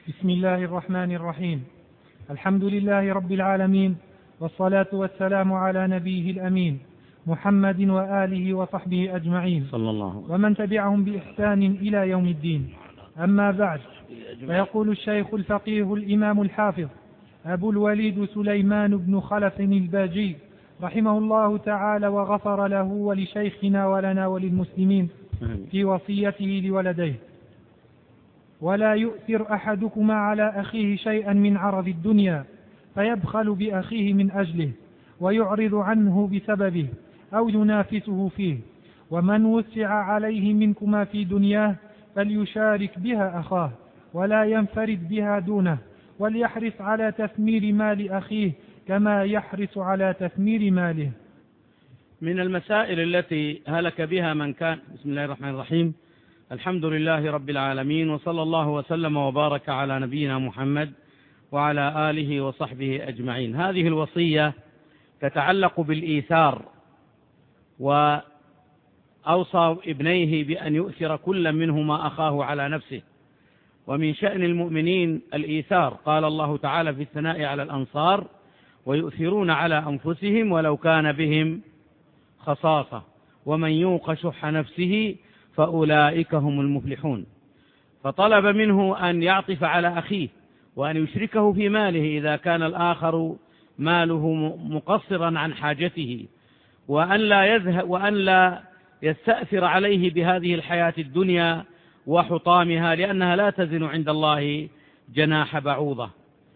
بسم الله الرحمن الرحيم. الحمد لله رب العالمين، والصلاة والسلام على نبيه الأمين محمد وآله وصحبه أجمعين صلى الله ومن تبعهم بإحسان إلى يوم الدين. أما بعد، فيقول الشيخ الفقيه الإمام الحافظ أبو الوليد سليمان بن خلف الباجي رحمه الله تعالى وغفر له ولشيخنا ولنا وللمسلمين في وصيته لولديه: ولا يؤثر أحدكما على أخيه شيئا من عرض الدنيا فيبخل بأخيه من أجله ويعرض عنه بسببه أو ينافسه فيه، ومن وسع عليه منكما في دنياه فليشارك بها أخاه ولا ينفرد بها دونه، وليحرص على تثمير مال أخيه كما يحرص على تثمير ماله. من المسائل التي هلك بها من كان. بسم الله الرحمن الرحيم. الحمد لله رب العالمين، وصلى الله وسلم وبارك على نبينا محمد وعلى آله وصحبه أجمعين. هذه الوصية تتعلق بالإيثار، وأوصى ابنيه بأن يؤثر كل منهما أخاه على نفسه، ومن شأن المؤمنين الإيثار. قال الله تعالى في الثناء على الأنصار: ويؤثرون على أنفسهم ولو كان بهم خصاصة ومن يوق شح نفسه فأولئك هم المفلحون. فطلب منه أن يعطف على أخيه وأن يشركه في ماله إذا كان الآخر ماله مقصرا عن حاجته، وأن لا يستأثر عليه بهذه الحياة الدنيا وحطامها، لأنها لا تزن عند الله جناح بعوضة.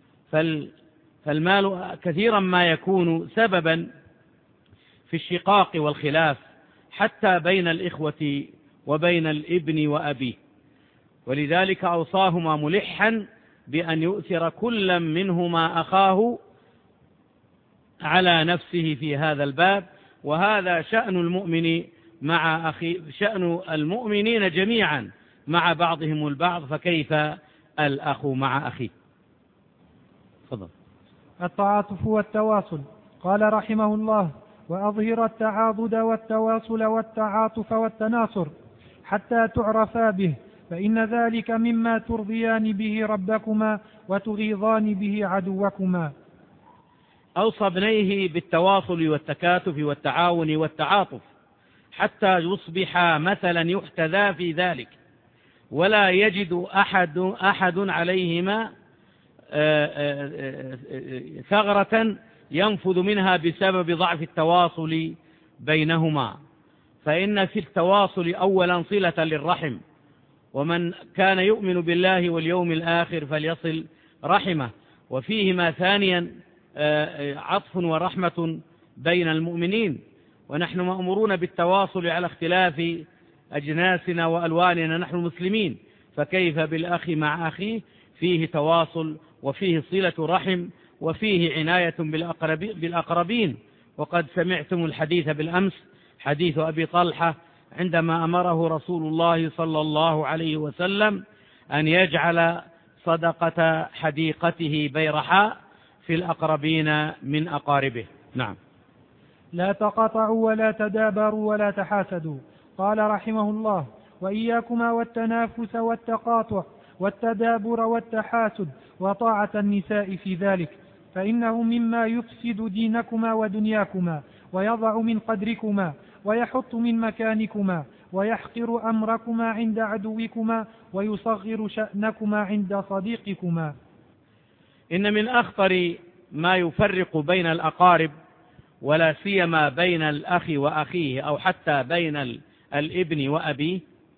فالمال كثيرا ما يكون سببا في الشقاق والخلاف حتى بين الإخوة وبين الابن وأبيه، ولذلك أوصاهما ملحا بأن يؤثر كل منهما أخاه على نفسه في هذا الباب. وهذا شأن المؤمن مع أخي، شأن المؤمنين جميعا مع بعضهم البعض، فكيف الأخ مع أخيه؟ تفضل. التعاطف والتواصل. قال رحمه الله: وأظهر التعاضد والتواصل والتعاطف والتناصر حتى تعرفا به، فإن ذلك مما ترضيان به ربكما وتغيظان به عدوكما. أوصى ابنيه بالتواصل والتكاتف والتعاون والتعاطف حتى يصبح مثلا يحتذى في ذلك، ولا يجد أحد عليهما ثغرة ينفذ منها بسبب ضعف التواصل بينهما. فإن في التواصل أولا صلة للرحم، ومن كان يؤمن بالله واليوم الآخر فليصل رحمه، وفيهما ثانيا عطف ورحمة بين المؤمنين. ونحن مأمورون بالتواصل على اختلاف أجناسنا وألواننا نحن مسلمين، فكيف بالأخ مع أخيه؟ فيه تواصل وفيه صلة رحم وفيه عناية بالأقربين. وقد سمعتم الحديث بالأمس، حديث أبي طلحة عندما أمره رسول الله صلى الله عليه وسلم أن يجعل صدقة حديقته بيرحاء في الأقربين من أقاربه. نعم. لا تقاطعوا ولا تدابروا ولا تحاسدوا. قال رحمه الله: وإياكما والتنافس والتقاطع والتدابر والتحاسد وطاعة النساء في ذلك، فإنه مما يفسد دينكما ودنياكما ويضع من قدركما ويحط من مكانكما ويحقر أمركما عند عدوكما ويصغر شأنكما عند صديقكما. إن من أخطر ما يفرق بين الأقارب، ولا سيما بين الأخ وأخيه أو حتى بين الابن وأبيه،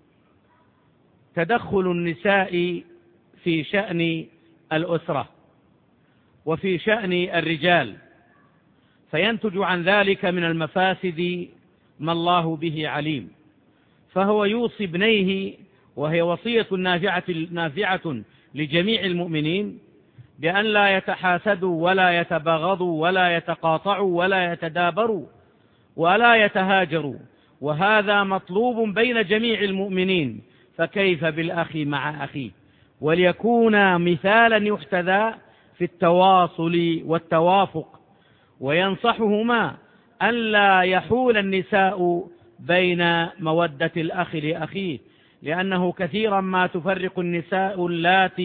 تدخل النساء في شأن الأسرة وفي شأن الرجال، فينتج عن ذلك من المفاسد ما الله به عليم. فهو يوصي ابنيه، وهي وصية نافعة لجميع المؤمنين، بأن لا يتحاسدوا ولا يتباغضوا ولا يتقاطعوا ولا يتدابروا ولا يتهاجروا، وهذا مطلوب بين جميع المؤمنين، فكيف بالأخ مع أخيه؟ وليكون مثالا يحتذى في التواصل والتوافق. وينصحهما أن لا يحول النساء بين مودة الأخ لأخيه، لأنه كثيرا ما تفرق النساء اللاتي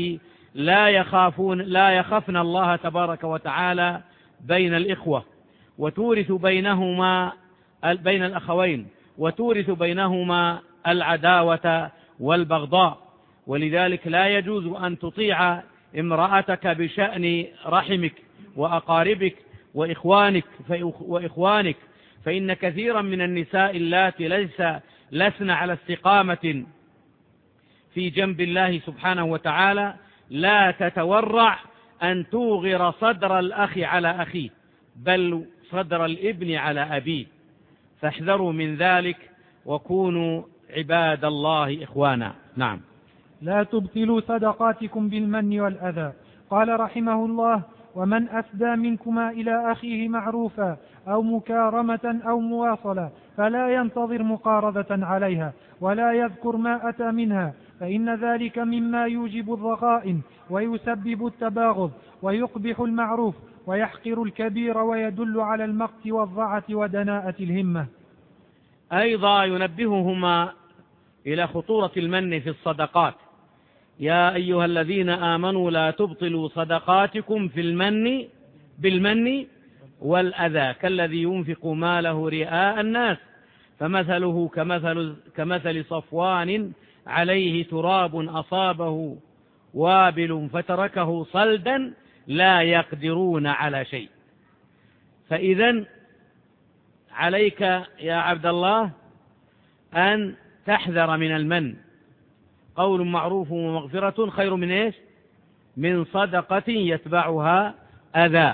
لا يخافن الله تبارك وتعالى بين الإخوة، وتورث بينهما بين الأخوين، وتورث بينهما العداوة والبغضاء. ولذلك لا يجوز أن تطيع امرأتك بشأن رحمك وأقاربك وإخوانك، فإن كثيرا من النساء اللاتي لسن على استقامة في جنب الله سبحانه وتعالى لا تتورع أن توغر صدر الأخ على أخيه، بل صدر الابن على أبيه، فاحذروا من ذلك وكونوا عباد الله إخوانا. نعم. لا تبطلوا صدقاتكم بالمن والأذى. قال رحمه الله: ومن أسدى منكما إلى أخيه معروفا أو مكارمة أو مواصلة فلا ينتظر مقارضة عليها ولا يذكر ما أتى منها، فإن ذلك مما يوجب الضغائن ويسبب التباغض ويقبح المعروف ويحقر الكبير ويدل على المقت والضعة ودناءة الهمة. أيضا ينبههما إلى خطورة المن في الصدقات: يا أيها الذين آمنوا لا تبطلوا صدقاتكم بالمن والأذى كالذي ينفق ماله رئاء الناس فمثله كمثل صفوان عليه تراب أصابه وابل فتركه صلدا لا يقدرون على شيء. فإذا عليك يا عبد الله أن تحذر من المن. قول معروف ومغفرة خير من إيش؟ من صدقة يتبعها أذى.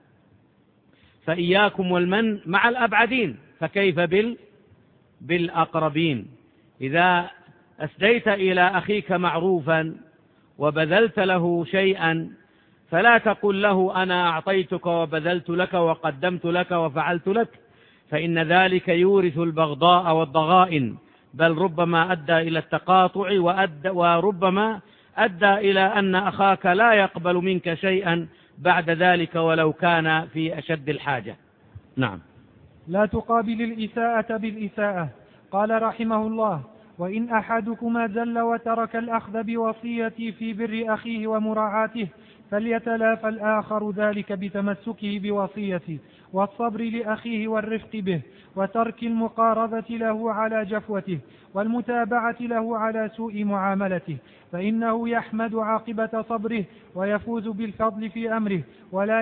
فإياكم والمن مع الأبعدين، فكيف بالأقربين؟ إذا أسديت إلى أخيك معروفا وبذلت له شيئا فلا تقل له أنا أعطيتك وبذلت لك وقدمت لك وفعلت لك، فإن ذلك يورث البغضاء والضغائن، بل ربما أدى إلى التقاطع وربما أدى إلى أن أخاك لا يقبل منك شيئا بعد ذلك ولو كان في أشد الحاجة. نعم. لا تقابل الإساءة بالإساءة. قال رحمه الله: وإن أحدكما زل وترك الأخذ بوصيتي في بر أخيه ومراعاته فليتلافى الآخر ذلك بتمسكه بوصيتي والصبر لأخيه والرفق به وترك المقارضة له على جفوته والمتابعة له على سوء معاملته، فإنه يحمد عاقبة صبره ويفوز بالفضل في أمره ولا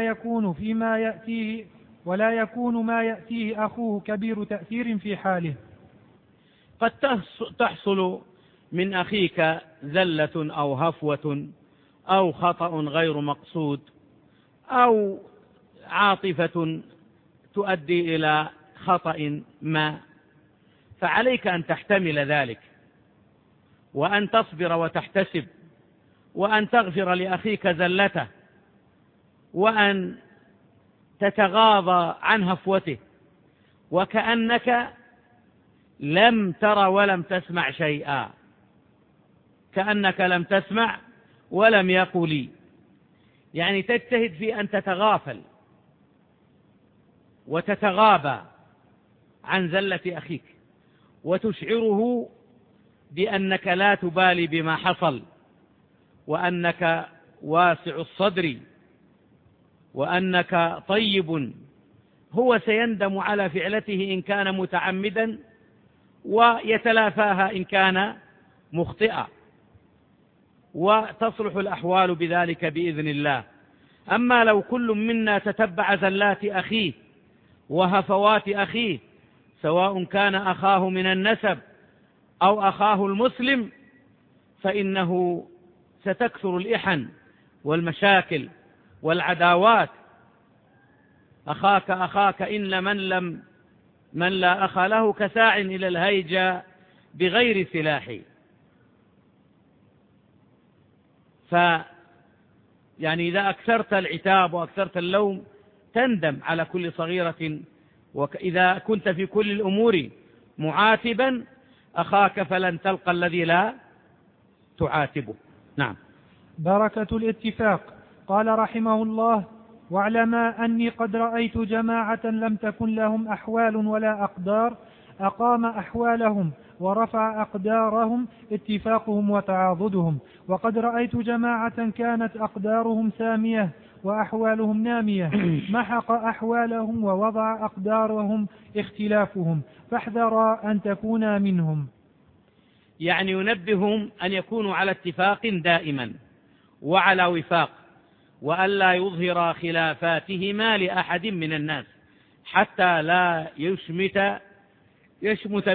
يكون ما يأتيه أخوه كبير تأثير في حاله. قد تحصل من أخيك زلة أو هفوة أو خطأ غير مقصود أو عاطفة تؤدي إلى خطأ ما، فعليك أن تحتمل ذلك وأن تصبر وتحتسب وأن تغفر لأخيك زلته وأن تتغاضى عن هفوته وكأنك لم تر ولم تسمع شيئا، كأنك لم تسمع ولم يقل، يعني تجتهد في أن تتغافل وتتغابى عن زلة أخيك وتشعره بأنك لا تبالي بما حصل وأنك واسع الصدر وأنك طيب. هو سيندم على فعلته إن كان متعمدا ويتلافاها إن كان مخطئا، وتصلح الأحوال بذلك بإذن الله. أما لو كل منا تتبع زلات أخيه وهفوات أخيه سواء كان أخاه من النسب أو أخاه المسلم فإنه ستكثر الإحن والمشاكل والعداوات. أخاك إن من لا أخ له كساع إلى الهيجة بغير سلاح. يعني إذا أكثرت العتاب وأكثرت اللوم تندم على كل صغيرة، وإذا كنت في كل الأمور معاتبا أخاك فلن تلقى الذي لا تعاتبه. نعم. بركة الاتفاق. قال رحمه الله: واعلما أني قد رأيت جماعة لم تكن لهم أحوال ولا أقدار أقام أحوالهم ورفع أقدارهم اتفاقهم وتعاضدهم. وقد رأيت جماعة كانت أقدارهم سامية وأحوالهم نامية، محق أحوالهم ووضع أقدارهم اختلافهم، فاحذرا أن تكونا منهم. يعني ينبههم أن يكونوا على اتفاق دائما وعلى وفاق، وألا يظهر خلافاتهما لأحد من الناس حتى لا يشمت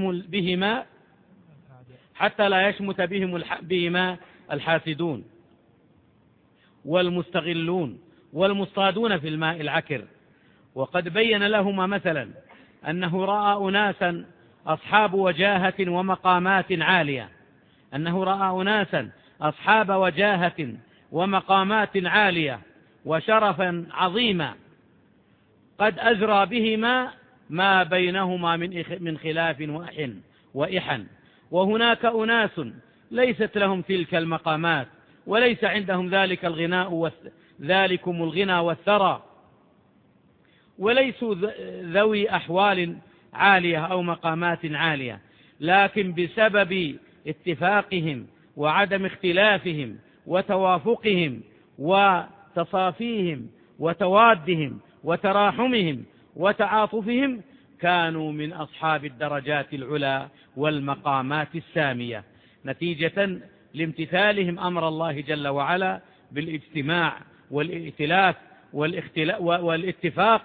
بهما الحاسدون والمستغلون والمصطادون في الماء العكر. وقد بين لهما مثلا أنه رأى أناسا أصحاب وجاهة ومقامات عالية، أصحاب وجاهة ومقامات عالية وشرفا عظيما قد أجرى بهما ما بينهما من خلاف وإحن، وهناك أناس ليست لهم تلك المقامات وليس عندهم ذلكم الغنى والثرى، وليسوا ذوي أحوال عالية أو مقامات عالية، لكن بسبب اتفاقهم وعدم اختلافهم وتوافقهم وتصافيهم وتوادهم وتراحمهم وتعاطفهم كانوا من أصحاب الدرجات العلى والمقامات السامية، نتيجة لامتثالهم أمر الله جل وعلا بالاجتماع والائتلاف والاتفاق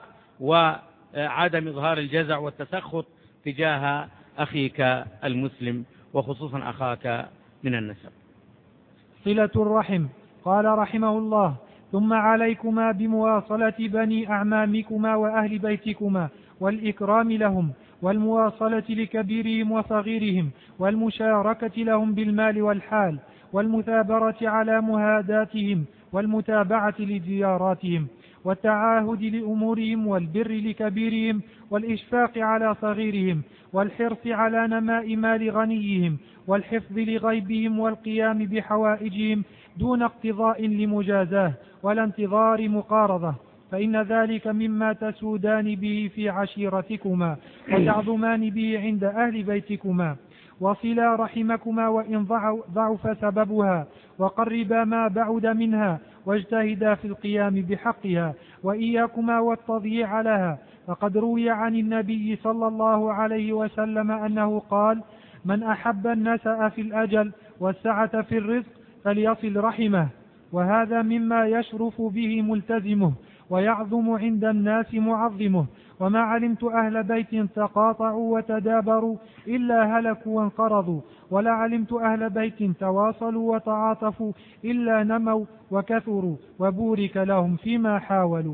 وعدم إظهار الجزع والتسخط تجاه أخيك المسلم وخصوصا أخاك من النسب. صلة الرحم. قال رحمه الله: ثم عليكما بمواصلة بني أعمامكما وأهل بيتكما والإكرام لهم والمواصلة لكبيرهم وصغيرهم والمشاركة لهم بالمال والحال والمثابرة على مهاداتهم والمتابعة لزياراتهم والتعاهد لأمورهم والبر لكبيرهم والإشفاق على صغيرهم والحرص على نماء مال غنيهم والحفظ لغيبهم والقيام بحوائجهم دون اقتضاء لمجازاه ولا انتظار مقارضة، فإن ذلك مما تسودان به في عشيرتكما وتعظمان به عند أهل بيتكما. وصلا رحمكما وإن ضعف سببها، وقربا ما بعد منها، واجتهدا في القيام بحقها، وإياكما والتضييع لها. فقد روي عن النبي صلى الله عليه وسلم أنه قال: من أحب النسأ في الأجل والسعة في الرزق فليصل رحمه، وهذا مما يشرف به ملتزمه ويعظم عند الناس معظمه. وما علمت أهل بيت تقاطعوا وتدابروا إلا هلكوا وانقرضوا، ولا علمت أهل بيت تواصلوا وتعاطفوا إلا نموا وكثروا وبورك لهم فيما حاولوا.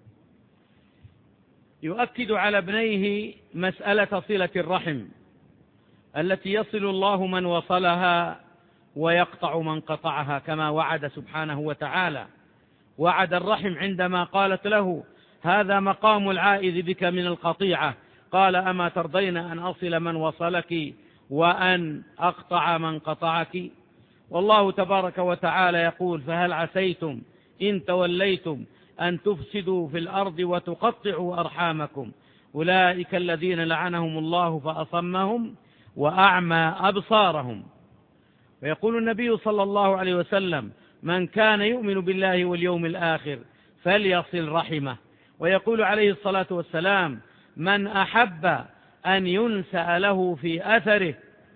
يؤكد على ابنيه مسألة صلة الرحم التي يصل الله من وصلها ويقطع من قطعها، كما وعد سبحانه وتعالى. وعد الرحم عندما قالت له: هذا مقام العائذ بك من القطيعة، قال: أما ترضين أن أصل من وصلك وأن أقطع من قطعك؟ والله تبارك وتعالى يقول: فهل عسيتم إن توليتم أن تفسدوا في الأرض وتقطعوا أرحامكم أولئك الذين لعنهم الله فأصمهم وأعمى أبصارهم. ويقول النبي صلى الله عليه وسلم: من كان يؤمن بالله واليوم الآخر فليصل رحمه. ويقول عليه الصلاة والسلام: من أحب أن ينسأ له في أثره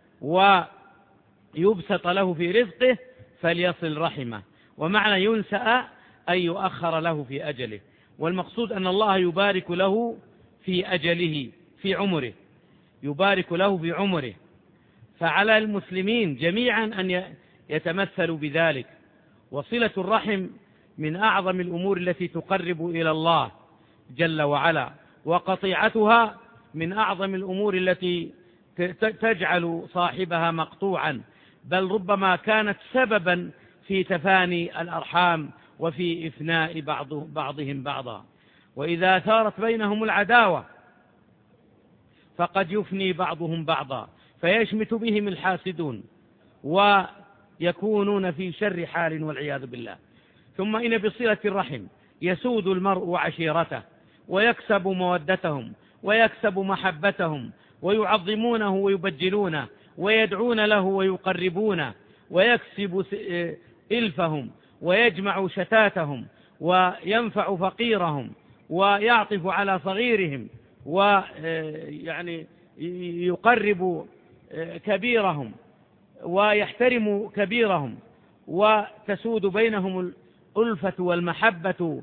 ويبسط له في رزقه فليصل رحمه. ومعنى ينسأ أن يؤخر له في أجله، والمقصود أن الله يبارك له في أجله، في عمره، يبارك له في عمره. فعلى المسلمين جميعا أن يتمثلوا بذلك. وصلة الرحم من أعظم الأمور التي تقرب إلى الله جل وعلا، وقطيعتها من أعظم الأمور التي تجعل صاحبها مقطوعا، بل ربما كانت سببا في تفاني الأرحام وفي إفناء بعضهم بعضا. وإذا ثارت بينهم العداوة فقد يفني بعضهم بعضا، فيشمت بهم الحاسدون ويكونون في شر حال والعياذ بالله. ثم إن بصلة الرحم يسود المرء عشيرته ويكسب مودتهم ويكسب محبتهم ويعظمونه ويبجلونه ويدعون له ويقربونه، ويكسب إلفهم ويجمع شتاتهم وينفع فقيرهم ويعطف على صغيرهم ويعني يقرب كبيرهم ويحترم كبيرهم، وتسود بينهم الألفة والمحبة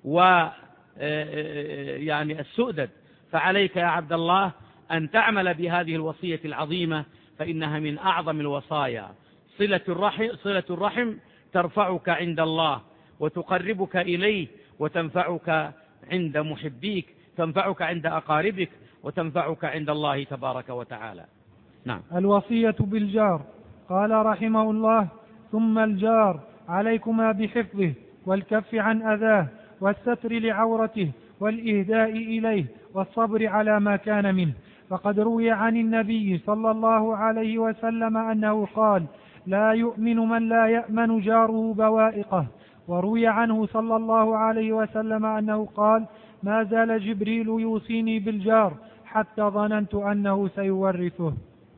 ويعني السؤدد. فعليك يا عبد الله أن تعمل بهذه الوصية العظيمة، فإنها من أعظم الوصايا. صلة الرحم ترفعك عند الله وتقربك إليه وتنفعك عند محبيك، تنفعك عند أقاربك وتنفعك عند الله تبارك وتعالى. نعم. الوصية بالجار. قال رحمه الله: ثم الجار عليكما بحفظه والكف عن أذاه والستر لعورته والإهداء إليه والصبر على ما كان منه. فقد روي عن النبي صلى الله عليه وسلم أنه قال: لا يؤمن من لا يأمن جاره بوائقه. وروي عنه صلى الله عليه وسلم أنه قال: ما زال جبريل يوصيني بالجار حتى ظننت أنه سيورثه.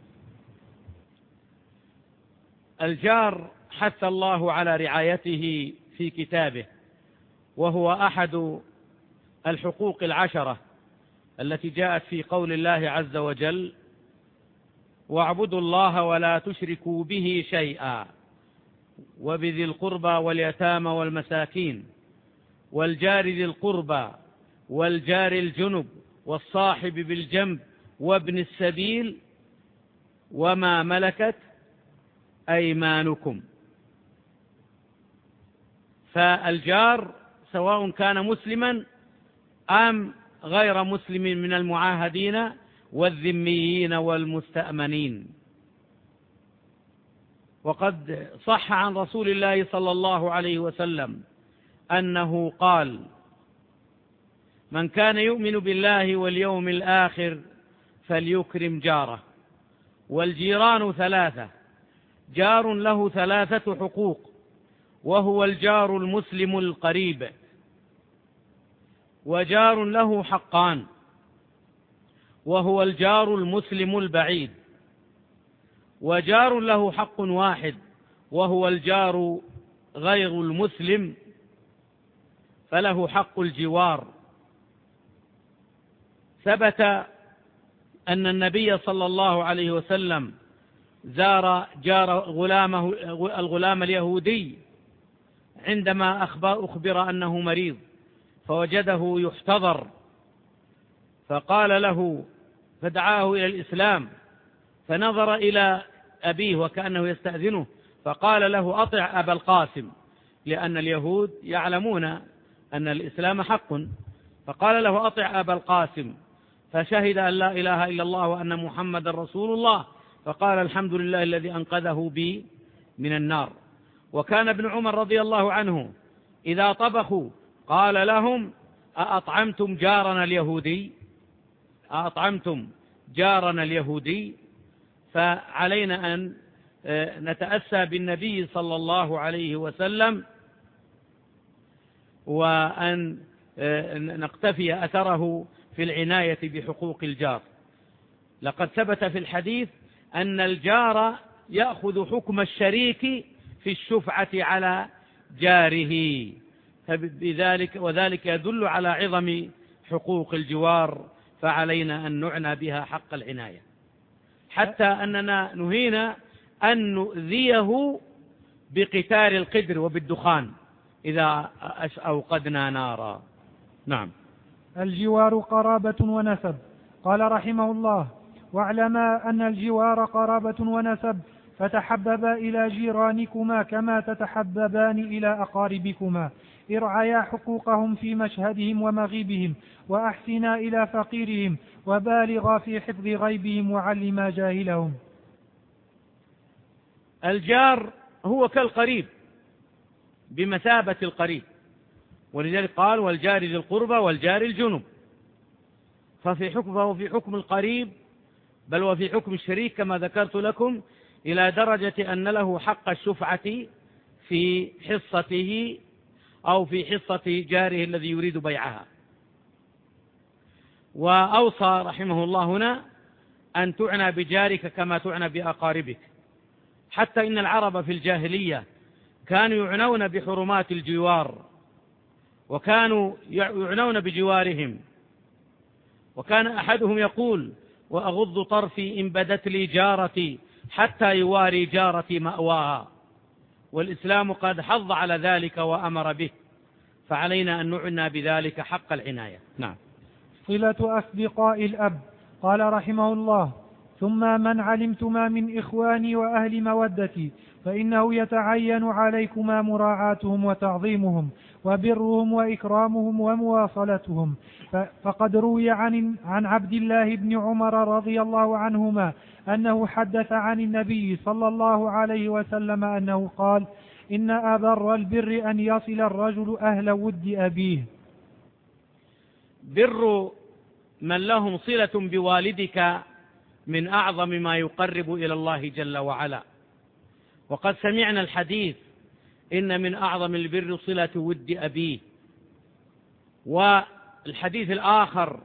الجار حث الله على رعايته في كتابه، وهو أحد الحقوق العشرة التي جاءت في قول الله عز وجل: واعبدوا الله ولا تشركوا به شيئا وبذي القربى واليتامى والمساكين والجار ذي القربى والجار الجنب والصاحب بالجنب وابن السبيل وما ملكت أيمانكم. فالجار سواء كان مسلما أم غير مسلم من المعاهدين والذميين والمستأمنين. وقد صح عن رسول الله صلى الله عليه وسلم أنه قال: من كان يؤمن بالله واليوم الآخر فليكرم جاره. والجيران ثلاثة: جار له 3 حقوق، وهو الجار المسلم القريب، وجار له حقان، وهو الجار المسلم البعيد، وجار له حق واحد، وهو الجار غير المسلم فله حق الجوار. ثبت أن النبي صلى الله عليه وسلم زار الغلام اليهودي عندما أخبر أنه مريض، فوجده يحتضر، فقال له فدعاه إلى الإسلام، فنظر إلى أبيه وكأنه يستأذنه، فقال له: أطع أبا القاسم، لأن اليهود يعلمون أن الإسلام حق. فقال له: أطع أبا القاسم، فشهد أن لا إله إلا الله وأن محمد رسول الله، فقال: الحمد لله الذي أنقذه بي من النار. وكان ابن عمر رضي الله عنه إذا طبخوا قال لهم: أأطعمتم جارنا اليهودي؟ أأطعمتم جارنا اليهودي؟ فعلينا أن نتأسى بالنبي صلى الله عليه وسلم، وأن نقتفي أثره في العناية بحقوق الجار. لقد ثبت في الحديث أن الجار يأخذ حكم الشريك في الشفعة على جاره، وذلك يدل على عظم حقوق الجوار، فعلينا أن نعنى بها حق العناية، حتى أننا نهينا أن نؤذيه بقتال القدر وبالدخان إذا أوقدنا نارا. نعم. الجوار قرابة ونسب. قال رحمه الله: واعلما أن الجوار قرابة ونسب، فتحببا إلى جيرانكما كما تتحببان إلى أقاربكما. ارعيا حقوقهم في مشهدهم ومغيبهم، وأحسنا إلى فقيرهم، وبالغا في حفظ غيبهم، وعلما جاهلهم. الجار هو كالقريب بمثابة القريب، ولذلك قال: والجار ذي القربى والجار الجنب. فهو في حكم القريب، بل وفي حكم الشريك كما ذكرت لكم، إلى درجة أن له حق الشفعة في حصته أو في حصة جاره الذي يريد بيعها. وأوصى رحمه الله هنا أن تعنى بجارك كما تعنى بأقاربك، حتى إن العرب في الجاهلية كانوا يعنون بحرمات الجوار، وكانوا يعنون بجوارهم، وكان أحدهم يقول: وأغض طرفي إن بدت لي جارتي حتى يواري جارتي مأواها. والإسلام قد حض على ذلك وأمر به، فعلينا أن نعنى بذلك حق العناية. نعم. صلة أصدقاء الأب. قال رحمه الله: ثم من علمتما من إخواني وأهل مودتي فإنه يتعين عليكما مراعاتهم وتعظيمهم وبرهم وإكرامهم ومواصلتهم. فقد روي عن عبد الله بن عمر رضي الله عنهما أنه حدث عن النبي صلى الله عليه وسلم أنه قال: إن أبر البر أن يصل الرجل أهل ود أبيه. بر من لهم صلة بوالدك من أعظم ما يقرب إلى الله جل وعلا، وقد سمعنا الحديث: إن من أعظم البر صلة ود أبيه. والحديث الآخر: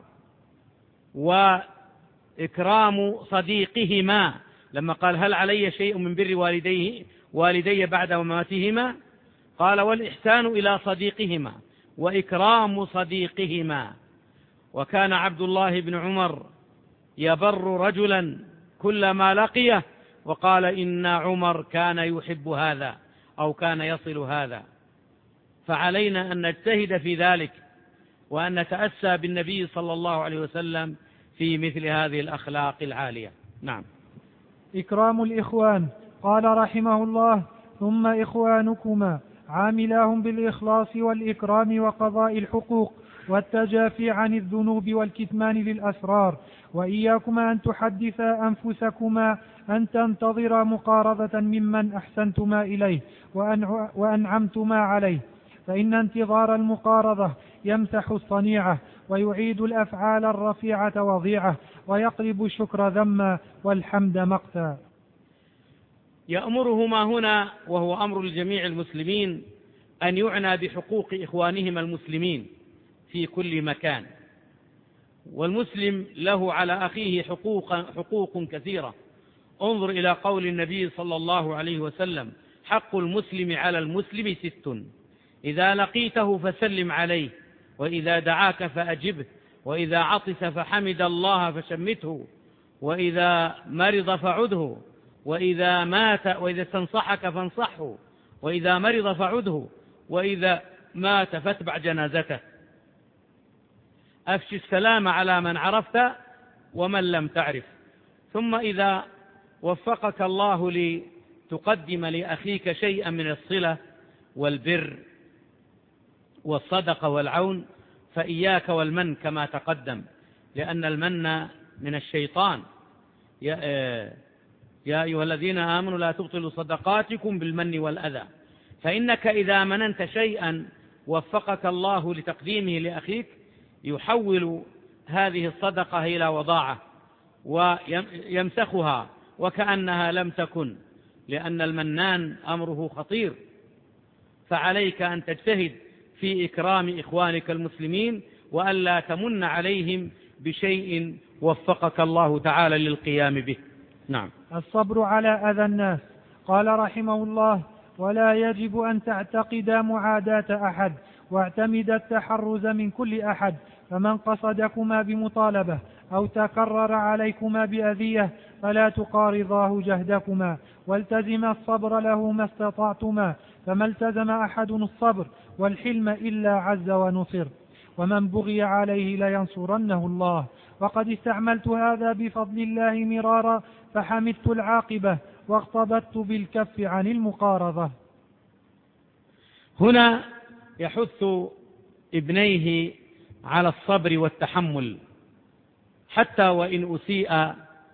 وإكرام صديقهما، لما قال: هل علي شيء من بر والدي بعد مماتهما؟ قال: والإحسان إلى صديقهما وإكرام صديقهما. وكان عبد الله بن عمر يبر رجلا كلما لقيه، وقال: إن عمر كان يحب هذا أو كان يصل هذا. فعلينا أن نجتهد في ذلك، وأن نتأسى بالنبي صلى الله عليه وسلم في مثل هذه الأخلاق العالية. نعم. إكرام الإخوان. قال رحمه الله: ثم إخوانكما عاملاهم بالإخلاص والإكرام وقضاء الحقوق والتجافي عن الذنوب والكتمان للأسرار، وإياكما أن تحدثا أنفسكما أن تنتظر مقارضة ممن أحسنتما إليه وأنعمتما عليه، فإن انتظار المقارضة يمسح الصنيعة ويعيد الأفعال الرفيعة وضيعة ويقلب الشكر ذما والحمد مقتا. يأمرهما هنا، وهو أمر لجميع المسلمين، أن يعنى بحقوق إخوانهم المسلمين في كل مكان. والمسلم له على أخيه حقوق كثيرة. انظر إلى قول النبي صلى الله عليه وسلم: حق المسلم على المسلم 6: إذا لقيته فسلم عليه، وإذا دعاك فأجبه، وإذا عطس فحمد الله فشمته، وإذا مرض فعده، وإذا استنصحك فانصحه، وإذا مرض فعده، وإذا مات فاتبع جنازته. أفشي السلام على من عرفت ومن لم تعرف. ثم إذا وفقك الله لتقدم لأخيك شيئا من الصلة والبر والصدقة والعون، فإياك والمن كما تقدم، لأن المن من الشيطان. يا أيها الذين آمنوا لا تبطلوا صدقاتكم بالمن والأذى. فإنك إذا مننت شيئا وفقك الله لتقديمه لأخيك، يحول هذه الصدقة إلى وضاعة ويمسخها وكأنها لم تكن، لأن المنان أمره خطير. فعليك أن تجتهد في إكرام إخوانك المسلمين، وألا تمن عليهم بشيء وفقك الله تعالى للقيام به. نعم. الصبر على أذى الناس. قال رحمه الله: ولا يجب أن تعتقد معاداة أحد واعتمد التحرز من كل أحد، فمن قصدكما بمطالبة أو تكرر عليكما بأذية فلا تقارضاه جهدكما، والتزم الصبر له ما استطعتما، فما التزم أحد الصبر والحلم إلا عز ونصر، ومن بغي عليه لينصرنه الله. وقد استعملت هذا بفضل الله مرارا فحمدت العاقبة واغتبطت بالكف عن المقارضة. هنا يحث ابنيه على الصبر والتحمل حتى وإن أسيء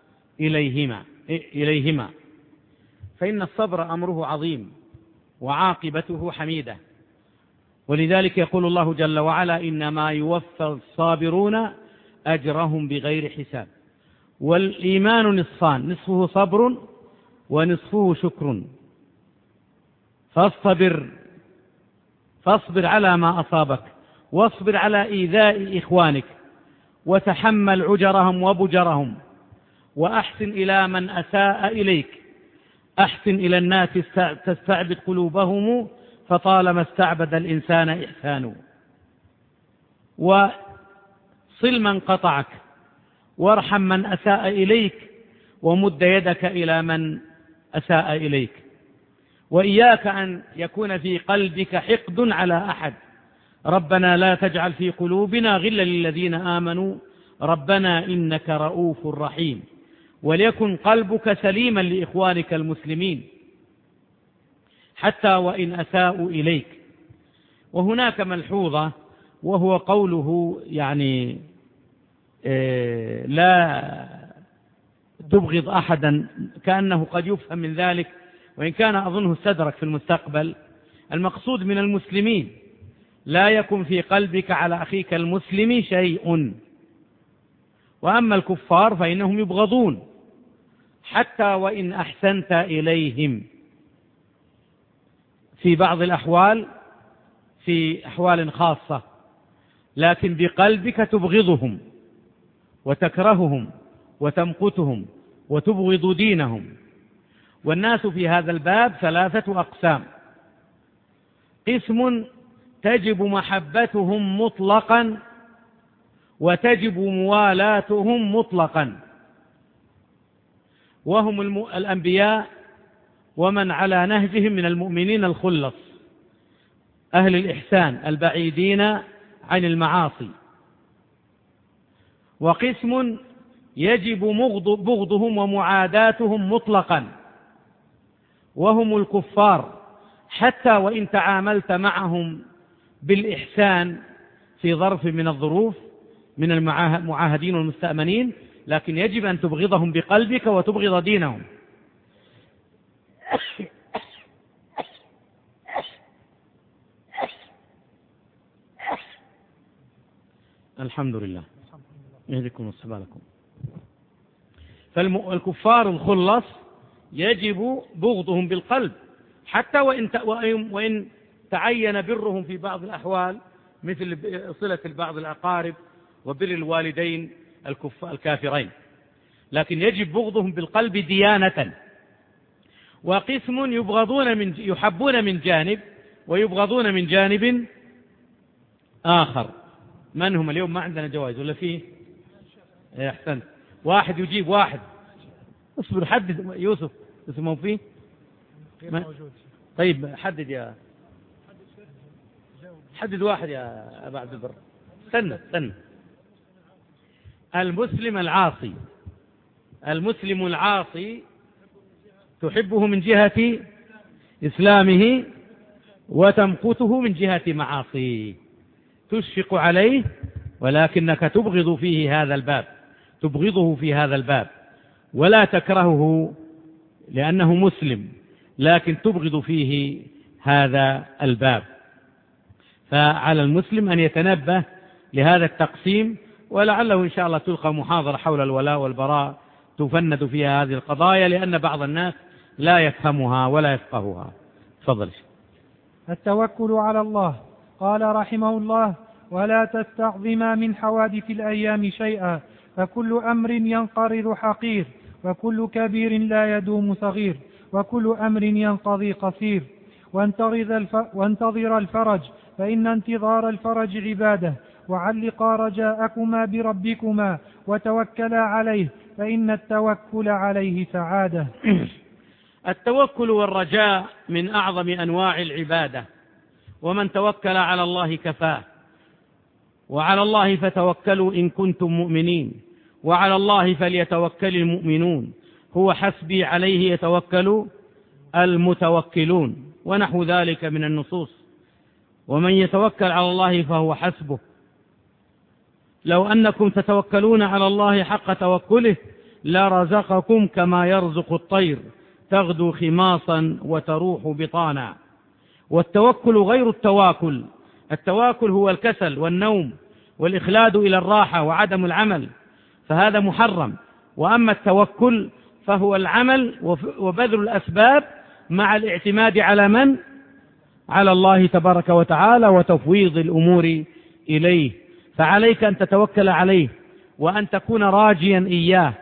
إليهما، فإن الصبر أمره عظيم وعاقبته حميدة. ولذلك يقول الله جل وعلا: إنما يوفى الصابرون أجرهم بغير حساب. والإيمان نصفان: نصفه صبر ونصفه شكر. فاصبر على ما أصابك، واصبر على إيذاء إخوانك، وتحمل عجرهم وبجرهم، وأحسن إلى من أساء إليك. أحسن إلى الناس تستعبد قلوبهم، فطالما استعبد الإنسان إحسانه. وصل من قطعك، وارحم من أساء إليك، ومد يدك إلى من أساء إليك. وإياك أن يكون في قلبك حقد على أحد. ربنا لا تجعل في قلوبنا غلا للذين آمنوا ربنا إنك رؤوف رحيم. وليكن قلبك سليما لإخوانك المسلمين حتى وإن أساءوا إليك. وهناك ملحوظة، وهو قوله يعني لا تبغض أحدا، كأنه قد يفهم من ذلك، وإن كان أظنه استدرك في المستقبل. المقصود من المسلمين لا يكن في قلبك على أخيك المسلم شيء. وأما الكفار فإنهم يبغضون حتى وإن أحسنت إليهم في بعض الأحوال، في أحوال خاصة، لكن بقلبك تبغضهم وتكرههم وتمقتهم وتبغض دينهم. والناس في هذا الباب ثلاثة أقسام: قسم تجب محبتهم مطلقا وتجب موالاتهم مطلقا، وهم الأنبياء ومن على نهجهم من المؤمنين الخلص أهل الإحسان البعيدين عن المعاصي. وقسم يجب بغضهم ومعاداتهم مطلقا، وهم الكفار حتى وإن تعاملت معهم بالإحسان في ظرف من الظروف من المعاهدين والمستأمنين، لكن يجب أن تبغضهم بقلبك وتبغض دينهم. الحمد لله، يهديكم ويصلحكم. فالكفار الخلص يجب بغضهم بالقلب حتى وإن تعين برهم في بعض الأحوال، مثل صلة بعض الأقارب وبر الوالدين الكافرين، لكن يجب بغضهم بالقلب ديانة. وقسم يحبون من جانب ويبغضون من جانب آخر. من هم اليوم؟ ما عندنا جوائز ولا فيه؟ أحسنت، واحد يجيب واحد. اصبر، حدد يوسف اسمه فيه. طيب حدد واحد يا أبا عبد البر. استنى. المسلم العاصي تحبه من جهة إسلامه وتمقته من جهة معاصيه، تشفق عليه ولكنك تبغض في هذا الباب، ولا تكرهه لأنه مسلم، لكن تبغض فيه هذا الباب. فعلى المسلم أن يتنبه لهذا التقسيم، ولعله إن شاء الله تلقى محاضرة حول الولاء والبراء تفند فيها هذه القضايا، لأن بعض الناس لا يفهمها ولا يفقهها. تفضل. التوكل على الله. قال رحمه الله: ولا تستعظما من حوادث الأيام شيئا، فكل أمر ينقرض حقير، وكل كبير لا يدوم صغير، وكل أمر ينقضي قصير. وانتظر الفرج، فإن انتظار الفرج عبادة، وعلقا رجاءكما بربكما، وتوكلا عليه، فإن التوكل عليه سعادة. التوكل والرجاء من أعظم أنواع العبادة، ومن توكل على الله كفاه. وعلى الله فتوكلوا إن كنتم مؤمنين، وعلى الله فليتوكل المؤمنون، هو حسبي عليه يتوكل المتوكلون، ونحو ذلك من النصوص. ومن يتوكل على الله فهو حسبه. لو أنكم تتوكلون على الله حق توكله لرزقكم كما يرزق الطير تغدو خماصا وتروح بطانا. والتوكل غير التواكل. التواكل هو الكسل والنوم والإخلاد إلى الراحة وعدم العمل، فهذا محرم. وأما التوكل فهو العمل وبذل الأسباب مع الاعتماد على من؟ على الله تبارك وتعالى، وتفويض الأمور إليه. فعليك أن تتوكل عليه، وأن تكون راجيا إياه،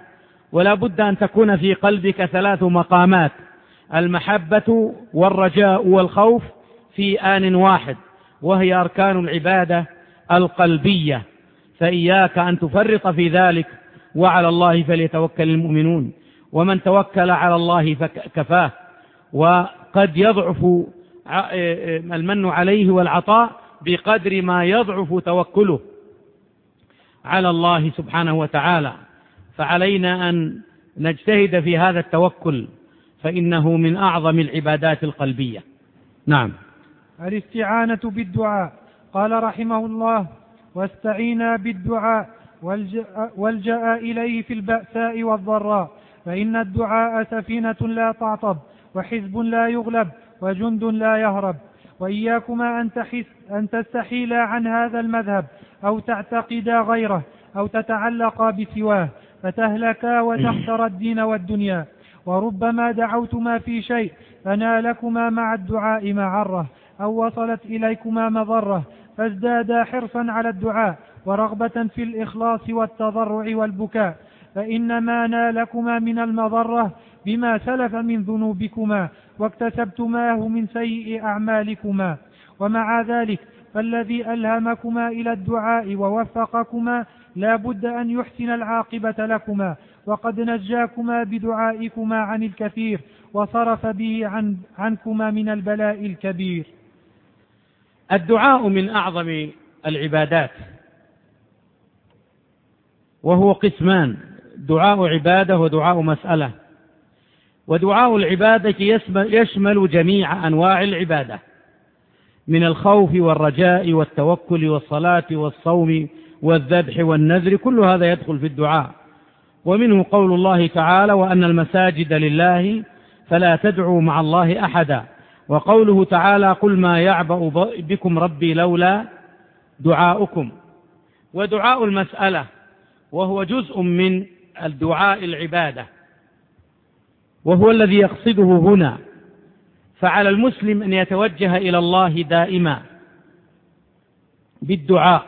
ولا بد أن تكون في قلبك 3 مقامات: المحبة والرجاء والخوف في آن واحد، وهي أركان العبادة القلبية، فإياك أن تفرط في ذلك، وعلى الله فليتوكل المؤمنون، ومن توكل على الله فكفاه. وقد يضعف المن عليه والعطاء بقدر ما يضعف توكله على الله سبحانه وتعالى، فعلينا أن نجتهد في هذا التوكل، فإنه من أعظم العبادات القلبية. نعم. الاستعانة بالدعاء. قال رحمه الله: واستعينا بالدعاء والجأ إليه في البأساء والضراء، فإن الدعاء سفينة لا تعطب، وحزب لا يغلب، وجند لا يهرب. وإياكما أن تستحيلا عن هذا المذهب، أو تعتقدا غيره، أو تتعلقا بسواه، فتهلكا وتخسر الدين والدنيا. وربما دعوتما في شيء فنالكما مع الدعاء معرة، أو وصلت إليكما مضرة، فازدادا حرصا على الدعاء ورغبة في الإخلاص والتضرع والبكاء، فإنما نالكما من المضرة بما سلف من ذنوبكما واكتسبتماه من سيء أعمالكما. ومع ذلك فالذي ألهمكما إلى الدعاء ووفقكما لا بد أن يحسن العاقبة لكما، وقد نجاكما بدعائكما عن الكثير، وصرف به عنكما من البلاء الكبير. الدعاء من أعظم العبادات، وهو قسمان: دعاء عبادة ودعاء مسألة. ودعاء العبادة يشمل جميع أنواع العبادة، من الخوف والرجاء والتوكل والصلاة والصوم والذبح والنذر، كل هذا يدخل في الدعاء. ومنه قول الله تعالى: وأن المساجد لله فلا تدعوا مع الله أحدا. وقوله تعالى: قل ما يعبأ بكم ربي لولا دعاؤكم. ودعاء المسألة وهو جزء من الدعاء العبادة، وهو الذي يقصده هنا. فعلى المسلم أن يتوجه إلى الله دائما بالدعاء،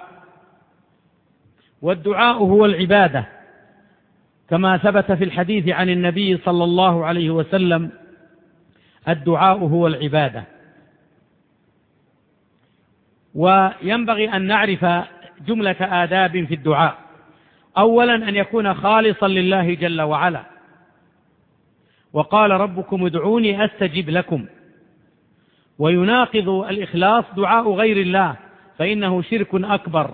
والدعاء هو العبادة، كما ثبت في الحديث عن النبي صلى الله عليه وسلم: الدعاء هو العبادة. وينبغي أن نعرف جملة آداب في الدعاء. أولا أن يكون خالصا لله جل وعلا، وقال ربكم ادعوني أستجب لكم. ويناقض الإخلاص دعاء غير الله، فإنه شرك أكبر.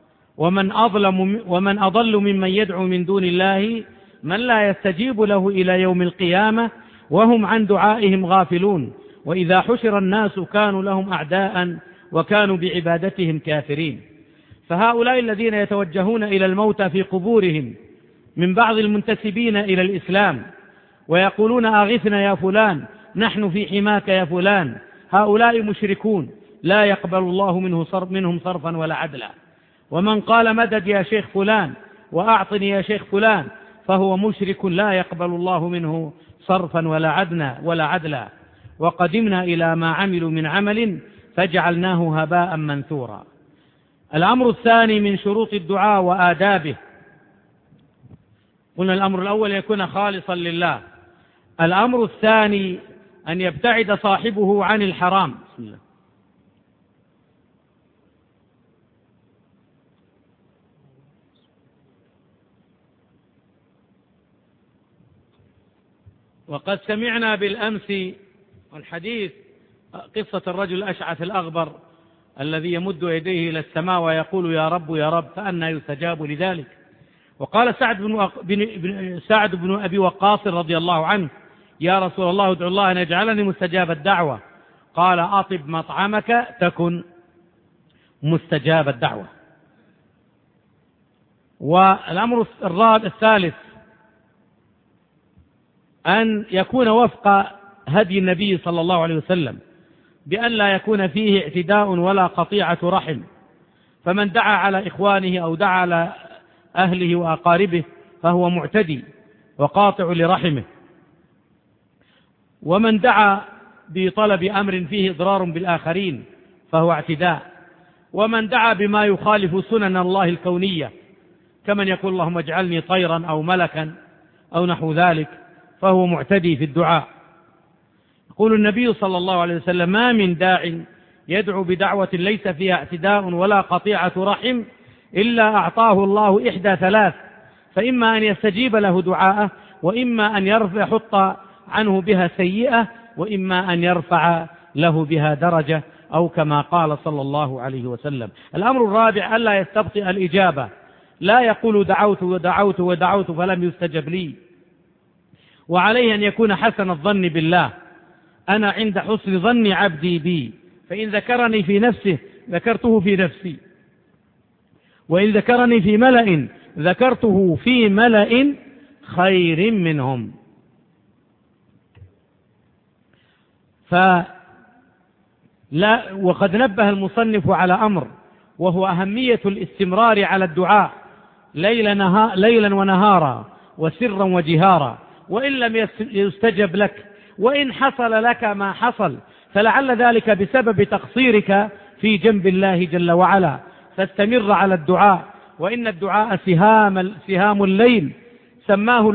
ومن أضل ممن يدعو من دون الله من لا يستجيب له إلى يوم القيامة وهم عن دعائهم غافلون، وإذا حشر الناس كانوا لهم أعداء وكانوا بعبادتهم كافرين. فهؤلاء الذين يتوجهون إلى الموتى في قبورهم من بعض المنتسبين إلى الإسلام ويقولون أغثنا يا فلان، نحن في حماك يا فلان، هؤلاء مشركون لا يقبل الله منهم صرفا ولا عدلا. ومن قال مدد يا شيخ فلان وأعطني يا شيخ فلان فهو مشرك لا يقبل الله منه صرفا ولا عدلا. وقدمنا إلى ما عملوا من عمل فجعلناه هباء منثورا. الأمر الثاني من شروط الدعاء وآدابه، قلنا الأمر الأول يكون خالصا لله. الأمر الثاني أن يبتعد صاحبه عن الحرام. بسم الله. وقد سمعنا بالأمس والحديث قصة الرجل الأشعث الأغبر الذي يمد يديه إلى السماء ويقول يا رب يا رب، فأنى يستجاب لذلك. وقال سعد بن أبي وقاص رضي الله عنه: يا رسول الله ادعو الله أن يجعلني مستجاب الدعوة. قال: أطب مطعمك تكن مستجاب الدعوة. والأمر الثالث أن يكون وفق هدي النبي صلى الله عليه وسلم، بأن لا يكون فيه اعتداء ولا قطيعة رحم. فمن دعا على إخوانه أو دعا على أهله وأقاربه فهو معتدي وقاطع لرحمه. ومن دعا بطلب أمر فيه إضرار بالآخرين فهو اعتداء. ومن دعا بما يخالف سنن الله الكونية، كمن يقول اللهم اجعلني طيرا أو ملكا، أو نحو ذلك فهو معتدي في الدعاء. يقول النبي صلى الله عليه وسلم: ما من داع يدعو بدعوة ليس فيها اعتداء ولا قطيعة رحم إلا أعطاه الله إحدى ثلاث، فإما أن يستجيب له دعاءه، وإما أن يحط عنه بها سيئة، وإما أن يرفع له بها درجة، أو كما قال صلى الله عليه وسلم. الأمر الرابع ألا يستبطئ الإجابة، لا يقول دعوت ودعوت ودعوت فلم يستجب لي، وعليه أن يكون حسن الظن بالله. أنا عند حسن ظن عبدي بي، فإن ذكرني في نفسه ذكرته في نفسي، وإن ذكرني في ملأ ذكرته في ملأ خير منهم. وقد نبه المصنف على أمر، وهو أهمية الاستمرار على الدعاء ليلا ونهارا وسرا وجهارا، وإن لم يستجب لك، وإن حصل لك ما حصل، فلعل ذلك بسبب تقصيرك في جنب الله جل وعلا، فاستمر على الدعاء. وإن الدعاء سهام الليل، سماه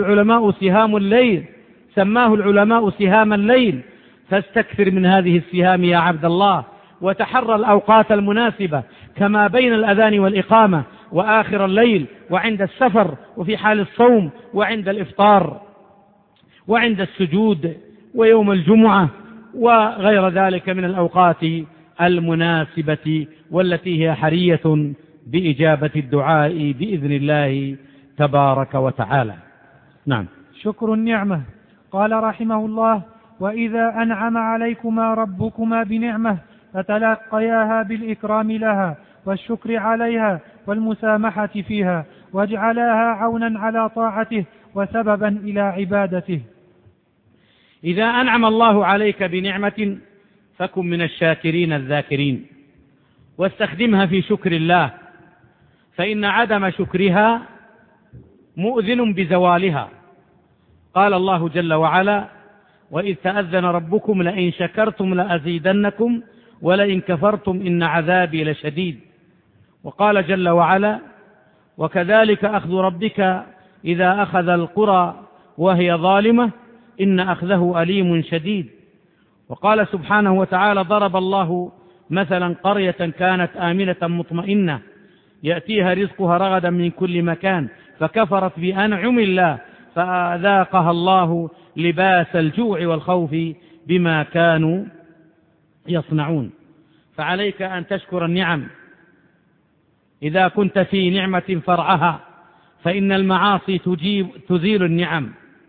العلماء سهام الليل، فاستكثر من هذه السهام يا عبد الله، وتحرى الأوقات المناسبة، كما بين الأذان والإقامة، وآخر الليل، وعند السفر، وفي حال الصوم، وعند الإفطار، وعند السجود، ويوم الجمعة، وغير ذلك من الأوقات المناسبة، والتي هي حرية بإجابة الدعاء بإذن الله تبارك وتعالى. نعم. شكر النعمة. قال رحمه الله: وإذا أنعم عليكما ربكما بنعمة فتلقياها بالإكرام لها والشكر عليها والمسامحة فيها، واجعلاها عونا على طاعته وسببا إلى عبادته. إذا أنعم الله عليك بنعمة فكن من الشاكرين الذاكرين، واستخدمها في شكر الله، فإن عدم شكرها مؤذن بزوالها. قال الله جل وعلا: وإذ تأذن ربكم لئن شكرتم لأزيدنكم ولئن كفرتم إن عذابي لشديد. وقال جل وعلا: وكذلك أخذ ربك إذا أخذ القرى وهي ظالمة إن أخذه أليم شديد. وقال سبحانه وتعالى: ضرب الله مثلا قرية كانت آمنة مطمئنة يأتيها رزقها رغدا من كل مكان فكفرت بأنعم الله فأذاقها الله لباس الجوع والخوف بما كانوا يصنعون. فعليك أن تشكر النعم إذا كنت في نعمة فرعها، فإن المعاصي تزيل النعم.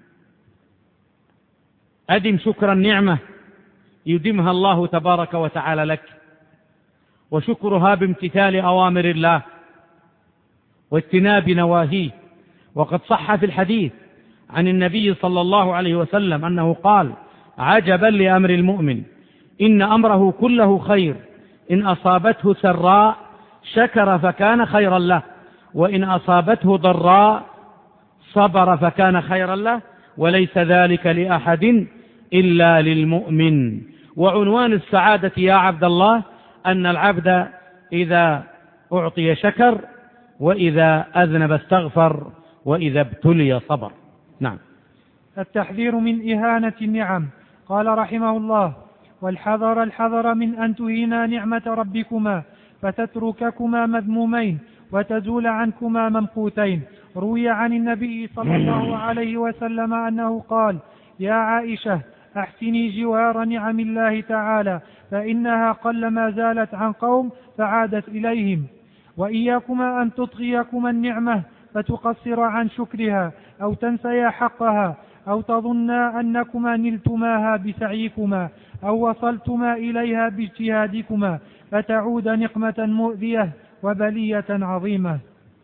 أدم شكر النعمة يدمها الله تبارك وتعالى لك، وشكرها بامتثال أوامر الله واجتناب نواهيه. وقد صح في الحديث عن النبي صلى الله عليه وسلم أنه قال: عجبا لأمر المؤمن إن أمره كله خير، إن أصابته سراء شكر فكان خيرا له، وإن أصابته ضراء صبر فكان خيرا له، وليس ذلك لأحد إلا للمؤمن. وعنوان السعادة يا عبد الله أن العبد إذا أعطي شكر، وإذا أذنب استغفر، وإذا ابتلي صبر. نعم. التحذير من إهانة النعم. قال رحمه الله: الحذر من أن تهينا نعمة ربكما فتترككما مذمومين وتزول عنكما ممقوتين. روي عن النبي صلى الله عليه وسلم أنه قال: يا عائشة أحسني جوار نعم الله تعالى، فإنها قلما زالت عن قوم فعادت إليهم. وإياكما أن تطغيكما النعمة فتقصر عن شكرها، أو تنسيا حقها، أو تظنا أنكما نلتماها بسعيكما، أو وصلتما إليها باجتهادكما، فتعود نقمة مؤذية وبلية عظيمة.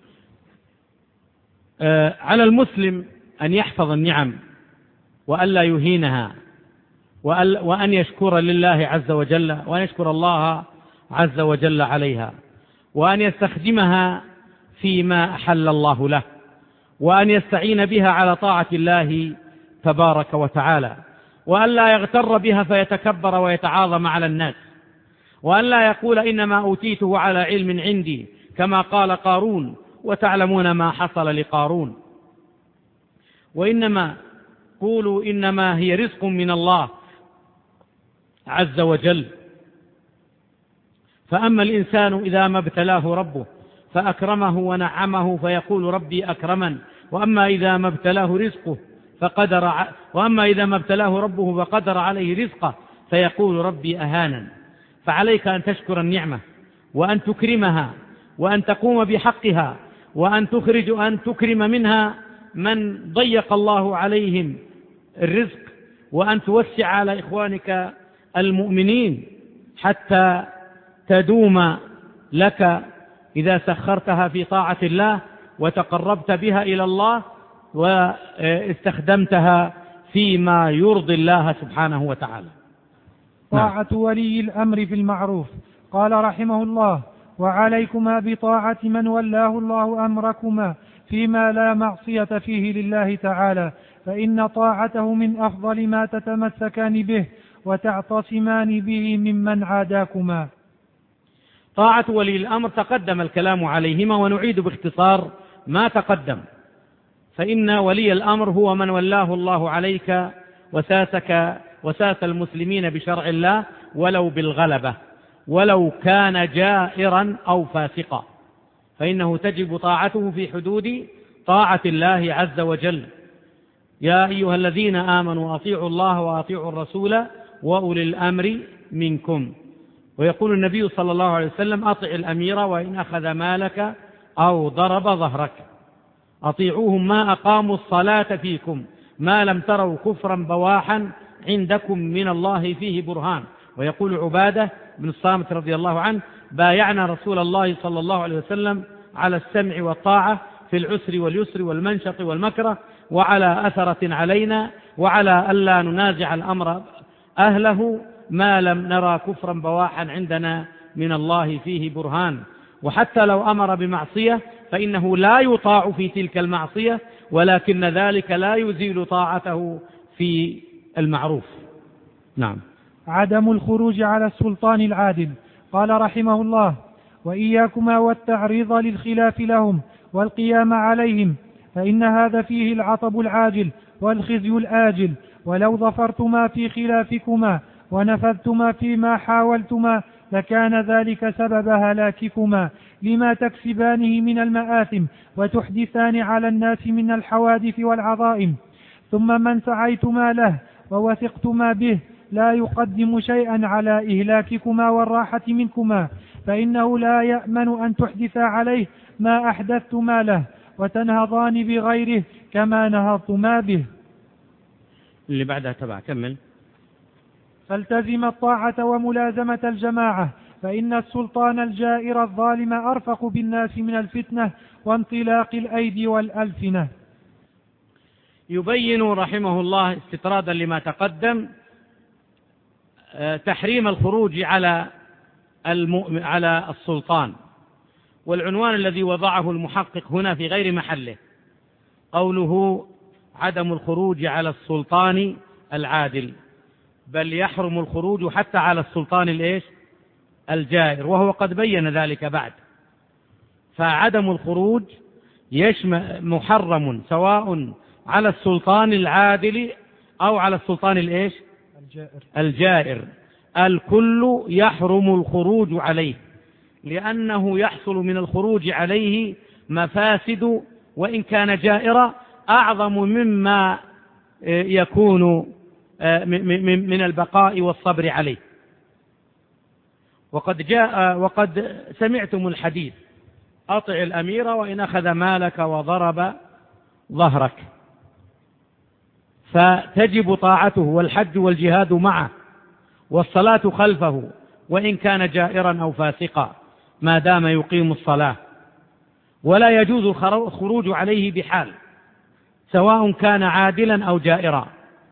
على المسلم أن يحفظ النعم وألا يهينها، وأن يشكر لله عز وجل، وأن يشكر الله عز وجل عليها، وأن يستخدمها فيما أحل الله له، وأن يستعين بها على طاعة الله تبارك وتعالى، وأن لا يغتر بها فيتكبر ويتعاظم على الناس، وأن لا يقول إنما أوتيته على علم عندي كما قال قارون، وتعلمون ما حصل لقارون. وإنما قولوا إنما هي رزق من الله عز وجل. فأما الإنسان إذا ما ابتلاه ربه فأكرمه ونعمه فيقول ربي أكرمن، وأما إذا ما ابتلاه ربه فقدر عليه رزقه فيقول ربي أهانن. فعليك أن تشكر النعمة وأن تكرمها وأن تقوم بحقها وأن تكرم منها من ضيق الله عليهم الرزق، وأن توسع على إخوانك المؤمنين حتى تدوم لك إذا سخرتها في طاعة الله وتقربت بها إلى الله واستخدمتها فيما يرضي الله سبحانه وتعالى. طاعة ولي الأمر في المعروف. قال رحمه الله: وعليكما بطاعة من ولاه الله أمركما فيما لا معصية فيه لله تعالى، فإن طاعته من أفضل ما تتمسكان به وتعتصمان به ممن عاداكما. طاعة ولي الأمر تقدم الكلام عليهما ونعيد باختصار ما تقدم. فإن ولي الأمر هو من ولاه الله عليك وساس المسلمين بشرع الله ولو بالغلبة، ولو كان جائرا أو فاسقا، فإنه تجب طاعته في حدود طاعة الله عز وجل. يا أيها الذين آمنوا أطيعوا الله وأطيعوا الرسول وأولي الأمر منكم. ويقول النبي صلى الله عليه وسلم: أطع الأمير وإن أخذ مالك أو ضرب ظهرك، أطيعوهم ما أقاموا الصلاة فيكم ما لم تروا كفرا بواحا عندكم من الله فيه برهان. ويقول عبادة بن الصامت رضي الله عنه: بايعنا رسول الله صلى الله عليه وسلم على السمع والطاعة في العسر واليسر والمنشط والمكره، وعلى أثرة علينا، وعلى ألا ننازع الأمر أهله ما لم نرى كفرا بواحا عندنا من الله فيه برهان. وحتى لو أمر بمعصية فإنه لا يطاع في تلك المعصية، ولكن ذلك لا يزيل طاعته في المعروف. نعم. عدم الخروج على السلطان العادل. قال رحمه الله: وإياكما والتعريض للخلاف لهم والقيام عليهم، فإن هذا فيه العطب العاجل والخزي الآجل، ولو ظفرتما في خلافكما ونفذتما فيما حاولتما لكان ذلك سبب هلاككما، لما تكسبانه من المآثم وتحدثان على الناس من الحوادث والعظائم. ثم من سعيتما له ووثقتما به لا يقدم شيئا على إهلاككما والراحة منكما، فإنه لا يأمن أن تحدثا عليه ما أحدثتما له وتنهضان بغيره كما نهضتما به. اللي بعدها تبع كمل. فالتزم الطاعة وملازمة الجماعة، فإن السلطان الجائر الظالم أرفق بالناس من الفتنة وانطلاق الأيدي والألسنة. يبين رحمه الله استطرادا لما تقدم تحريم الخروج على السلطان، والعنوان الذي وضعه المحقق هنا في غير محله، قوله عدم الخروج على السلطان العادل، بل يحرم الخروج حتى على السلطان الجائر، وهو قد بين ذلك بعد. فعدم الخروج يشمل محرم سواء على السلطان العادل أو على السلطان الجائر، الكل يحرم الخروج عليه، لأنه يحصل من الخروج عليه مفاسد وإن كان جائرا أعظم مما يكون من البقاء والصبر عليه. وقد سمعتم الحديث: أطع الأمير وإن أخذ مالك وضرب ظهرك، فتجب طاعته والحج والجهاد معه والصلاة خلفه وإن كان جائرا أو فاسقا ما دام يقيم الصلاة، ولا يجوز الخروج عليه بحال سواء كان عادلا أو جائرا،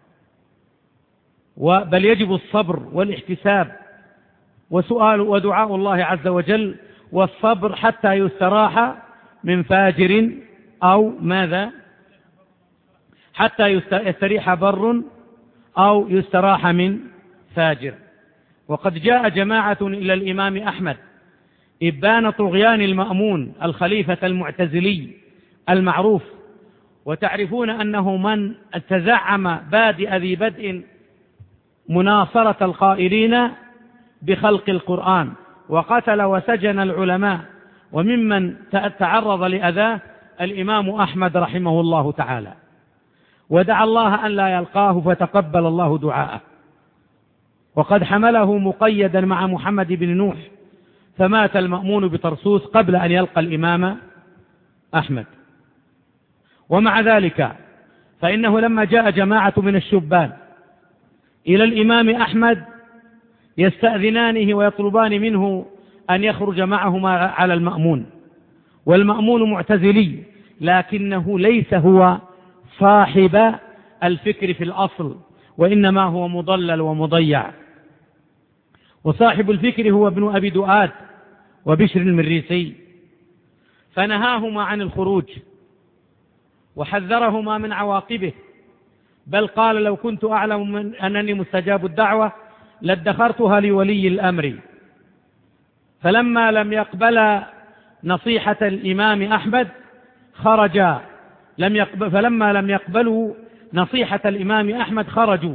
بل يجب الصبر والاحتساب وسؤال ودعاء الله عز وجل والصبر حتى يستراح من فاجر أو ماذا، حتى يستريح بر أو يستراح من فاجر. وقد جاء جماعة إلى الإمام أحمد إبان طغيان المأمون الخليفة المعتزلي المعروف، وتعرفون أنه من تزعم بادئ ذي بدء مناصرة القائلين بخلق القرآن وقتل وسجن العلماء، وممن تعرض لأذاه الإمام أحمد رحمه الله تعالى، ودعا الله أن لا يلقاه فتقبل الله دعاءه، وقد حمله مقيدا مع محمد بن نوح، فمات المأمون بطرسوس قبل أن يلقى الإمام أحمد. ومع ذلك فإنه لما جاء جماعة من الشبان إلى الإمام أحمد يستأذنانه ويطلبان منه أن يخرج معهما على المأمون، والمأمون معتزلي، لكنه ليس هو صاحب الفكر في الأصل، وإنما هو مضلل ومضيع، وصاحب الفكر هو ابن أبي دؤاد وبشر المريسي، فنهاهما عن الخروج وحذرهما من عواقبه، بل قال لو كنت أعلم من أنني مستجاب الدعوة لادخرتها لولي الأمر. فلما لم يقبل نصيحة الإمام أحمد خرجا، فلما لم يقبلوا نصيحة الإمام أحمد خرجوا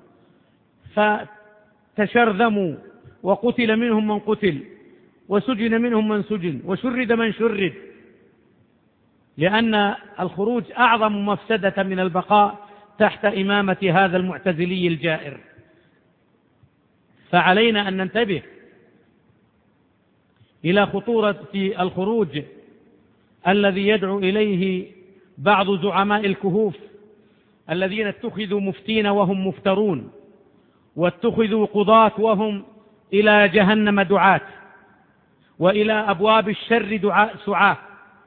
فتشرذموا، وقتل منهم من قتل، وسجن منهم من سجن، وشرد من شرد، لأن الخروج أعظم مفسدة من البقاء تحت إمامة هذا المعتزلي الجائر. فعلينا أن ننتبه إلى خطورة الخروج الذي يدعو إليه بعض زعماء الكهوف الذين اتخذوا مفتين وهم مفترون، واتخذوا قضاة وهم إلى جهنم دعاة، وإلى أبواب الشر سعاة،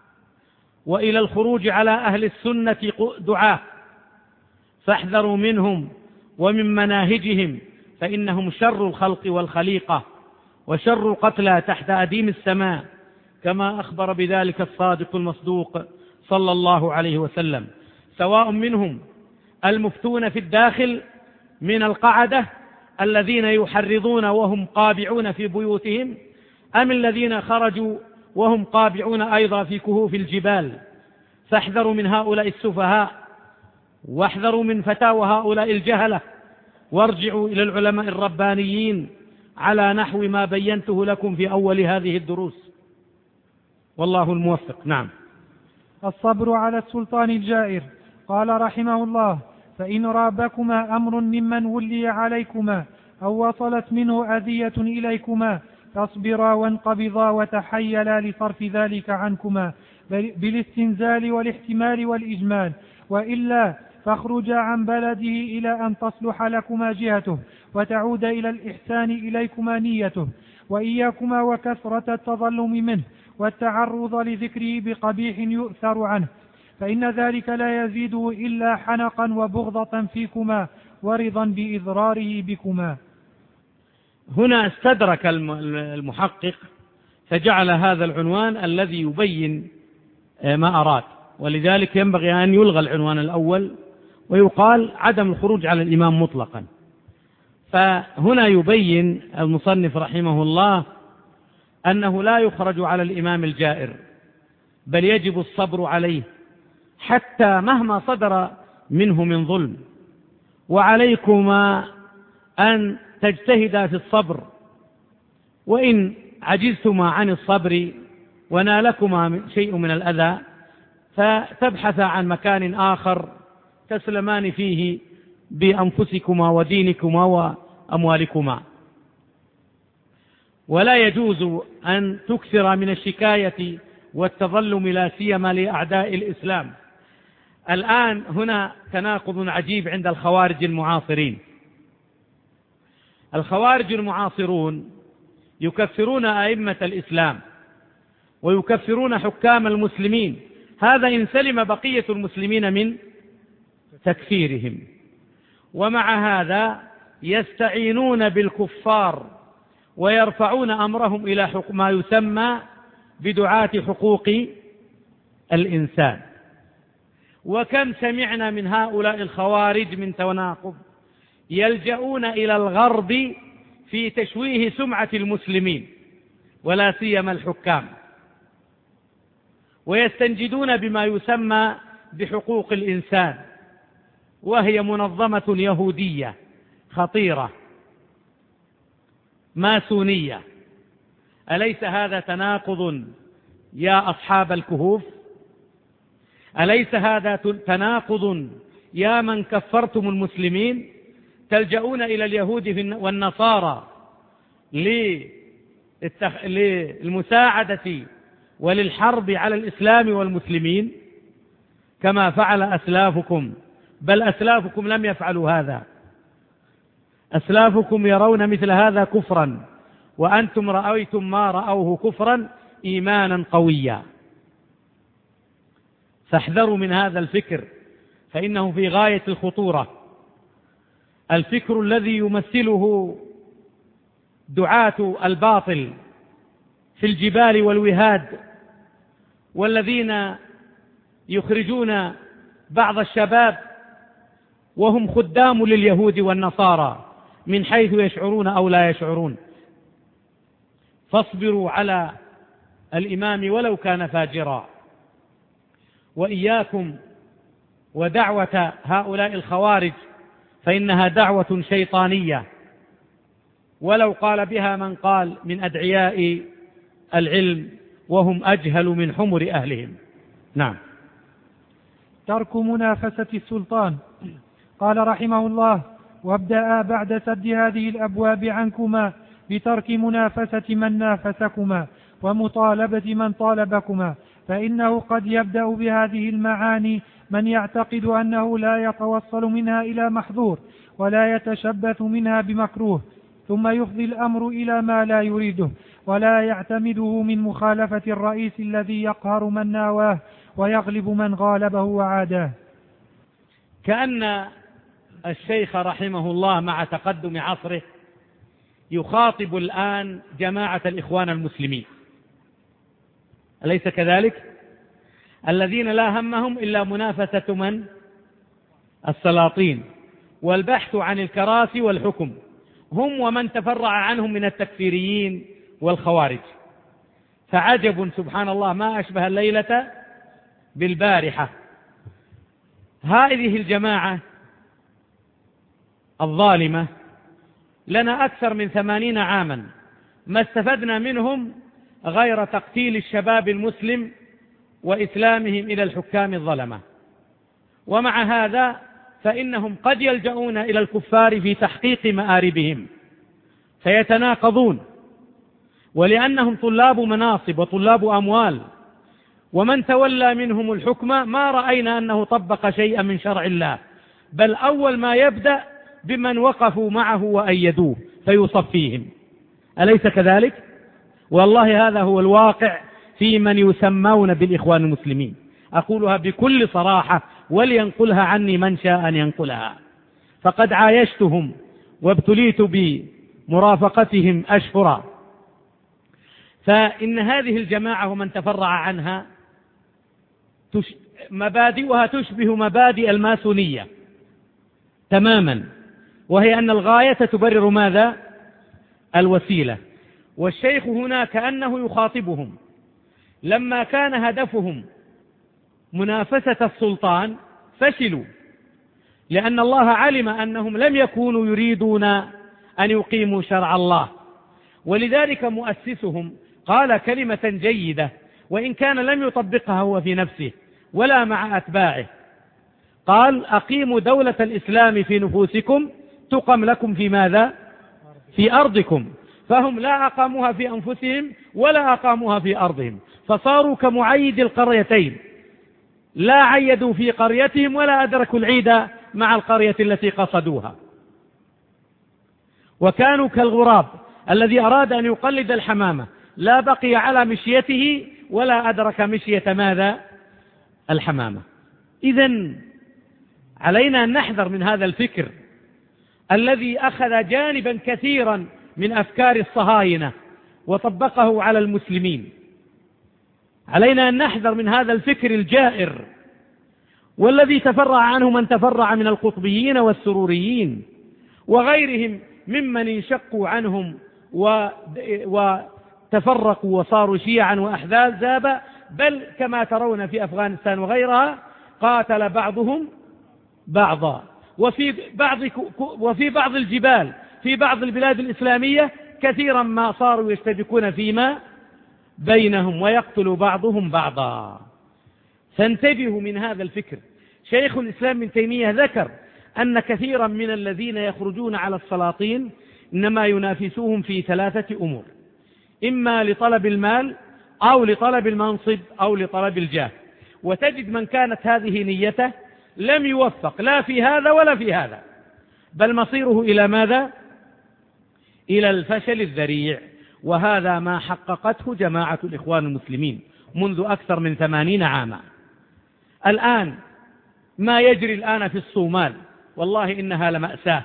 وإلى الخروج على أهل السنة دعاة، فاحذروا منهم ومن مناهجهم، فإنهم شر الخلق والخليقة، وشر القتلى تحت أديم السماء، كما أخبر بذلك الصادق المصدوق صلى الله عليه وسلم، سواء منهم المفتون في الداخل من القعدة الذين يحرضون وهم قابعون في بيوتهم، أم الذين خرجوا وهم قابعون أيضا في كهوف الجبال. فاحذروا من هؤلاء السفهاء، واحذروا من فتاوى هؤلاء الجهلة، وارجعوا إلى العلماء الربانيين على نحو ما بينته لكم في أول هذه الدروس، والله الموفق. نعم. الصبر على السلطان الجائر. قال رحمه الله: فإن رابكما أمر ممن ولي عليكما أو وصلت منه أذية إليكما فاصبرا وانقبضا وتحيلا لصرف ذلك عنكما بالاستنزال والاحتمال والإجمال، وإلا فاخرجا عن بلده إلى أن تصلح لكما جهته وتعود إلى الإحسان إليكما نيته، وإياكما وكثرة التظلم منه والتعرض لذكره بقبيح يؤثر عنه، فإن ذلك لا يزيده إلا حنقا وبغضة فيكما ورضا بإضراره بكما. هنا استدرك المحقق فجعل هذا العنوان الذي يبين ما أراد، ولذلك ينبغي أن يلغى العنوان الأول ويقال عدم الخروج على الإمام مطلقا. فهنا يبين المصنف رحمه الله أنه لا يخرج على الإمام الجائر، بل يجب الصبر عليه حتى مهما صدر منه من ظلم، وعليكما أن تجتهدا في الصبر، وإن عجزتما عن الصبر ونالكما شيء من الأذى فتبحثا عن مكان آخر تسلمان فيه بأنفسكما ودينكما وأموالكما. ولا يجوز أن تكثر من الشكاية والتظلم لا سيما لأعداء الإسلام. الآن هنا تناقض عجيب عند الخوارج المعاصرين. الخوارج المعاصرون يكفرون أئمة الإسلام ويكفرون حكام المسلمين، هذا إن سلم بقية المسلمين من تكفيرهم، ومع هذا يستعينون بالكفار ويرفعون أمرهم إلى ما يسمى بدعاة حقوق الإنسان. وكم سمعنا من هؤلاء الخوارج من تناقض، يلجؤون إلى الغرب في تشويه سمعة المسلمين ولا سيما الحكام، ويستنجدون بما يسمى بحقوق الإنسان، وهي منظمة يهودية خطيرة ماسونية. أليس هذا تناقض يا أصحاب الكهوف؟ أليس هذا تناقض يا من كفرتم المسلمين؟ تلجؤون إلى اليهود والنصارى للمساعدة وللحرب على الإسلام والمسلمين كما فعل أسلافكم، بل أسلافكم لم يفعلوا هذا. أسلافكم يرون مثل هذا كفرا، وأنتم رأيتم ما رأوه كفرا إيمانا قويا. فاحذروا من هذا الفكر، فإنه في غاية الخطورة. الفكر الذي يمثله دعاة الباطل في الجبال والوهاد، والذين يخرجون بعض الشباب وهم خدام لليهود والنصارى من حيث يشعرون أو لا يشعرون. فاصبروا على الإمام ولو كان فاجرا، وإياكم ودعوة هؤلاء الخوارج، فإنها دعوة شيطانية، ولو قال بها من قال من أدعياء العلم وهم أجهل من حمر أهلهم. نعم. ترك منافسة السلطان. قال رحمه الله: وابدأ بعد سد هذه الأبواب عنكما بترك منافسة من نافسكما ومطالبة من طالبكما، فإنه قد يبدأ بهذه المعاني من يعتقد أنه لا يتوصل منها إلى محظور ولا يتشبث منها بمكروه، ثم يفضي الأمر إلى ما لا يريده ولا يعتمده من مخالفة الرئيس الذي يقهر من ناواه ويغلب من غالبه وعاداه. كأن الشيخ رحمه الله مع تقدم عصره يخاطب الآن جماعة الإخوان المسلمين، أليس كذلك؟ الذين لا همهم إلا منافسة من؟ السلاطين والبحث عن الكراسي والحكم، هم ومن تفرع عنهم من التكفيريين والخوارج. فعجب سبحان الله، ما أشبه الليلة بالبارحة. هذه الجماعة الظالمة لنا أكثر من 80 عاما ما استفدنا منهم غير تقتيل الشباب المسلم وإسلامهم إلى الحكام الظلمة. ومع هذا فإنهم قد يلجؤون إلى الكفار في تحقيق مآربهم، فيتناقضون، ولأنهم طلاب مناصب وطلاب أموال، ومن تولى منهم الحكم ما رأينا أنه طبق شيئا من شرع الله، بل أول ما يبدأ بمن وقفوا معه وأيدوه فيصفيهم. أليس كذلك؟ والله هذا هو الواقع في من يسمون بالإخوان المسلمين. أقولها بكل صراحة ولينقلها عني من شاء أن ينقلها، فقد عايشتهم وابتليت بمرافقتهم أشهرا. فإن هذه الجماعة ومن تفرع عنها مبادئها تشبه مبادئ الماسونية تماما، وهي أن الغاية تبرر ماذا؟ الوسيلة. والشيخ هنا كأنه يخاطبهم لما كان هدفهم منافسة السلطان فشلوا، لأن الله علم أنهم لم يكونوا يريدون أن يقيموا شرع الله، ولذلك مؤسسهم قال كلمة جيدة وإن كان لم يطبقها هو في نفسه ولا مع أتباعه. قال: أقيموا دولة الإسلام في نفوسكم تقم لكم في ماذا؟ في أرضكم. فهم لا أقاموها في أنفسهم ولا أقاموها في أرضهم، فصاروا كمعيد القريتين، لا عيدوا في قريتهم ولا أدركوا العيد مع القرية التي قصدوها. وكانوا كالغراب الذي أراد أن يقلد الحمامة، لا بقي على مشيته ولا أدرك مشية ماذا؟ الحمامة. إذن علينا أن نحذر من هذا الفكر الذي أخذ جانبا كثيرا من أفكار الصهاينة وطبقه على المسلمين. علينا أن نحذر من هذا الفكر الجائر والذي تفرع عنه من تفرع من القطبيين والسروريين وغيرهم ممن انشقوا عنهم وتفرقوا وصاروا شيعا وأحزابا، بل كما ترون في أفغانستان وغيرها قاتل بعضهم بعضا. وفي بعض الجبال في بعض البلاد الإسلامية كثيرا ما صاروا يشتبكون فيما بينهم ويقتل بعضهم بعضا. فانتبهوا من هذا الفكر. شيخ الإسلام ابن تيمية ذكر أن كثيرا من الذين يخرجون على السلاطين إنما ينافسوهم في 3 أمور: إما لطلب المال أو لطلب المنصب أو لطلب الجاه. وتجد من كانت هذه نيته لم يوفق لا في هذا ولا في هذا، بل مصيره إلى ماذا؟ إلى الفشل الذريع. وهذا ما حققته جماعة الإخوان المسلمين منذ أكثر من 80 عاما. الآن ما يجري الآن في الصومال والله إنها لمأساة.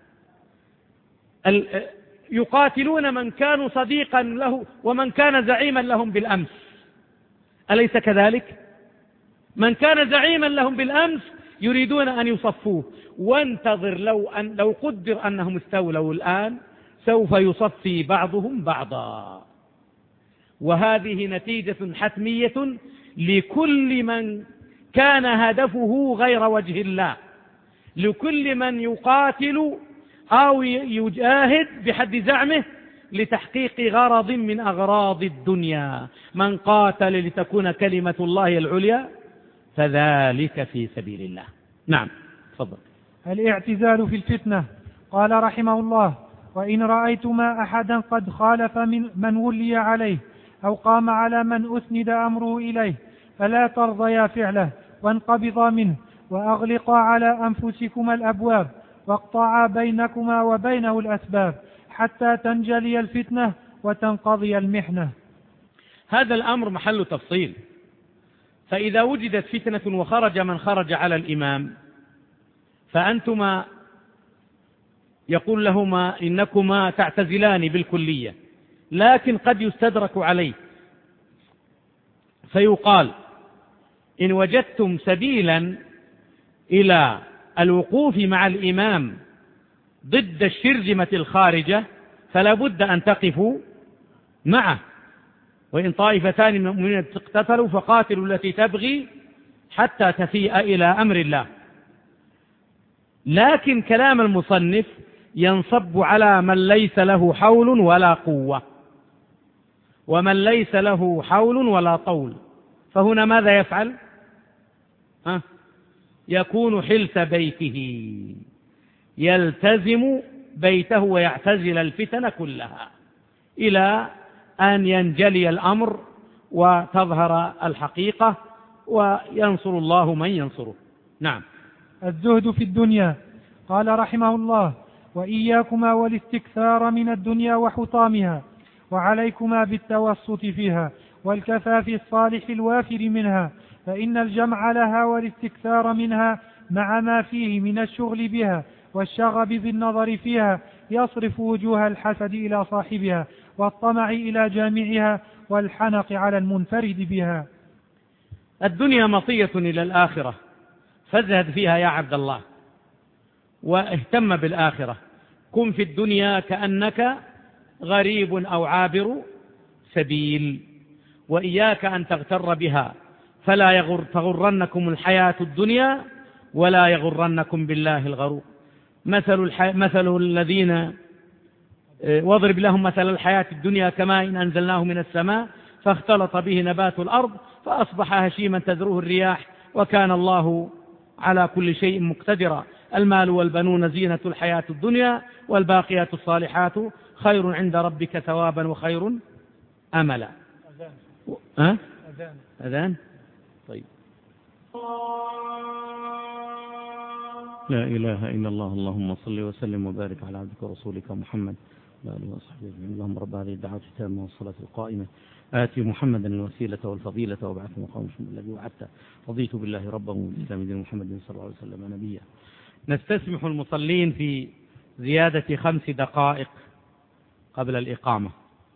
يقاتلون من كانوا صديقا له ومن كان زعيما لهم بالأمس، أليس كذلك؟ من كان زعيما لهم بالأمس يريدون أن يصفوه. وانتظر لو قدر أنهم استولوا الآن سوف يصفي بعضهم بعضا. وهذه نتيجة حتمية لكل من كان هدفه غير وجه الله، لكل من يقاتل أو يجاهد بحد زعمه لتحقيق غرض من أغراض الدنيا. من قاتل لتكون كلمة الله العليا فذلك في سبيل الله. نعم، تفضل. الاعتزال في الفتنة. قال رحمه الله: وإن رأيتما أحدا قد خالف من ولي عليه أو قام على من أسند أمره إليه فلا ترضيا فعله وانقبضا منه وأغلقا على أنفسكما الأبواب واقطعا بينكما وبينه الأسباب حتى تنجلي الفتنة وتنقضي المحنة. هذا الأمر محل تفصيل. فإذا وجدت فتنة وخرج من خرج على الإمام فأنتما يقول لهما إنكما تعتزلان بالكلية، لكن قد يستدرك عليه فيقال إن وجدتم سبيلا إلى الوقوف مع الإمام ضد الشرذمة الخارجة فلا بد أن تقفوا معه. وإن طائفتان من المؤمنين اقتتلوا فقاتلوا التي تبغي حتى تفيء إلى أمر الله. لكن كلام المصنف ينصب على من ليس له حول ولا قوة، ومن ليس له حول ولا طول فهنا ماذا يفعل؟ يكون حلس بيته، يلتزم بيته ويعتزل الفتن كلها إلى أن ينجلي الأمر وتظهر الحقيقة وينصر الله من ينصره. نعم. الزهد في الدنيا. قال رحمه الله: وإياكما والاستكثار من الدنيا وحطامها، وعليكما بالتوسط فيها والكفاف الصالح الوافر منها، فإن الجمع لها والاستكثار منها مع ما فيه من الشغل بها والشغب بالنظر فيها يصرف وجوه الحسد إلى صاحبها والطمع إلى جامعها والحنق على المنفرد بها. الدنيا مطية إلى الآخرة، فازهد فيها يا عبد الله واهتم بالآخرة. كن في الدنيا كأنك غريب أو عابر سبيل، وإياك أن تغتر بها، فلا تغرنكم الحياة الدنيا ولا يغرنكم بالله الغرور. مثل الذين واضرب لهم مثل الحياة الدنيا كماء إن أنزلناه من السماء فاختلط به نبات الأرض فأصبح هشيما تذروه الرياح وكان الله على كل شيء مقتدرا. المال والبنون زينة الحياة الدنيا والباقيات الصالحات خير عند ربك ثوابا وخير أملا. أذان. طيب. لا إله إلا الله. اللهم صل وسلم وبارك على عبدك ورسولك محمد وعلى آله وصحبه أجمعين. اللهم رب هذه الدعوة التامة والصلاة القائمة آتي محمدا الوسيلة والفضيلة وابعثه مقام الذي وعدته. رضيت بالله ربا وبالإسلام دين محمد صلى الله عليه وسلم نبيا. نستسمح المصلين في زيادة 5 دقائق قبل الإقامة،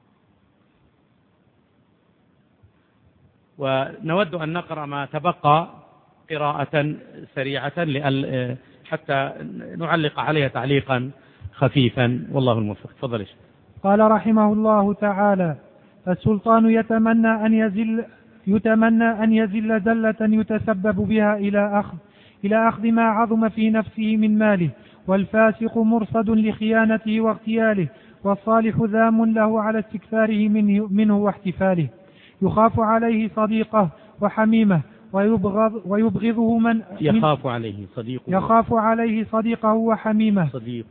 ونود أن نقرأ ما تبقى قراءة سريعة حتى نعلق عليها تعليقا خفيفا والله الموفق. تفضل يا شيخ. قال رحمه الله تعالى: فالسلطان يتمنى أن يزل يتمنى أن يزل زلة يتسبب بها إلى أخذ ما عظم في نفسه من ماله، والفاسق مرصد لخيانته واغتياله، والصالح ذام له على استكثاره منه واحتفاله. يخاف عليه صديقه وحميمه، ويبغضه من يخاف عليه صديقه وحميمه،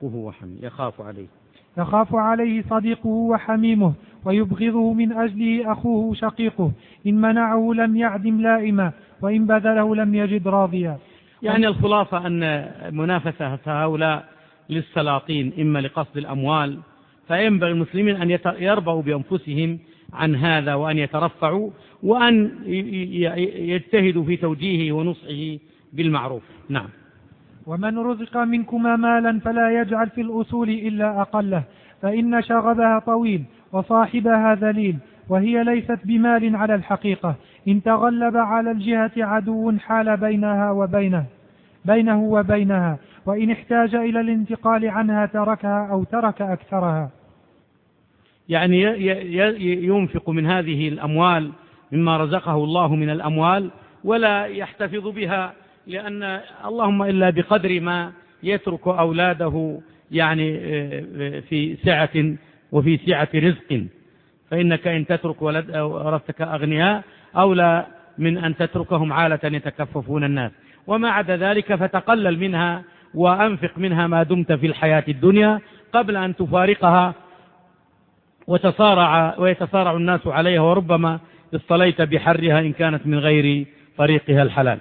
يخاف عليه صديقه وحميمه، ويبغضه من أجله أخوه شقيقه، إن منعه لم يعدم لائما، وإن بذله لم يجد راضيا. يعني الخلاصة أن منافسة هؤلاء للسلاطين إما لقصد الأموال، فينبغي المسلمين أن يربوا بأنفسهم عن هذا، وأن يترفعوا، وأن يجتهدوا في توجيهه ونصحه بالمعروف. نعم. ومن رزق منكما مالا فلا يجعل في الأصول إلا أقله، فإن شغبها طويل وصاحبها ذليل، وهي ليست بمال على الحقيقة. إن تغلب على الجهة عدو حال بينه وبينها، وإن احتاج إلى الانتقال عنها تركها أو ترك أكثرها. يعني ينفق من هذه الأموال مما رزقه الله من الأموال، ولا يحتفظ بها، لأن اللهم إلا بقدر ما يترك أولاده يعني في سعة وفي سعة رزق، فإنك إن تترك ورثتك أغنياء أولى من أن تتركهم عالة يتكففون الناس. وما عدا ذلك فتقلل منها وأنفق منها ما دمت في الحياة الدنيا قبل أن تفارقها ويتصارع الناس عليها، وربما اصطليت بحرها إن كانت من غير طريقها الحلال.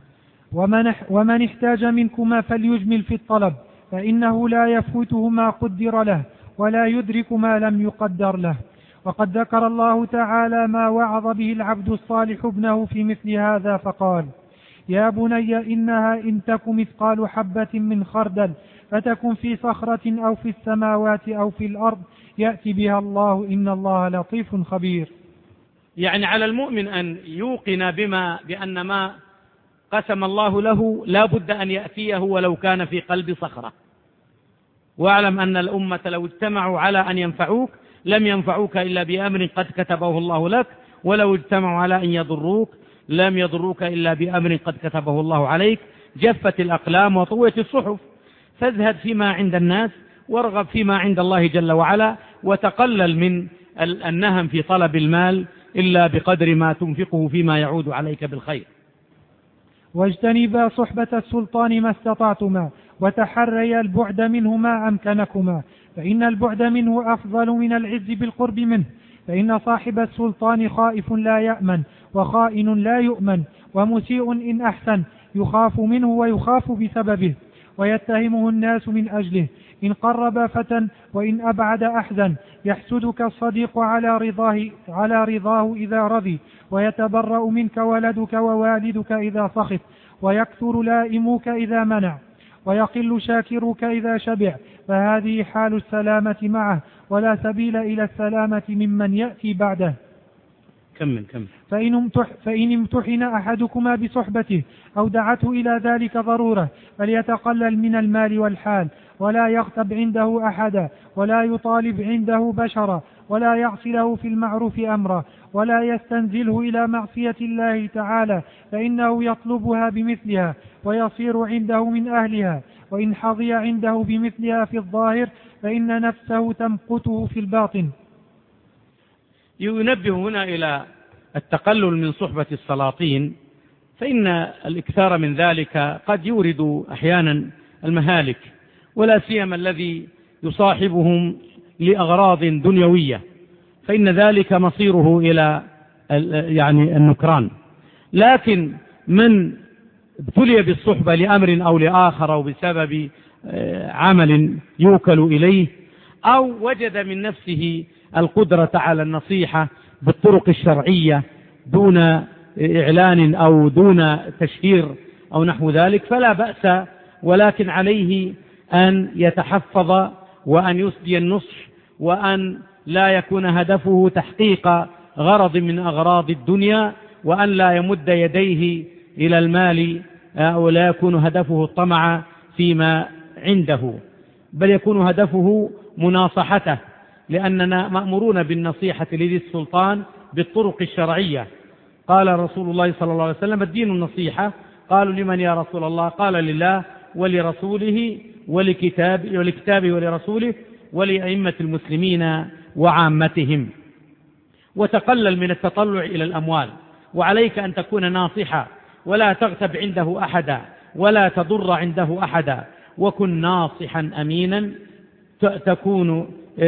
ومن احتاج منكما فليجمل في الطلب، فإنه لا يفوته ما قدر له، ولا يدرك ما لم يقدر له. وقد ذكر الله تعالى ما وعظ به العبد الصالح ابنه في مثل هذا، فقال: يا بني إنها إن تك مثقال حبة من خردل فتكن في صخرة أو في السماوات أو في الأرض يأتي بها الله إن الله لطيف خبير. يعني على المؤمن أن يوقن بأن ما قسم الله له لا بد أن يأتيه ولو كان في قلب صخرة. واعلم أن الأمة لو اجتمعوا على أن ينفعوك لم ينفعوك إلا بأمر قد كتبه الله لك، ولو اجتمعوا على أن يضروك لم يضروك إلا بأمر قد كتبه الله عليك. جفت الأقلام وطويت الصحف، فاذهب فيما عند الناس وارغب فيما عند الله جل وعلا، وتقلل من النهم في طلب المال إلا بقدر ما تنفقه فيما يعود عليك بالخير. واجتنبا صحبة السلطان ما استطعتما، وتحريا البعد منه ما أمكنكما، فإن البعد منه أفضل من العز بالقرب منه. فإن صاحب السلطان خائف لا يأمن، وخائن لا يؤمن، ومسيء إن أحسن يخاف منه ويخاف بسببه، ويتهمه الناس من أجله. إن قرب فتى وإن أبعد أحزن، يحسدك الصديق على رضاه إذا رضي، ويتبرأ منك ولدك ووالدك إذا سخط، ويكثر لائمك إذا منع، ويقل شاكرك إذا شبع. فهذه حال السلامة معه، ولا سبيل إلى السلامة ممن يأتي بعده. كمل. فإن امتحن أحدكما بصحبته أو دعته إلى ذلك ضرورة فليتقلل من المال والحال، ولا يغتب عنده أحدا، ولا يطالب عنده بشرا، ولا يعصي له في المعروف أمرا، ولا يستنزله إلى معصية الله تعالى، فإنه يطلبها بمثلها ويصير عنده من أهلها. وإن حظي عنده بمثلها في الظاهر فإن نفسه تمقته في الباطن. ينبه هنا إلى التقلل من صحبة السلاطين، فإن الإكثار من ذلك قد يورد أحيانا المهالك، ولا سيما الذي يصاحبهم لأغراض دنيوية، فإن ذلك مصيره إلى يعني النكران. لكن من ابتلي بالصحبة لأمر أو لآخر أو بسبب عمل يوكل إليه، أو وجد من نفسه القدرة على النصيحة بالطرق الشرعية دون إعلان أو دون تشهير أو نحو ذلك، فلا بأس، ولكن عليه أن يتحفظ وأن يسدي النصح، وأن لا يكون هدفه تحقيق غرض من أغراض الدنيا، وأن لا يمد يديه إلى المال، أو لا يكون هدفه الطمع فيما عنده، بل يكون هدفه مناصحته، لأننا مأمورون بالنصيحة لذي السلطان بالطرق الشرعية، قال رسول الله صلى الله عليه وسلم: الدين النصيحة. قالوا: لمن يا رسول الله؟ قال: لله ولرسوله ولكتابه ولرسوله ولأئمة المسلمين وعامتهم. وتقلل من التطلع إلى الأموال، وعليك أن تكون ناصحا ولا تغتب عنده أحدا ولا تضر عنده أحدا، وكن ناصحا أمينا تكون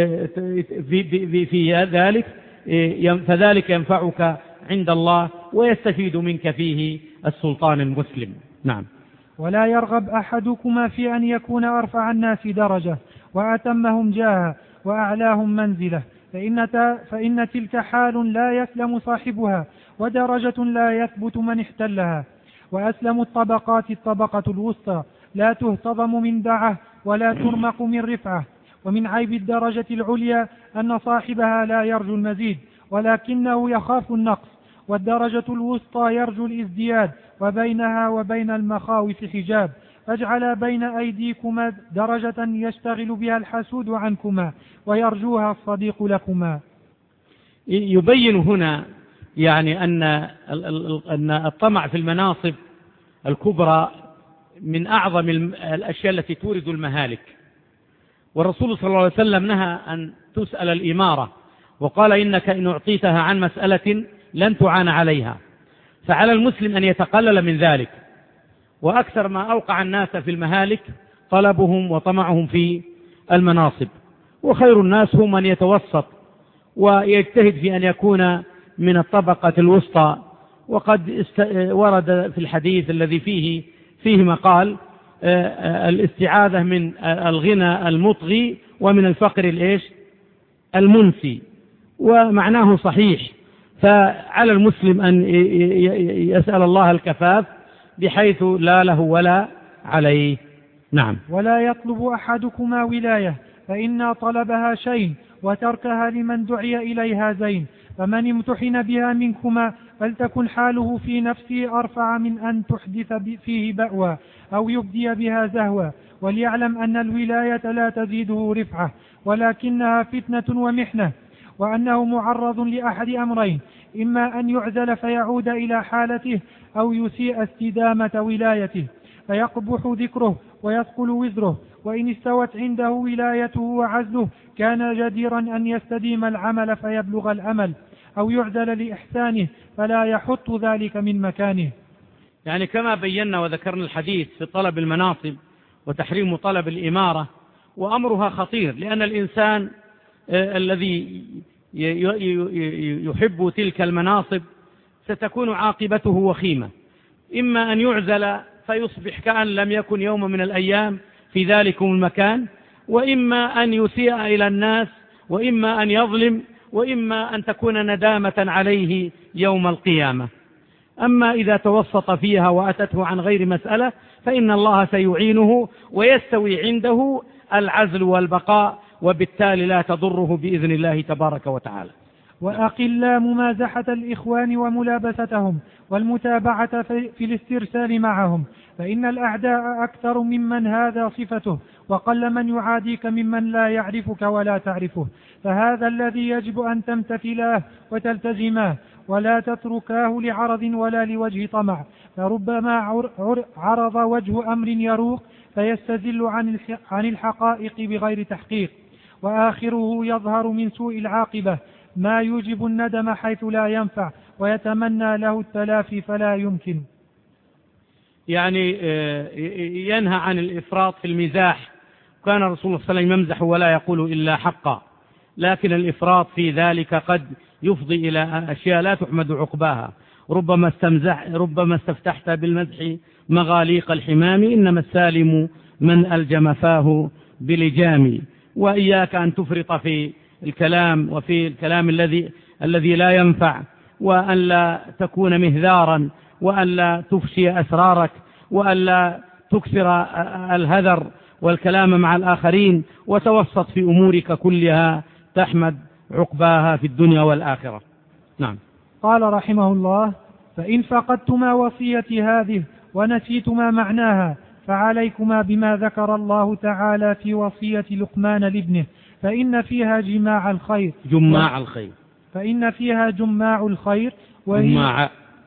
في ذلك، فذلك ينفعك عند الله ويستفيد منك فيه السلطان المسلم. نعم. ولا يرغب أحدكما في أن يكون أرفع الناس درجة وأتمهم جاها وأعلاهم منزلة، فإن تلك حال لا يسلم صاحبها، ودرجة لا يثبت من احتلها. وأسلم الطبقات الطبقة الوسطى، لا تهتضم من دعة ولا ترمق من رفعة. ومن عيب الدرجة العليا أن صاحبها لا يرجو المزيد ولكنه يخاف النقص، والدرجة الوسطى يرجو الازدياد، وبينها وبين المخاوف حجاب. فاجعل بين أيديكما درجة يشتغل بها الحسود عنكما ويرجوها الصديق لكما. يبين هنا يعني أن الطمع في المناصب الكبرى من أعظم الأشياء التي تورد المهالك، والرسول صلى الله عليه وسلم نهى أن تسأل الإمارة، وقال: إنك إن أعطيتها عن مسألة لن تعان عليها. فعلى المسلم أن يتقلل من ذلك. وأكثر ما أوقع الناس في المهالك طلبهم وطمعهم في المناصب، وخير الناس هم من يتوسط ويجتهد في أن يكون من الطبقة الوسطى. وقد ورد في الحديث الذي فيه مقال الاستعاذة من الغنى المطغي ومن الفقر المنسي، ومعناه صحيح. فعلى المسلم أن يسأل الله الكفاف بحيث لا له ولا عليه. نعم. ولا يطلب أحدكما ولاية، فإن طلبها شيء وتركها لمن دعي إليها زين. فمن امتحن بها منكما فلتكن حاله في نفسه أرفع من أن تحدث فيه بأوى أو يبدي بها زهوى. وليعلم أن الولاية لا تزيده رفعة، ولكنها فتنة ومحنة، وأنه معرض لأحد أمرين: إما أن يعزل فيعود إلى حالته، أو يسيء استدامة ولايته فيقبح ذكره ويثقل وزره. وإن استوت عنده ولايته وعزله كان جديرا أن يستديم العمل فيبلغ الأمل، أو يعزل لإحسانه فلا يحط ذلك من مكانه. يعني كما بينا وذكرنا الحديث في طلب المناصب وتحريم طلب الإمارة، وأمرها خطير، لأن الإنسان الذي يحب تلك المناصب ستكون عاقبته وخيمة: إما أن يعزل فيصبح كأن لم يكن يوم من الأيام في ذلك المكان، وإما أن يسيء إلى الناس، وإما أن يظلم، وإما أن تكون ندامة عليه يوم القيامة. أما إذا توسط فيها وأتته عن غير مسألة فإن الله سيعينه ويستوي عنده العزل والبقاء، وبالتالي لا تضره بإذن الله تبارك وتعالى. وأقل ممازحة الإخوان وملابستهم والمتابعة في الاسترسال معهم، فإن الأعداء أكثر ممن هذا صفته، وقل من يعاديك ممن لا يعرفك ولا تعرفه. فهذا الذي يجب أن تمتثلاه وتلتزماه، ولا تتركاه لعرض ولا لوجه طمع، فربما عرض وجه أمر يروق فيستزل عن الحقائق بغير تحقيق، وآخره يظهر من سوء العاقبة ما يوجب الندم حيث لا ينفع، ويتمنى له التلافي فلا يمكن. يعني ينهى عن الإفراط في المزاح. كان رسول الله صلى الله عليه وسلم يمزح ولا يقول إلا حقا، لكن الإفراط في ذلك قد يفضي إلى أشياء لا تحمد عقباها. ربما استفتحت بالمزح مغاليق الحمام، إنما السالم من ألجم فاه بلجام. وإياك أن تفرط في الكلام وفي الكلام الذي لا ينفع، وأن لا تكون مهذارا، وأن لا تفشي أسرارك، وأن لا تكثر الهذر والكلام مع الآخرين، وتوسط في أمورك كلها تحمد عقباها في الدنيا والآخرة. نعم. قال رحمه الله: فإن فقدتما وصيتي هذه ونسيتما معناها فعليكما بما ذكر الله تعالى في وصية لقمان لابنه، فإن فيها جماع الخير. فإن فيها جماع الخير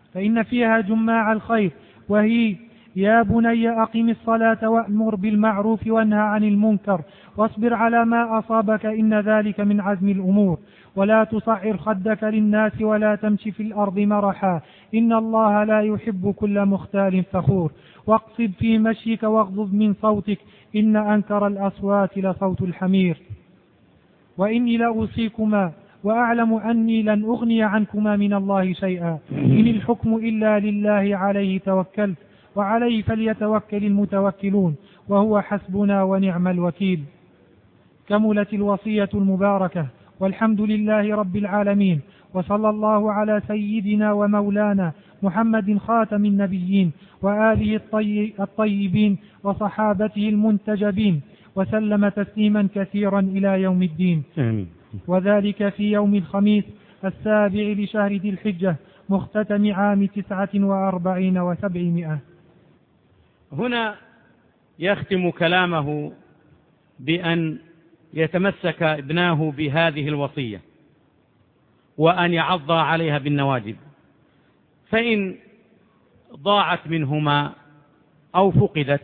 فإن فيها جماع الخير، وهي: يا بني أقم الصلاة وأمر بالمعروف وانهى عن المنكر واصبر على ما أصابك إن ذلك من عزم الأمور، ولا تصعر خدك للناس ولا تمشي في الأرض مرحا إن الله لا يحب كل مختال فخور، واقصد في مشيك واغضض من صوتك إن أنكر الأصوات لصوت الحمير. وإني لأوصيكما وأعلم أني لن أغني عنكما من الله شيئا، إن الحكم إلا لله عليه توكلت وعليه فليتوكل المتوكلون وهو حسبنا ونعم الوكيل. كملت الوصية المباركة، والحمد لله رب العالمين، وصلى الله على سيدنا ومولانا محمد خاتم النبيين وآله الطيبين وصحابته المنتجبين، وسلم تسليما كثيرا إلى يوم الدين. وذلك في يوم الخميس 7 لشهر ذي الحجة مختتم عام 49 و700. هنا يختم كلامه بأن يتمسك ابناه بهذه الوصية وأن يعض عليها بالنواجذ، فإن ضاعت منهما أو فقدت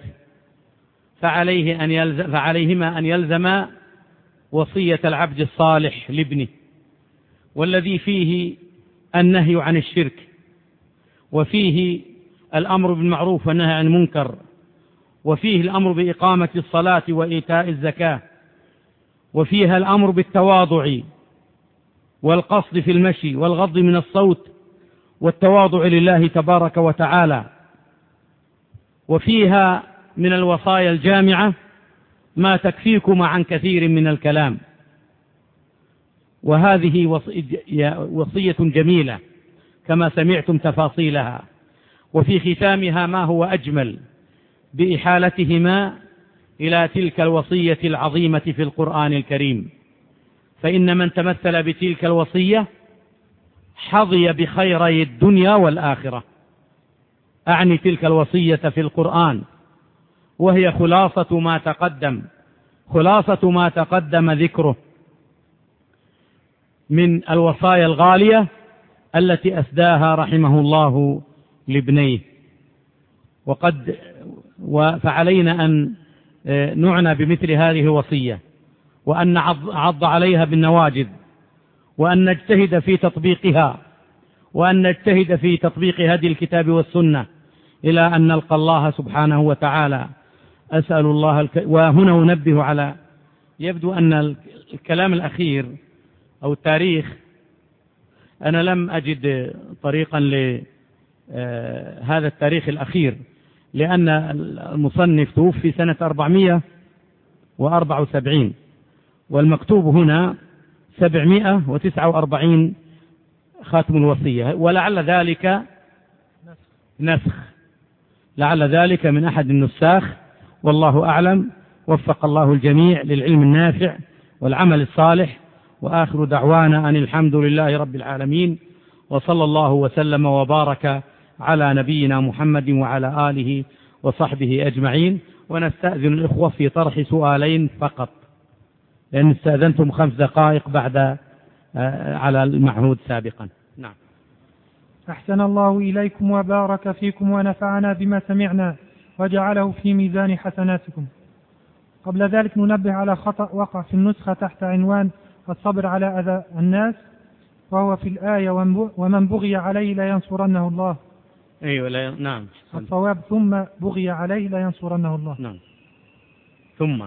فعليهما أن يلزم وصية العبد الصالح لابنه، والذي فيه النهي عن الشرك، وفيه الأمر بالمعروف والنهي عن المنكر، وفيه الأمر بإقامة الصلاة وإيتاء الزكاة، وفيها الأمر بالتواضع والقصد في المشي والغض من الصوت والتواضع لله تبارك وتعالى، وفيها من الوصايا الجامعة ما تكفيكم عن كثير من الكلام. وهذه وصية جميلة كما سمعتم تفاصيلها، وفي ختامها ما هو أجمل بإحالتهما إلى تلك الوصية العظيمة في القرآن الكريم، فإن من تمثل بتلك الوصية حظي بخيري الدنيا والآخرة. أعني تلك الوصية في القرآن، وهي خلاصة ما تقدم ذكره من الوصايا الغالية التي أسداها رحمه الله لابنيه. فعلينا أن نعنى بمثل هذه الوصية، وأن نعض عليها بالنواجذ، وأن نجتهد في تطبيقها، وأن نجتهد في تطبيق هدي الكتاب والسنة إلى أن نلقى الله سبحانه وتعالى. أسأل الله وهنا أنبه على، يبدو أن الكلام الأخير أو التاريخ أنا لم أجد طريقا لهذا التاريخ الأخير، لأن المصنف توفي سنة 474 والمكتوب هنا 749 خاتم الوصية، ولعل ذلك نسخ، لعل ذلك من أحد النساخ، والله أعلم. وفق الله الجميع للعلم النافع والعمل الصالح، وآخر دعوانا أن الحمد لله رب العالمين، وصلى الله وسلم وبارك على نبينا محمد وعلى آله وصحبه أجمعين. ونستأذن الإخوة في طرح سؤالين فقط، لأن استأذنتم 5 دقائق بعد على المعهود سابقا. نعم. أحسن الله إليكم وبارك فيكم ونفعنا بما سمعنا وجعله في ميزان حسناتكم. قبل ذلك ننبه على خطأ وقع في النسخة تحت عنوان الصبر على أذى الناس، وهو في الآية ومن بغي عليه لا ينصرنه الله. أيوة نعم. الصواب ثم بغي عليه لا ينصرنه الله. نعم. ثم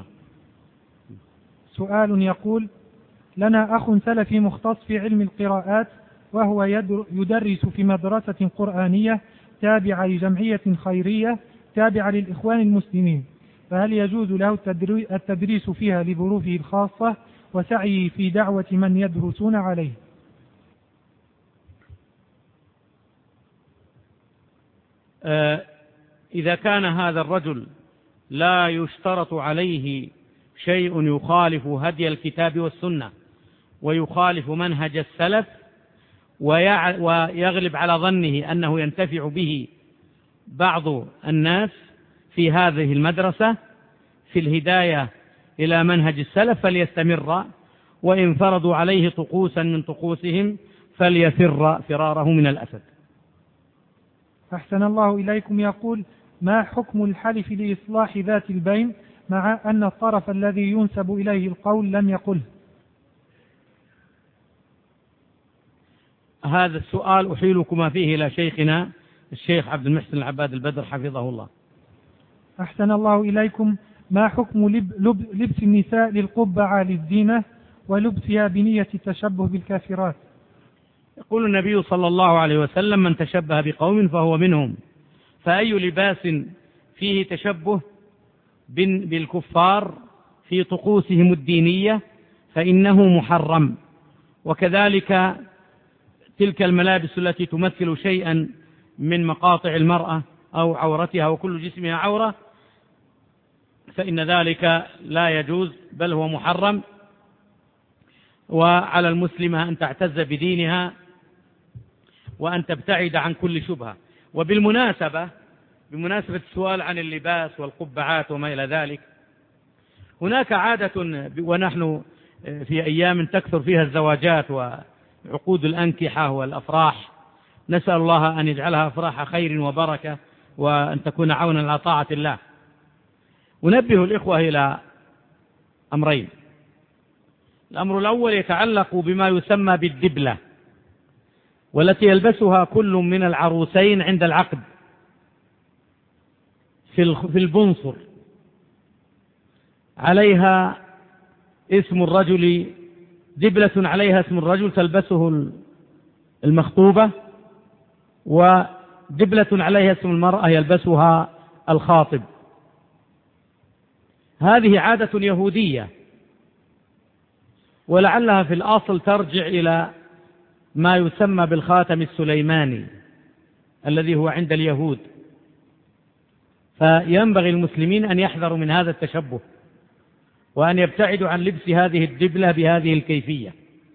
سؤال يقول: لنا أخ سلفي مختص في علم القراءات، وهو يدرس في مدرسة قرآنية تابعة لجمعية خيرية تابعة للإخوان المسلمين، فهل يجوز له التدريس فيها لظروفه الخاصة وسعيه في دعوة من يدرسون عليه؟ إذا كان هذا الرجل لا يشترط عليه شيء يخالف هدي الكتاب والسنة ويخالف منهج السلف ويغلب على ظنه أنه ينتفع به بعض الناس في هذه المدرسة في الهداية إلى منهج السلف فليستمر، وإن فرضوا عليه طقوسا من طقوسهم فليفر فراره من الأسد. أحسن الله إليكم يقول: ما حكم الحلف لإصلاح ذات البين مع أن الطرف الذي ينسب إليه القول لم يقله؟ هذا السؤال أحيلكما فيه إلى شيخنا الشيخ عبد المحسن العباد البدر حفظه الله. أحسن الله إليكم: ما حكم لبس النساء للقبعة للزينة ولبسها بنية التشبه بالكافرات؟ يقول النبي صلى الله عليه وسلم: من تشبه بقوم فهو منهم. فأي لباس فيه تشبه بالكفار في طقوسهم الدينية فإنه محرم، وكذلك تلك الملابس التي تمثل شيئا من مقاطع المرأة أو عورتها وكل جسمها عورة فإن ذلك لا يجوز بل هو محرم. وعلى المسلمة أن تعتز بدينها وأن تبتعد عن كل شبهة. وبمناسبة السؤال عن اللباس والقبعات وما إلى ذلك، هناك عادة ونحن في أيام تكثر فيها الزواجات وعقود الأنكحة والأفراح، نسأل الله أن يجعلها أفراح خير وبركة وأن تكون عونا على طاعة الله. أنبه الإخوة إلى أمرين. الأمر الأول يتعلق بما يسمى بالدبلة، والتي يلبسها كل من العروسين عند العقد في البنصر، عليها اسم الرجل، دبلة عليها اسم الرجل تلبسه المخطوبة، ودبلة عليها اسم المرأة يلبسها الخاطب. هذه عادة يهودية، ولعلها في الأصل ترجع إلى ما يسمى بالخاتم السليماني الذي هو عند اليهود. فينبغي المسلمين أن يحذروا من هذا التشبه وأن يبتعدوا عن لبس هذه الدبلة بهذه الكيفية.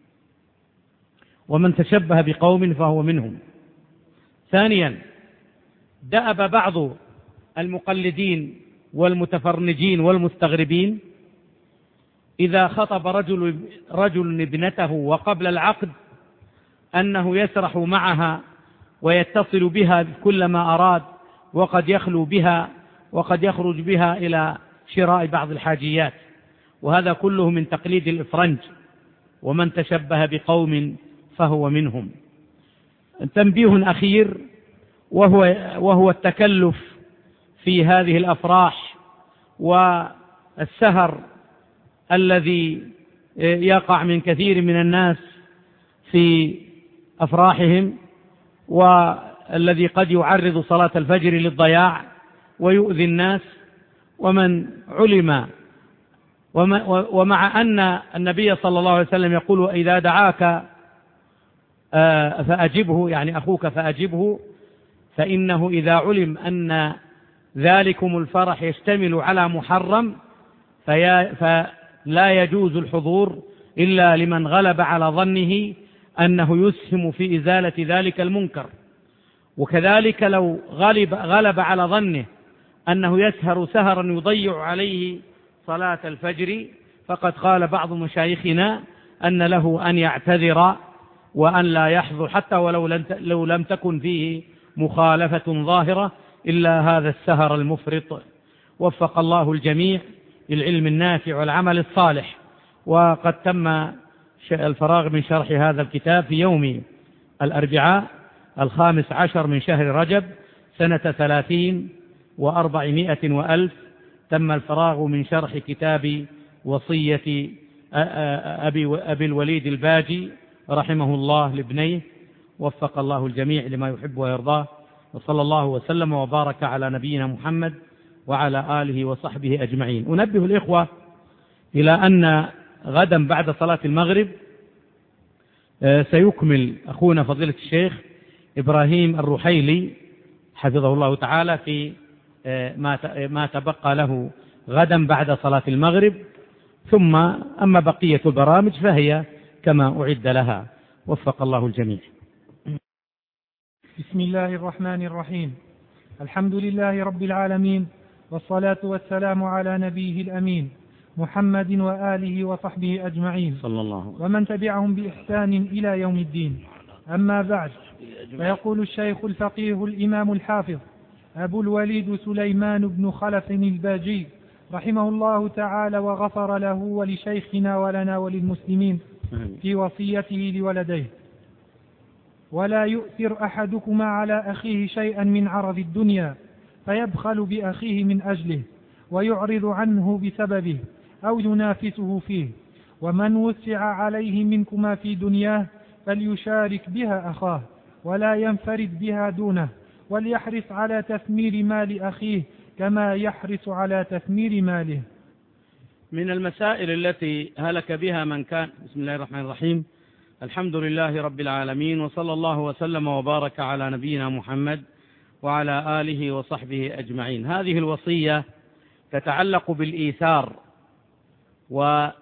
ومن تشبه بقوم فهو منهم. ثانيا، دأب بعض المقلدين والمتفرنجين والمستغربين إذا خطب رجل ابنته وقبل العقد أنه يسرح معها ويتصل بها كلما أراد، وقد يخلو بها وقد يخرج بها إلى شراء بعض الحاجيات، وهذا كله من تقليد الإفرنج. ومن تشبه بقوم فهو منهم. تنبيه أخير وهو التكلف في هذه الأفراح والسهر الذي يقع من كثير من الناس في أفراحهم، والذي قد يعرض صلاة الفجر للضياع ويؤذي الناس. ومن علم ومع أن النبي صلى الله عليه وسلم يقول: إذا دعاك فأجبه، يعني أخوك فأجبه، فإنه إذا علم أن ذلكم الفرح يشتمل على محرم فلا يجوز الحضور إلا لمن غلب على ظنه أنه يسهم في إزالة ذلك المنكر. وكذلك لو غلب على ظنه أنه يسهر سهرا يضيع عليه صلاة الفجر، فقد قال بعض مشايخنا أن له أن يعتذر وأن لا يحضر حتى ولو لم تكن فيه مخالفة ظاهرة إلا هذا السهر المفرط. وفق الله الجميع للعلم النافع والعمل الصالح. وقد تم الفراغ من شرح هذا الكتاب في يوم الأربعاء 15 من شهر رجب سنة 30 و400 وألف. تم الفراغ من شرح كتاب وصية أبي الوليد الباجي رحمه الله لابنيه. وفق الله الجميع لما يحب ويرضاه، وصلى الله وسلم وبارك على نبينا محمد وعلى آله وصحبه أجمعين. أنبه الإخوة إلى أن غدا بعد صلاة المغرب سيكمل أخونا فضيلة الشيخ إبراهيم الرحيلي حفظه الله تعالى في ما تبقى له غدا بعد صلاة المغرب، ثم أما بقية البرامج فهي كما أعد لها. وفق الله الجميع. بسم الله الرحمن الرحيم. الحمد لله رب العالمين، والصلاة والسلام على نبيه الأمين محمد وآله وصحبه أجمعين، صلى الله عليه وسلم، ومن تبعهم بإحسان إلى يوم الدين. أما بعد، فيقول الشيخ الفقيه الإمام الحافظ أبو الوليد سليمان بن خلف الباجي رحمه الله تعالى وغفر له ولشيخنا ولنا وللمسلمين في وصيته لولديه: ولا يؤثر أحدكما على أخيه شيئا من عرض الدنيا فيبخل بأخيه من أجله ويعرض عنه بسببه أو ينافسه فيه، ومن وسع عليه منكما في دنياه فليشارك بها أخاه ولا ينفرد بها دونه، وليحرص على تثمير مال أخيه كما يحرص على تثمير ماله. من المسائل التي هلك بها من كان. بسم الله الرحمن الرحيم. الحمد لله رب العالمين، وصلى الله وسلم وبارك على نبينا محمد وعلى آله وصحبه أجمعين. هذه الوصية تتعلق بالإيثار، وأوصى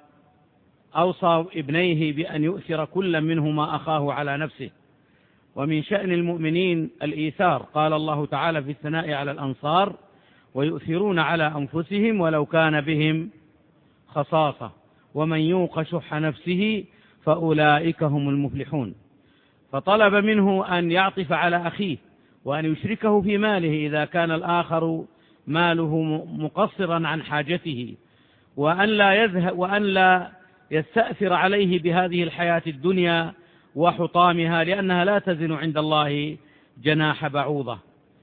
ابنيه بأن يؤثر كل منهما أخاه على نفسه، ومن شأن المؤمنين الإيثار. قال الله تعالى في الثناء على الأنصار: ويؤثرون على أنفسهم ولو كان بهم خصاصة ومن يوق شح نفسه فأولئك هم المفلحون. فطلب منه أن يعطف على أخيه وأن يشركه في ماله إذا كان الآخر ماله مقصرا عن حاجته، وأن لا يستأثر عليه بهذه الحياة الدنيا وحطامها، لأنها لا تزن عند الله جناح بعوضة.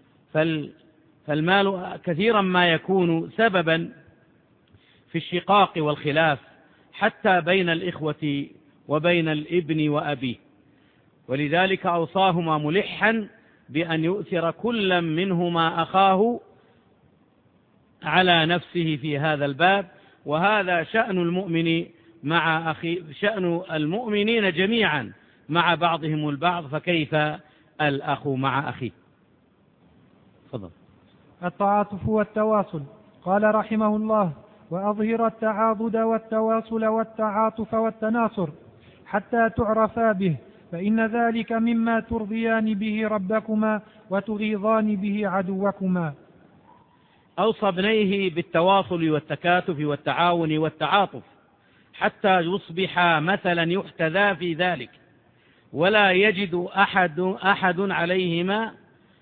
فالمال كثيرا ما يكون سببا في الشقاق والخلاف حتى بين الإخوة وبين الابن وأبيه، ولذلك أوصاهما ملحا بأن يؤثر كل منهما أخاه على نفسه في هذا الباب. وهذا شأن المؤمن مع شأن المؤمنين جميعا مع بعضهم البعض، فكيف الأخ مع أخيه؟ تفضل. التعاطف والتواصل. قال رحمه الله: وأظهر التعاضد والتواصل والتعاطف والتناصر حتى تعرفا به، فإن ذلك مما ترضيان به ربكما وتغيظان به عدوكما. أوصى ابنيه بالتواصل والتكاتف والتعاون والتعاطف حتى يصبح مثلا يحتذى في ذلك، ولا يجد أحد عليهما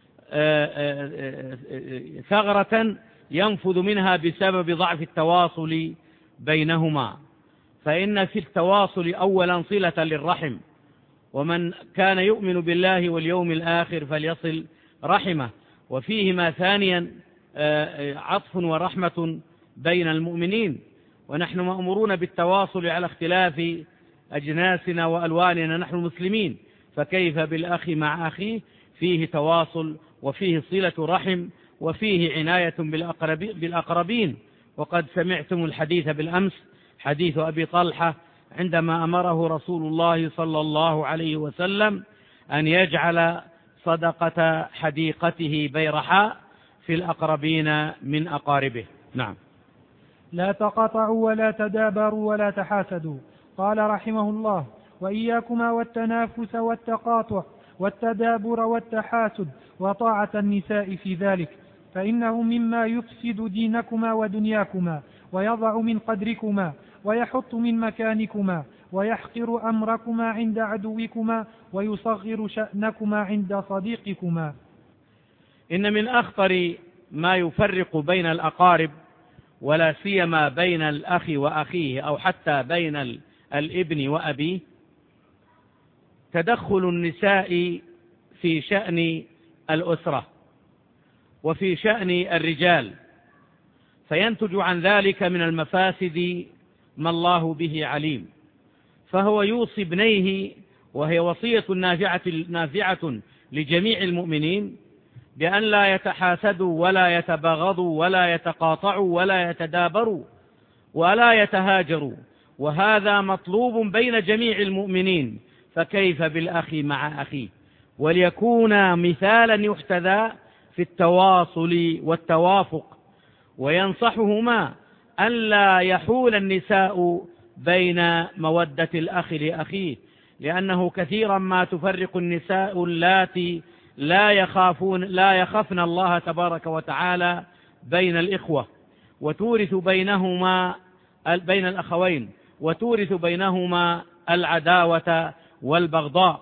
ثغرة ينفذ منها بسبب ضعف التواصل بينهما، فإن في التواصل أولا صلة للرحم، ومن كان يؤمن بالله واليوم الآخر فليصل رحمه، وفيهما ثانيا عطف ورحمة بين المؤمنين. ونحن مأمورون بالتواصل على اختلاف أجناسنا وألواننا نحن المسلمين، فكيف بالأخ مع أخيه؟ فيه تواصل وفيه صلة رحم وفيه عناية بالأقربين. وقد سمعتم الحديث بالأمس، حديث أبي طلحة عندما أمره رسول الله صلى الله عليه وسلم أن يجعل صدقة حديقته بيرحاء في الأقربين من أقاربه. نعم. لا تقاطعوا ولا تدابروا ولا تحاسدوا. قال رحمه الله: وإياكما والتنافس والتقاطع والتدابر والتحاسد وطاعة النساء في ذلك، فإنه مما يفسد دينكما ودنياكما ويضع من قدركما ويحط من مكانكما ويحقر أمركما عند عدوكما ويصغر شأنكما عند صديقكما. إن من أخطر ما يفرق بين الأقارب، ولا سيما بين الأخ وأخيه أو حتى بين الابن وأبيه، تدخل النساء في شأن الأسرة وفي شأن الرجال، فينتج عن ذلك من المفاسد ما الله به عليم. فهو يوصي ابنيه، وهي وصية نافعة لجميع المؤمنين، بأن لا يتحاسدوا ولا يتباغضوا ولا يتقاطعوا ولا يتدابروا ولا يتهاجروا، وهذا مطلوب بين جميع المؤمنين، فكيف بالأخ مع أخيه؟ وليكون مثالا يحتذى في التواصل والتوافق. وينصحهما أن لا يحول النساء بين مودة الأخ لأخيه، لأنه كثيرا ما تفرق النساء اللاتي لا يخافن الله تبارك وتعالى بين الإخوة، وتورث بين الأخوين، وتورث بينهما العداوة والبغضاء.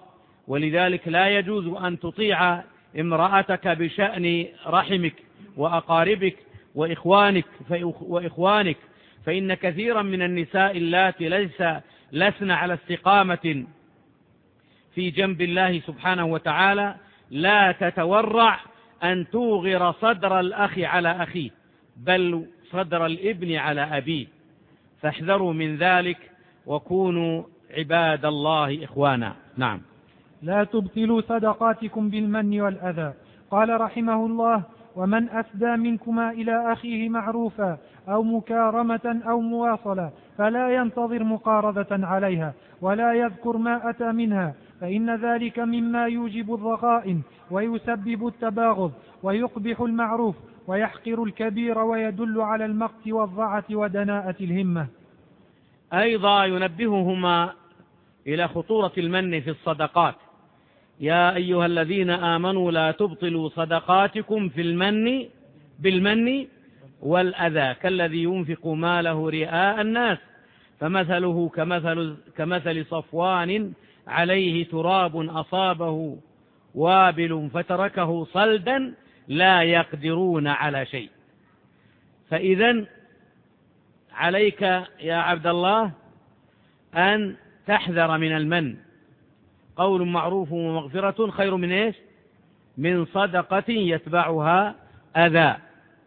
ولذلك لا يجوز أن تطيع امرأتك بشأن رحمك وأقاربك وإخوانك، فإن كثيرا من النساء اللاتي لسن على استقامة في جنب الله سبحانه وتعالى لا تتورع أن توغر صدر الأخ على أخيه، بل صدر الابن على أبيه، فاحذروا من ذلك وكونوا عباد الله إخوانا. نعم. لا تبطلوا صدقاتكم بالمن والأذى. قال رحمه الله: ومن أسدى منكما إلى أخيه معروفا أو مكارمة أو مواصلة فلا ينتظر مقارضة عليها ولا يذكر ما أتى منها، فإن ذلك مما يوجب الضغائن ويسبب التباغض ويقبح المعروف ويحقر الكبير ويدل على المقت والضعة ودناءة الهمة. أيضا ينبههما إلى خطورة المن في الصدقات: يا أيها الذين آمنوا لا تبطلوا صدقاتكم بالمن والأذى كالذي ينفق ماله رئاء الناس فمثله كمثل صفوان عليه تراب أصابه وابل فتركه صلدا لا يقدرون على شيء. فإذن عليك يا عبد الله أن تحذر من المن. قول معروف ومغفرة خير من إيش؟ من صدقة يتبعها أذى.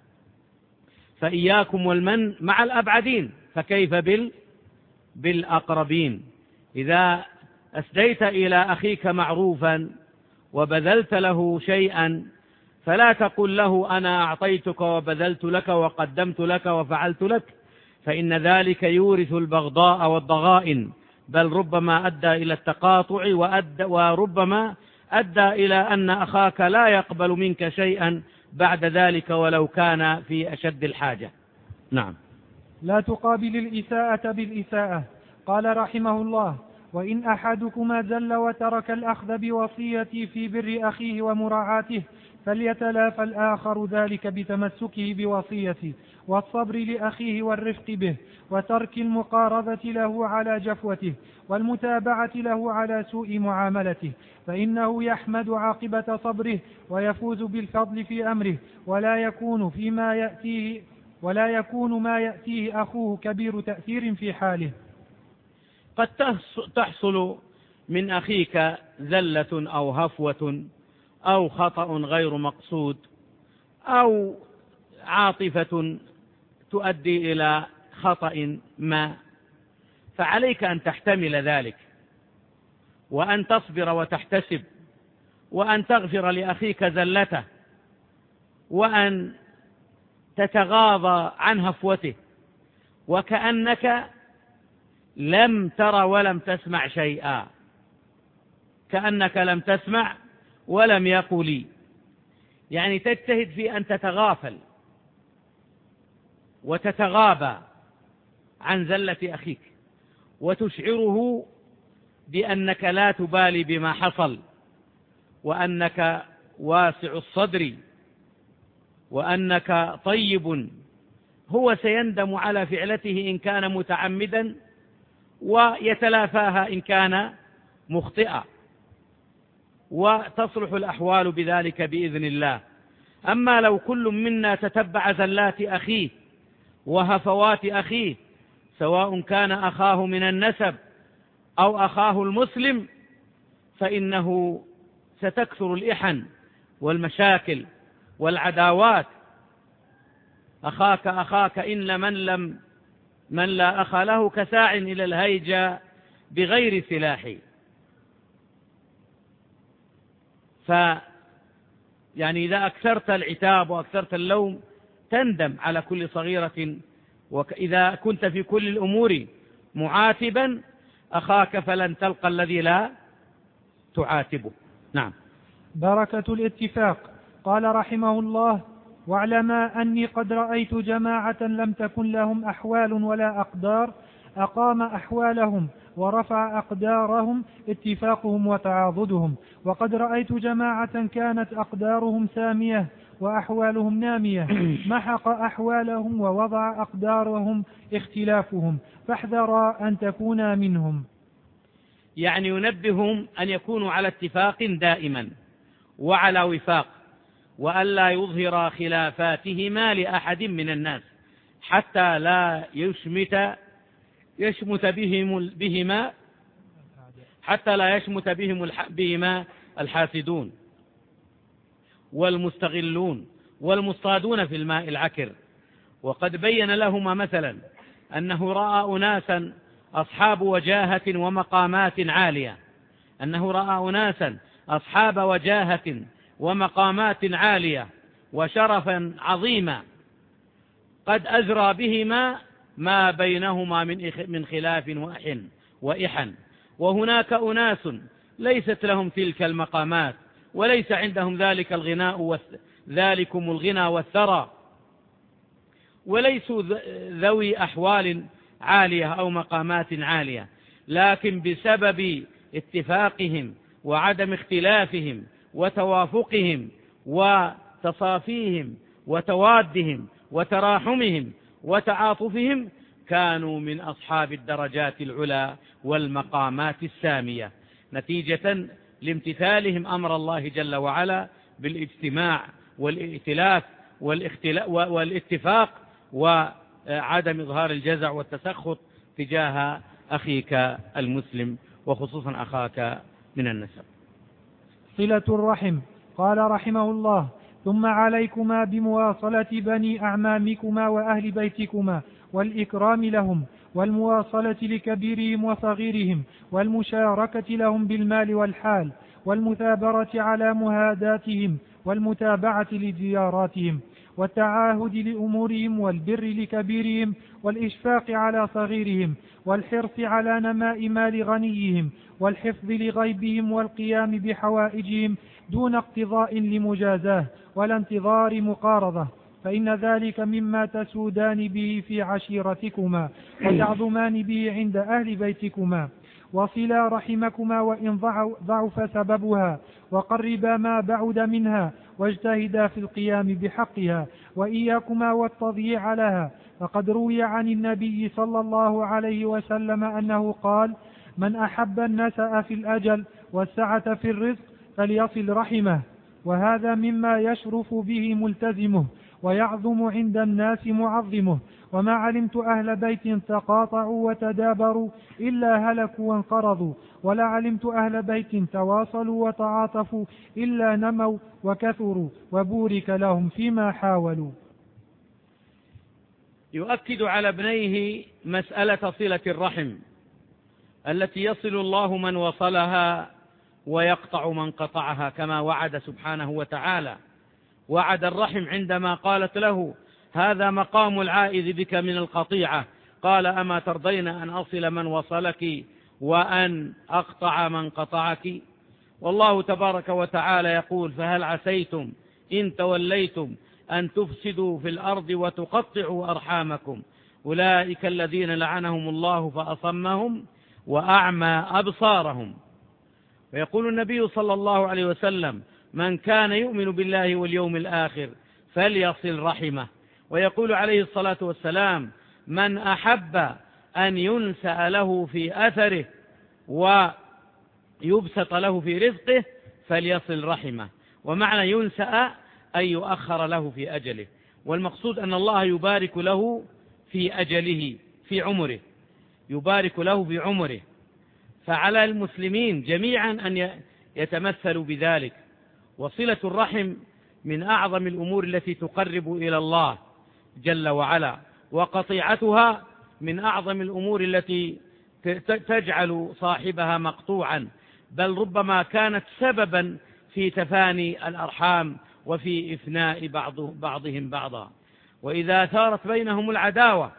فإياكم والمن مع الأبعدين، فكيف بالأقربين؟ إذا أسديت إلى أخيك معروفا وبذلت له شيئا فلا تقل له أنا أعطيتك وبذلت لك وقدمت لك وفعلت لك، فإن ذلك يورث البغضاء والضغائن، بل ربما أدى إلى التقاطع وربما أدى إلى أن أخاك لا يقبل منك شيئا بعد ذلك ولو كان في أشد الحاجة. نعم. لا تقابل الإساءة بالإساءة. قال رحمه الله: وإن أحدكما زل وترك الأخذ بوصيتي في بر أخيه ومراعاته فليتلافى الآخر ذلك بتمسكه بوصيتي والصبر لأخيه والرفق به وترك المقارضة له على جفوته والمتابعة له على سوء معاملته، فإنه يحمد عاقبة صبره ويفوز بالفضل في أمره، ولا يكون ما يأتيه أخوه كبير تأثير في حاله. قد تحصل من أخيك زلة أو هفوة أو خطأ غير مقصود أو عاطفة تؤدي إلى خطأ ما، فعليك أن تحتمل ذلك وأن تصبر وتحتسب وأن تغفر لأخيك زلته وأن تتغاضى عن هفوته وكأنك لم تر ولم تسمع شيئا، كأنك لم تسمع ولم يقل، يعني تجتهد في أن تتغافل وتتغابى عن زلة أخيك وتشعره بأنك لا تبالي بما حصل وأنك واسع الصدر وأنك طيب. هو سيندم على فعلته إن كان متعمدا ويتلافاها إن كان مخطئا، وتصلح الأحوال بذلك بإذن الله. أما لو كل منا تتبع زلات أخيه وهفوات أخيه سواء كان أخاه من النسب أو أخاه المسلم فإنه ستكثر الإحن والمشاكل والعداوات. أخاك إن من لا أخ له كساع إلى الهيجة بغير سلاح. يعني إذا أكثرت العتاب وأكثرت اللوم تندم على كل صغيرة، وإذا كنت في كل الأمور معاتبا أخاك فلن تلقى الذي لا تعاتبه. نعم. بركة الاتفاق. قال رحمه الله: واعلما أني قد رأيت جماعة لم تكن لهم أحوال ولا أقدار أقام أحوالهم ورفع أقدارهم اتفاقهم وتعاضدهم، وقد رأيت جماعة كانت أقدارهم سامية وأحوالهم نامية محق أحوالهم ووضع أقدارهم اختلافهم، فاحذرا أن تكونا منهم. يعني ينبههم أن يكونوا على اتفاق دائما وعلى وفاق، وألا يظهر خلافاتهما لأحد من الناس حتى لا يشمت بهما الحاسدون والمستغلون والمصطادون في الماء العكر. وقد بين لهما مثلا أنه رأى أناسا أصحاب وجاهة ومقامات عالية وشرفا عظيما قد أزرى بهما ما بينهما من خلاف وإحن، وهناك أناس ليست لهم تلك المقامات وليس عندهم ذلكم الغنى والثرى، وليسوا ذوي أحوال عالية أو مقامات عالية، لكن بسبب اتفاقهم وعدم اختلافهم وتوافقهم وتصافيهم وتوادهم وتراحمهم وتعاطفهم كانوا من أصحاب الدرجات العلى والمقامات السامية، نتيجة لامتثالهم أمر الله جل وعلا بالاجتماع والائتلاف والاتفاق وعدم إظهار الجزع والتسخط تجاه أخيك المسلم وخصوصا أخاك من النسب. صلة الرحم. قال رحمه الله: ثم عليكما بمواصلة بني أعمامكما وأهل بيتكما والإكرام لهم والمواصلة لكبيرهم وصغيرهم والمشاركة لهم بالمال والحال والمثابرة على مهاداتهم والمتابعة لزياراتهم والتعاهد لأمورهم والبر لكبيرهم والإشفاق على صغيرهم والحرص على نماء مال غنيهم والحفظ لغيبهم والقيام بحوائجهم دون اقتضاء لمجازاه ولا انتظار مقارضة، فإن ذلك مما تسودان به في عشيرتكما وتعظمان به عند أهل بيتكما. وصلا رحمكما وإن ضعف سببها، وقربا ما بعد منها، واجتهدا في القيام بحقها، وإياكما والتضييع لها، فقد روي عن النبي صلى الله عليه وسلم أنه قال: من أحب النسأ في الأجل والسعة في الرزق فليصل رحمه، وهذا مما يشرف به ملتزمه ويعظم عند الناس معظمه. وما علمت أهل بيت تقاطعوا وتدابروا إلا هلكوا وانقرضوا، ولا علمت أهل بيت تواصلوا وتعاطفوا إلا نموا وكثروا، وبورك لهم فيما حاولوا. يؤكد على ابنيه مسألة صلة الرحم التي يصل الله من وصلها ويقطع من قطعها، كما وعد سبحانه وتعالى. وعد الرحم عندما قالت له: هذا مقام العائذ بك من القطيعة، قال: أما ترضين أن أصل من وصلك وأن أقطع من قطعك؟ والله تبارك وتعالى يقول: فهل عسيتم إن توليتم أن تفسدوا في الأرض وتقطعوا أرحامكم أولئك الذين لعنهم الله فأصمهم وأعمى أبصارهم. ويقول النبي صلى الله عليه وسلم: من كان يؤمن بالله واليوم الآخر فليصل رحمه. ويقول عليه الصلاة والسلام: من أحب أن ينسأ له في أثره ويبسط له في رزقه فليصل رحمه. ومعنى ينسأ أي يؤخر له في أجله، والمقصود أن الله يبارك له في أجله، في عمره، يبارك له في عمره. فعلى المسلمين جميعا أن يتمثلوا بذلك. وصلة الرحم من أعظم الأمور التي تقرب إلى الله جل وعلا، وقطيعتها من أعظم الأمور التي تجعل صاحبها مقطوعا، بل ربما كانت سببا في تفاني الأرحام وفي إفناء بعضهم بعضا. وإذا ثارت بينهم العداوة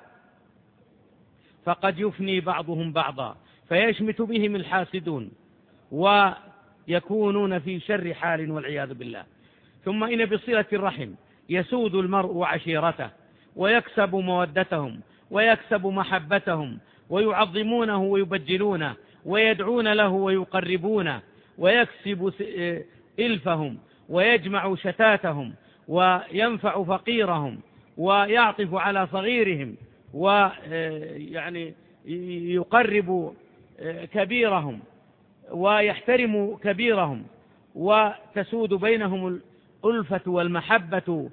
فقد يفني بعضهم بعضا، فيشمت بهم الحاسدون ويكونون في شر حال والعياذ بالله. ثم إن بصلة الرحم يسود المرء عشيرته ويكسب مودتهم ويكسب محبتهم، ويعظمونه ويبجلونه ويدعون له ويقربونه، ويكسب إلفهم ويجمع شتاتهم وينفع فقيرهم ويعطف على صغيرهم ويعني يقرب كبيرهم، ويحترم كبيرهم وتسود بينهم الألفة والمحبة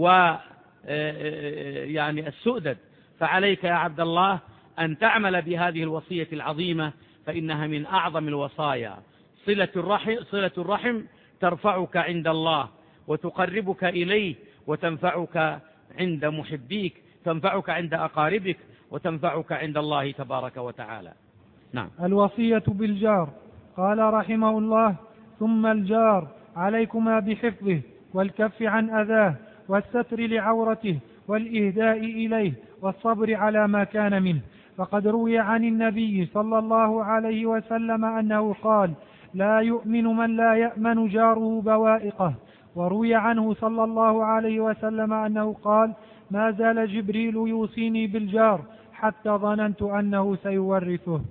يعني السؤدد. فعليك يا عبد الله أن تعمل بهذه الوصية العظيمة، فإنها من أعظم الوصايا. صلة الرحم ترفعك عند الله وتقربك إليه وتنفعك عند محبيك، تنفعك عند أقاربك وتنفعك عند الله تبارك وتعالى. نعم. الوصية بالجار. قال رحمه الله: ثم الجار عليكما بحفظه والكف عن أذاه والستر لعورته والإهداء إليه والصبر على ما كان منه. فقد روي عن النبي صلى الله عليه وسلم أنه قال: لا يؤمن من لا يأمن جاره بوائقه. وروي عنه صلى الله عليه وسلم أنه قال: ما زال جبريل يوصيني بالجار حتى ظننت أنه سيورثه.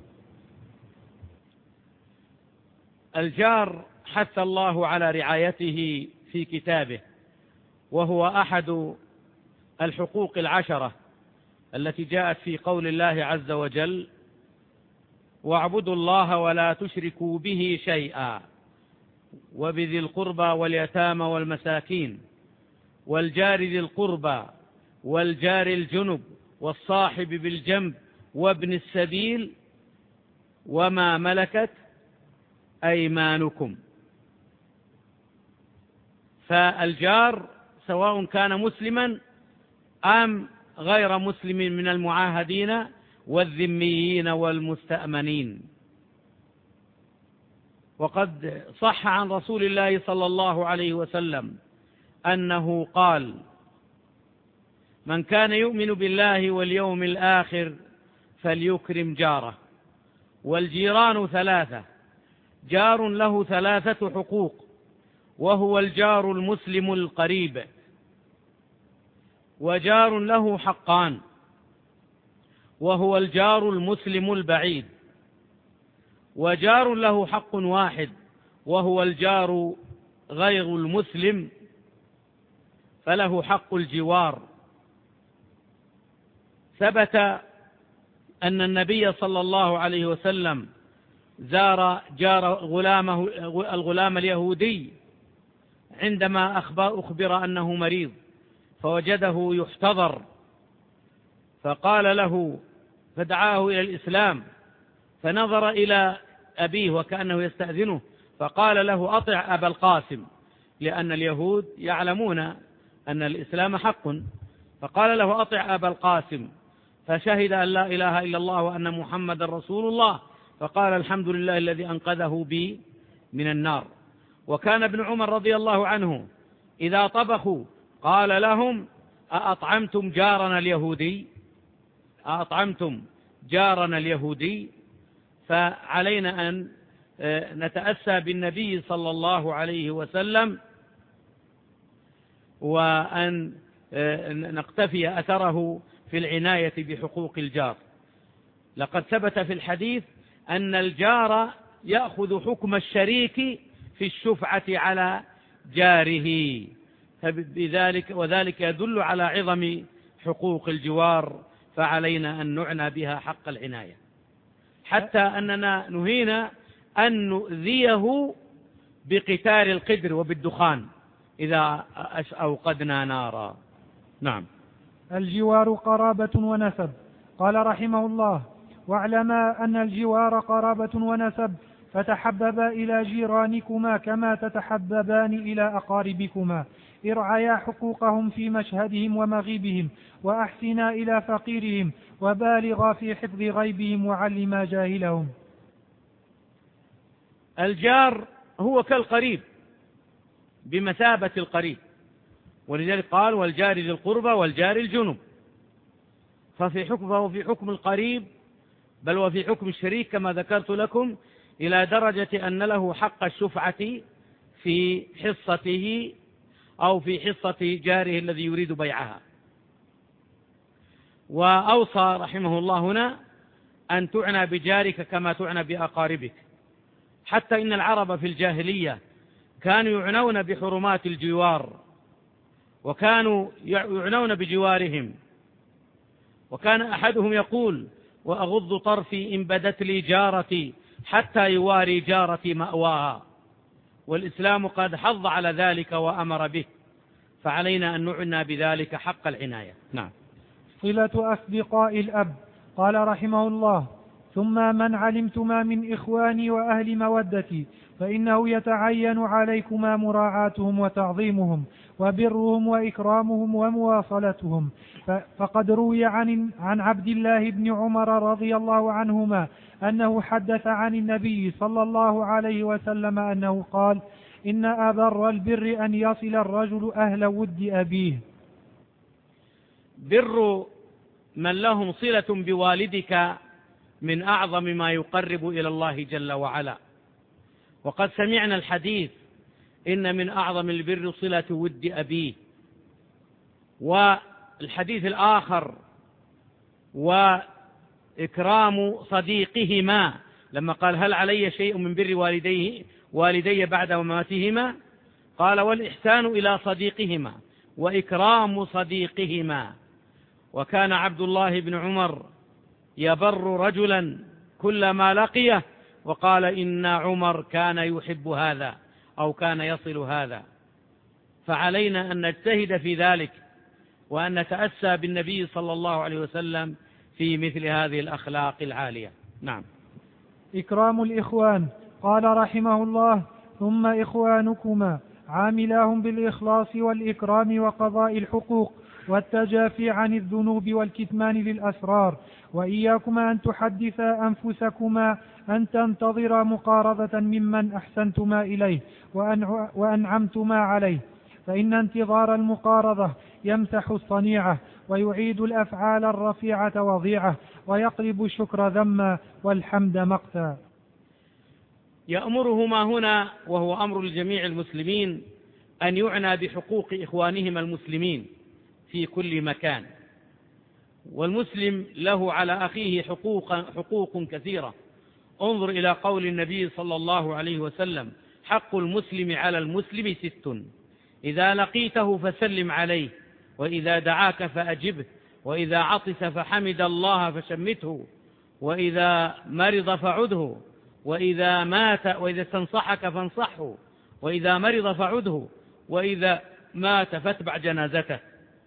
الجار حث الله على رعايته في كتابه، وهو أحد الحقوق العشرة التي جاءت في قول الله عز وجل: واعبدوا الله ولا تشركوا به شيئا وبذي القربى واليتامى والمساكين والجار ذي القربى والجار الجنب والصاحب بالجنب وابن السبيل وما ملكت أيمانكم. فالجار سواء كان مسلما أم غير مسلم من المعاهدين والذميين والمستأمنين. وقد صح عن رسول الله صلى الله عليه وسلم أنه قال: من كان يؤمن بالله واليوم الآخر فليكرم جاره. والجيران ثلاثة: جار له 3 حقوق، وهو الجار المسلم القريب، وجار له حقان، وهو الجار المسلم البعيد، وجار له حق واحد، وهو الجار غير المسلم فله حق الجوار. ثبت أن النبي صلى الله عليه وسلم زار الغلام اليهودي عندما أخبر أنه مريض، فوجده يحتضر، فقال له، فدعاه إلى الإسلام، فنظر إلى أبيه وكأنه يستأذنه، فقال له: أطع أبا القاسم، لأن اليهود يعلمون أن الإسلام حق. فقال له: أطع أبا القاسم، فشهد أن لا إله إلا الله وأن محمد رسول الله، فقال: الحمد لله الذي أنقذه بي من النار. وكان ابن عمر رضي الله عنه إذا طبخوا قال لهم: أأطعمتم جارنا اليهودي؟ أأطعمتم جارنا اليهودي؟ فعلينا أن نتأسى بالنبي صلى الله عليه وسلم وأن نقتفي أثره في العناية بحقوق الجار. لقد ثبت في الحديث أن الجار يأخذ حكم الشريك في الشفعة على جاره، وذلك يدل على عظم حقوق الجوار، فعلينا أن نعنى بها حق العناية، حتى أننا نهينا أن نؤذيه بقتال القدر وبالدخان إذا أوقدنا نارا. نعم. الجوار قرابة ونسب. قال رحمه الله: واعلما أن الجوار قرابة ونسب، فتحببا إلى جيرانكما كما تتحببان إلى أقاربكما، ارعيا حقوقهم في مشهدهم ومغيبهم، وأحسنا إلى فقيرهم، وبالغا في حفظ غيبهم، وعلما جاهلهم. الجار هو كالقريب بمثابة القريب، ولذلك قال: والجار ذي القربى والجار الجنب. فهو في حكم القريب، بل وفي حكم الشريك كما ذكرت لكم، إلى درجة أن له حق الشفعة في حصته أو في حصة جاره الذي يريد بيعها. وأوصى رحمه الله هنا أن تعنى بجارك كما تعنى بأقاربك، حتى إن العرب في الجاهلية كانوا يعنون بحرمات الجوار، وكانوا يعنون بجوارهم. وكان أحدهم يقول: وأغض طرفي إن بدت لي جارتي حتى يواري جارتي مأواها، والإسلام قد حض على ذلك وأمر به، فعلينا أن نعنى بذلك حق العناية. نعم. صلة أصدقاء الأب. قال رحمه الله: ثم من علمتما من إخواني وأهل مودتي فإنه يتعين عليكما مراعاتهم وتعظيمهم وبرهم وإكرامهم ومواصلتهم. فقد روي عن عبد الله بن عمر رضي الله عنهما أنه حدث عن النبي صلى الله عليه وسلم أنه قال: إن أبر البر أن يصل الرجل أهل ود أبيه. بر من لهم صلة بوالدك من أعظم ما يقرب إلى الله جل وعلا، وقد سمعنا الحديث: إن من أعظم البر صلة ود أبيه. والحديث الآخر: وإكرام صديقهما، لما قال: هل علي شيء من بر والدي بعد مماتهما؟ قال: والإحسان إلى صديقهما وإكرام صديقهما. وكان عبد الله بن عمر يبر رجلا كلما لقيه، وقال: إن عمر كان يحب هذا أو كان يصل هذا. فعلينا أن نجتهد في ذلك، وأن نتأسى بالنبي صلى الله عليه وسلم في مثل هذه الأخلاق العالية. نعم. إكرام الإخوان. قال رحمه الله: ثم إخوانكما عاملاهم بالإخلاص والإكرام وقضاء الحقوق والتجافي عن الذنوب والكتمان للأسرار، وإياكما أن تحدثا أنفسكما أن تنتظر مقاربة ممن أحسنتما إليه وأنعمتما عليه، فإن انتظار المقاربة يمسح الصنيعة ويعيد الأفعال الرفيعة وضيعة ويقلب الشكر ذما والحمد مقتا. يأمرهما هنا، وهو أمر لجميع المسلمين، أن يعنى بحقوق إخوانهما المسلمين في كل مكان. والمسلم له على أخيه حقوق كثيرة. انظر إلى قول النبي صلى الله عليه وسلم: حق المسلم على المسلم 6: إذا لقيته فسلم عليه، وإذا دعاك فأجبه، وإذا عطس فحمد الله فشمته، وإذا مرض فعده، وإذا استنصحك فانصحه، وإذا مرض فعده، وإذا مات فاتبع جنازته.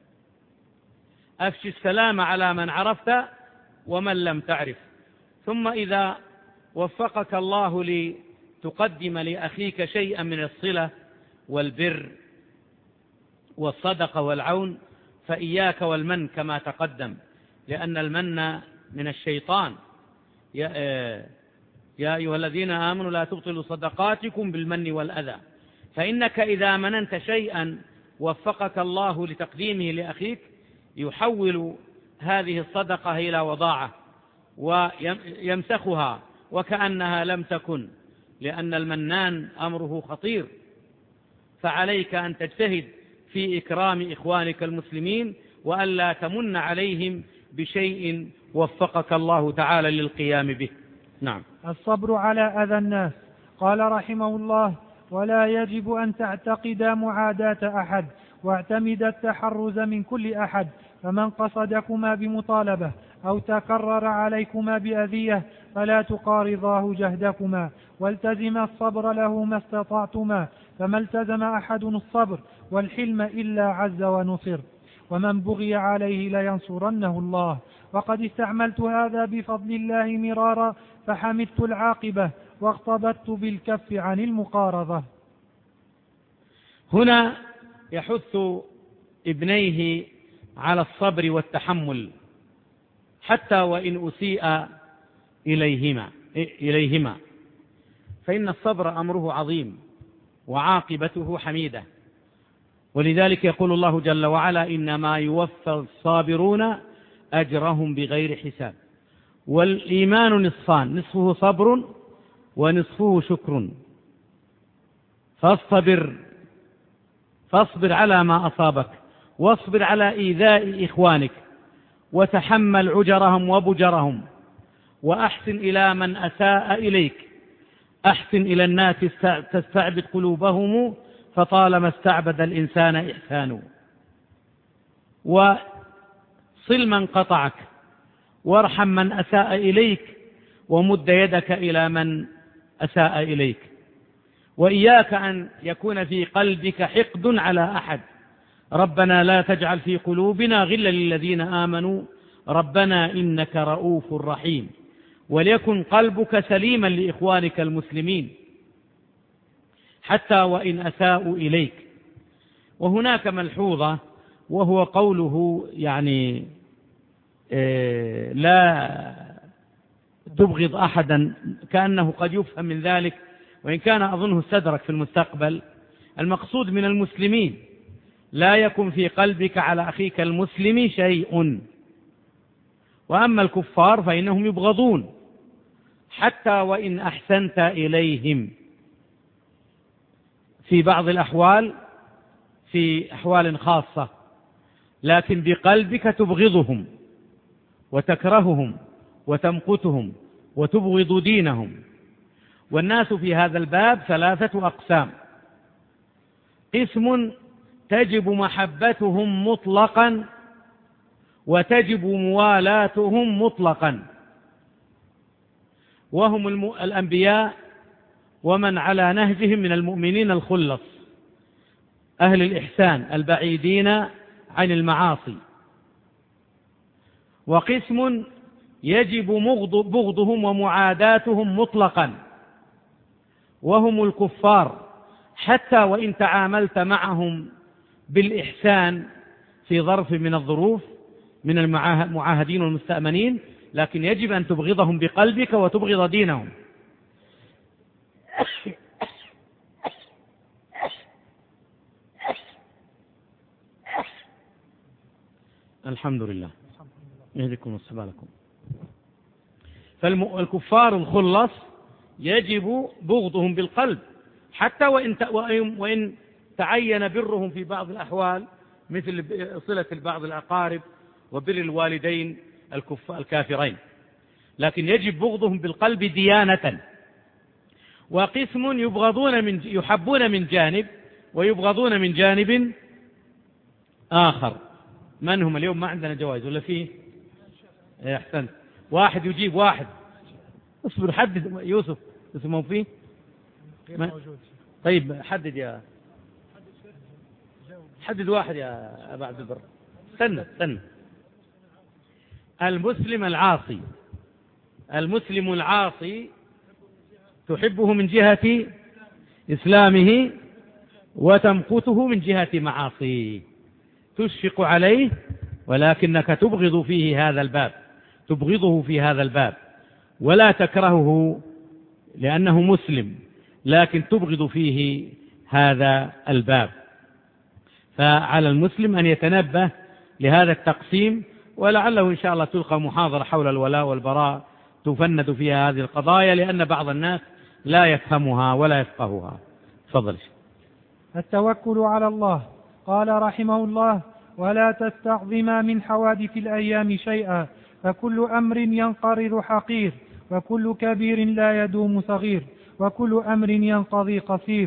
أفشي السلام على من عرفت ومن لم تعرف. ثم إذا وفقك الله لتقدم لأخيك شيئا من الصلة والبر والصدقة والعون، فإياك والمن كما تقدم، لأن المن من الشيطان. يا أيها الذين آمنوا لا تبطلوا صدقاتكم بالمن والأذى. فإنك إذا مننت شيئا وفقك الله لتقديمه لأخيك، يحول هذه الصدقة إلى وضاعة ويمسخها وكأنها لم تكن، لأن المنان أمره خطير. فعليك أن تجتهد في إكرام إخوانك المسلمين، وألا تمن عليهم بشيء وفقك الله تعالى للقيام به. نعم. الصبر على أذى الناس. قال رحمه الله: ولا يجب أن تعتقد معاداة أحد واعتمد التحرز من كل أحد، فمن قصدكما بمطالبة أو تكرر عليكما بأذية فلا تقارضاه جهدكما، والتزم الصبر له ما استطعتما، فما التزم أحد الصبر والحلم إلا عز ونصر، ومن بغي عليه لينصرنه الله. وقد استعملت هذا بفضل الله مرارا فحمدت العاقبة واغتبطت بالكف عن المقارضة. هنا يحث ابنيه على الصبر والتحمل حتى وإن أسيء إليهما، فإن الصبر أمره عظيم وعاقبته حميدة. ولذلك يقول الله جل وعلا: إنما يوفى الصابرون أجرهم بغير حساب. والإيمان نصفان: نصفه صبر ونصفه شكر. فاصبر على ما أصابك، واصبر على إيذاء إخوانك، وتحمل عجرهم وبجرهم، وأحسن إلى من أساء إليك. أحسن إلى الناس تستعبد قلوبهم، فطالما استعبد الإنسان إحسانه. وصل من قطعك، وارحم من أساء إليك، ومد يدك إلى من أساء إليك. وإياك أن يكون في قلبك حقد على أحد. ربنا لا تجعل في قلوبنا غلا للذين آمنوا ربنا إنك رؤوف رحيم. وليكن قلبك سليما لإخوانك المسلمين حتى وإن أساءوا إليك. وهناك ملحوظة، وهو قوله يعني لا تبغض أحدا، كأنه قد يفهم من ذلك، وإن كان أظنه استدرك في المستقبل. المقصود من المسلمين لا يكن في قلبك على أخيك المسلم شيء. وأما الكفار فإنهم يبغضون حتى وإن أحسنت إليهم في بعض الأحوال، في أحوال خاصة، لكن بقلبك تبغضهم وتكرههم وتمقتهم وتبغض دينهم. والناس في هذا الباب ثلاثة أقسام: قسم تجب محبتهم مطلقا وتجب موالاتهم مطلقا، وهم الأنبياء ومن على نهجهم من المؤمنين الخلص أهل الإحسان البعيدين عن المعاصي. وقسم يجب بغضهم ومعاداتهم مطلقا، وهم الكفار حتى وإن تعاملت معهم بالإحسان في ظرف من الظروف من المعاهدين والمستأمنين، لكن يجب أن تبغضهم بقلبك وتبغض دينهم. الحمد لله، يهديكم ويصلح. فالكفار الخلص يجب بغضهم بالقلب حتى وإن تعين برهم في بعض الأحوال، مثل صلة بعض الأقارب وبر الوالدين الكافرين، لكن يجب بغضهم بالقلب ديانة. وقسم يحبون من جانب ويبغضون من جانب آخر. من هم اليوم؟ ما عندنا جوائز ولا فيه؟ أحسنت، واحد يجيب واحد. اصبر، حدد يوسف اسمه فيه. طيب حدد واحد يا أبا عبد البر. استنى. المسلم العاصي تحبه من جهة إسلامه وتمقته من جهة معاصيه، تشفق عليه ولكنك تبغضه في هذا الباب، ولا تكرهه لأنه مسلم، لكن تبغض فيه هذا الباب. فعلى المسلم أن يتنبه لهذا التقسيم، ولعله إن شاء الله تلقى محاضرة حول الولاء والبراء تفند فيها هذه القضايا، لأن بعض الناس لا يفهمها ولا يفقهها. تفضل. التوكل على الله. قال رحمه الله: ولا تستعظما من حوادث الأيام شيئا، فكل أمر ينقرض حقير، وكل كبير لا يدوم صغير، وكل أمر ينقضي قصير.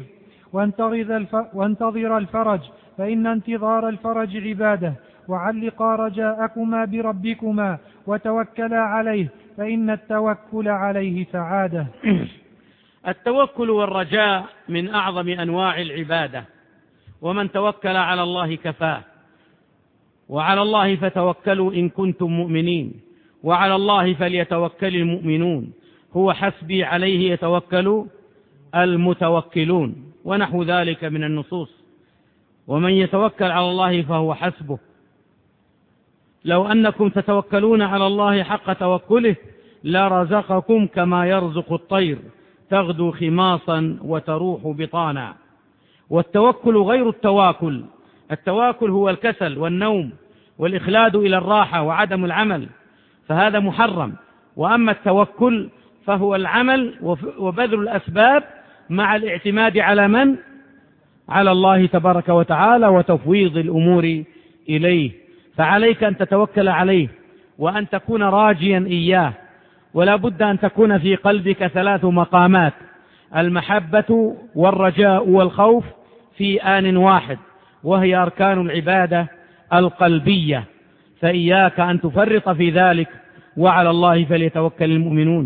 وانتظر الفرج، فإن انتظار الفرج عبادة، وعلقا رجاءكما بربكما، وتوكلا عليه، فإن التوكل عليه سعادة. التوكل والرجاء من أعظم أنواع العبادة، ومن توكل على الله كفاه. وعلى الله فتوكلوا إن كنتم مؤمنين، وعلى الله فليتوكل المؤمنون، هو حسبي عليه يتوكل المتوكلون، ونحو ذلك من النصوص. ومن يتوكل على الله فهو حسبه. لو أنكم تتوكلون على الله حق توكله لرزقكم كما يرزق الطير تغدو خماصا وتروح بطانا. والتوكل غير التواكل. التواكل هو الكسل والنوم والإخلاد إلى الراحة وعدم العمل، فهذا محرم. وأما التوكل فهو العمل وبذل الأسباب مع الاعتماد على من؟ على الله تبارك وتعالى، وتفويض الأمور إليه. فعليك أن تتوكل عليه وأن تكون راجيا إياه، ولا بد أن تكون في قلبك 3 مقامات: المحبة والرجاء والخوف في آن واحد، وهي أركان العبادة القلبية. فإياك أن تفرط في ذلك، وعلى الله فليتوكل المؤمنون.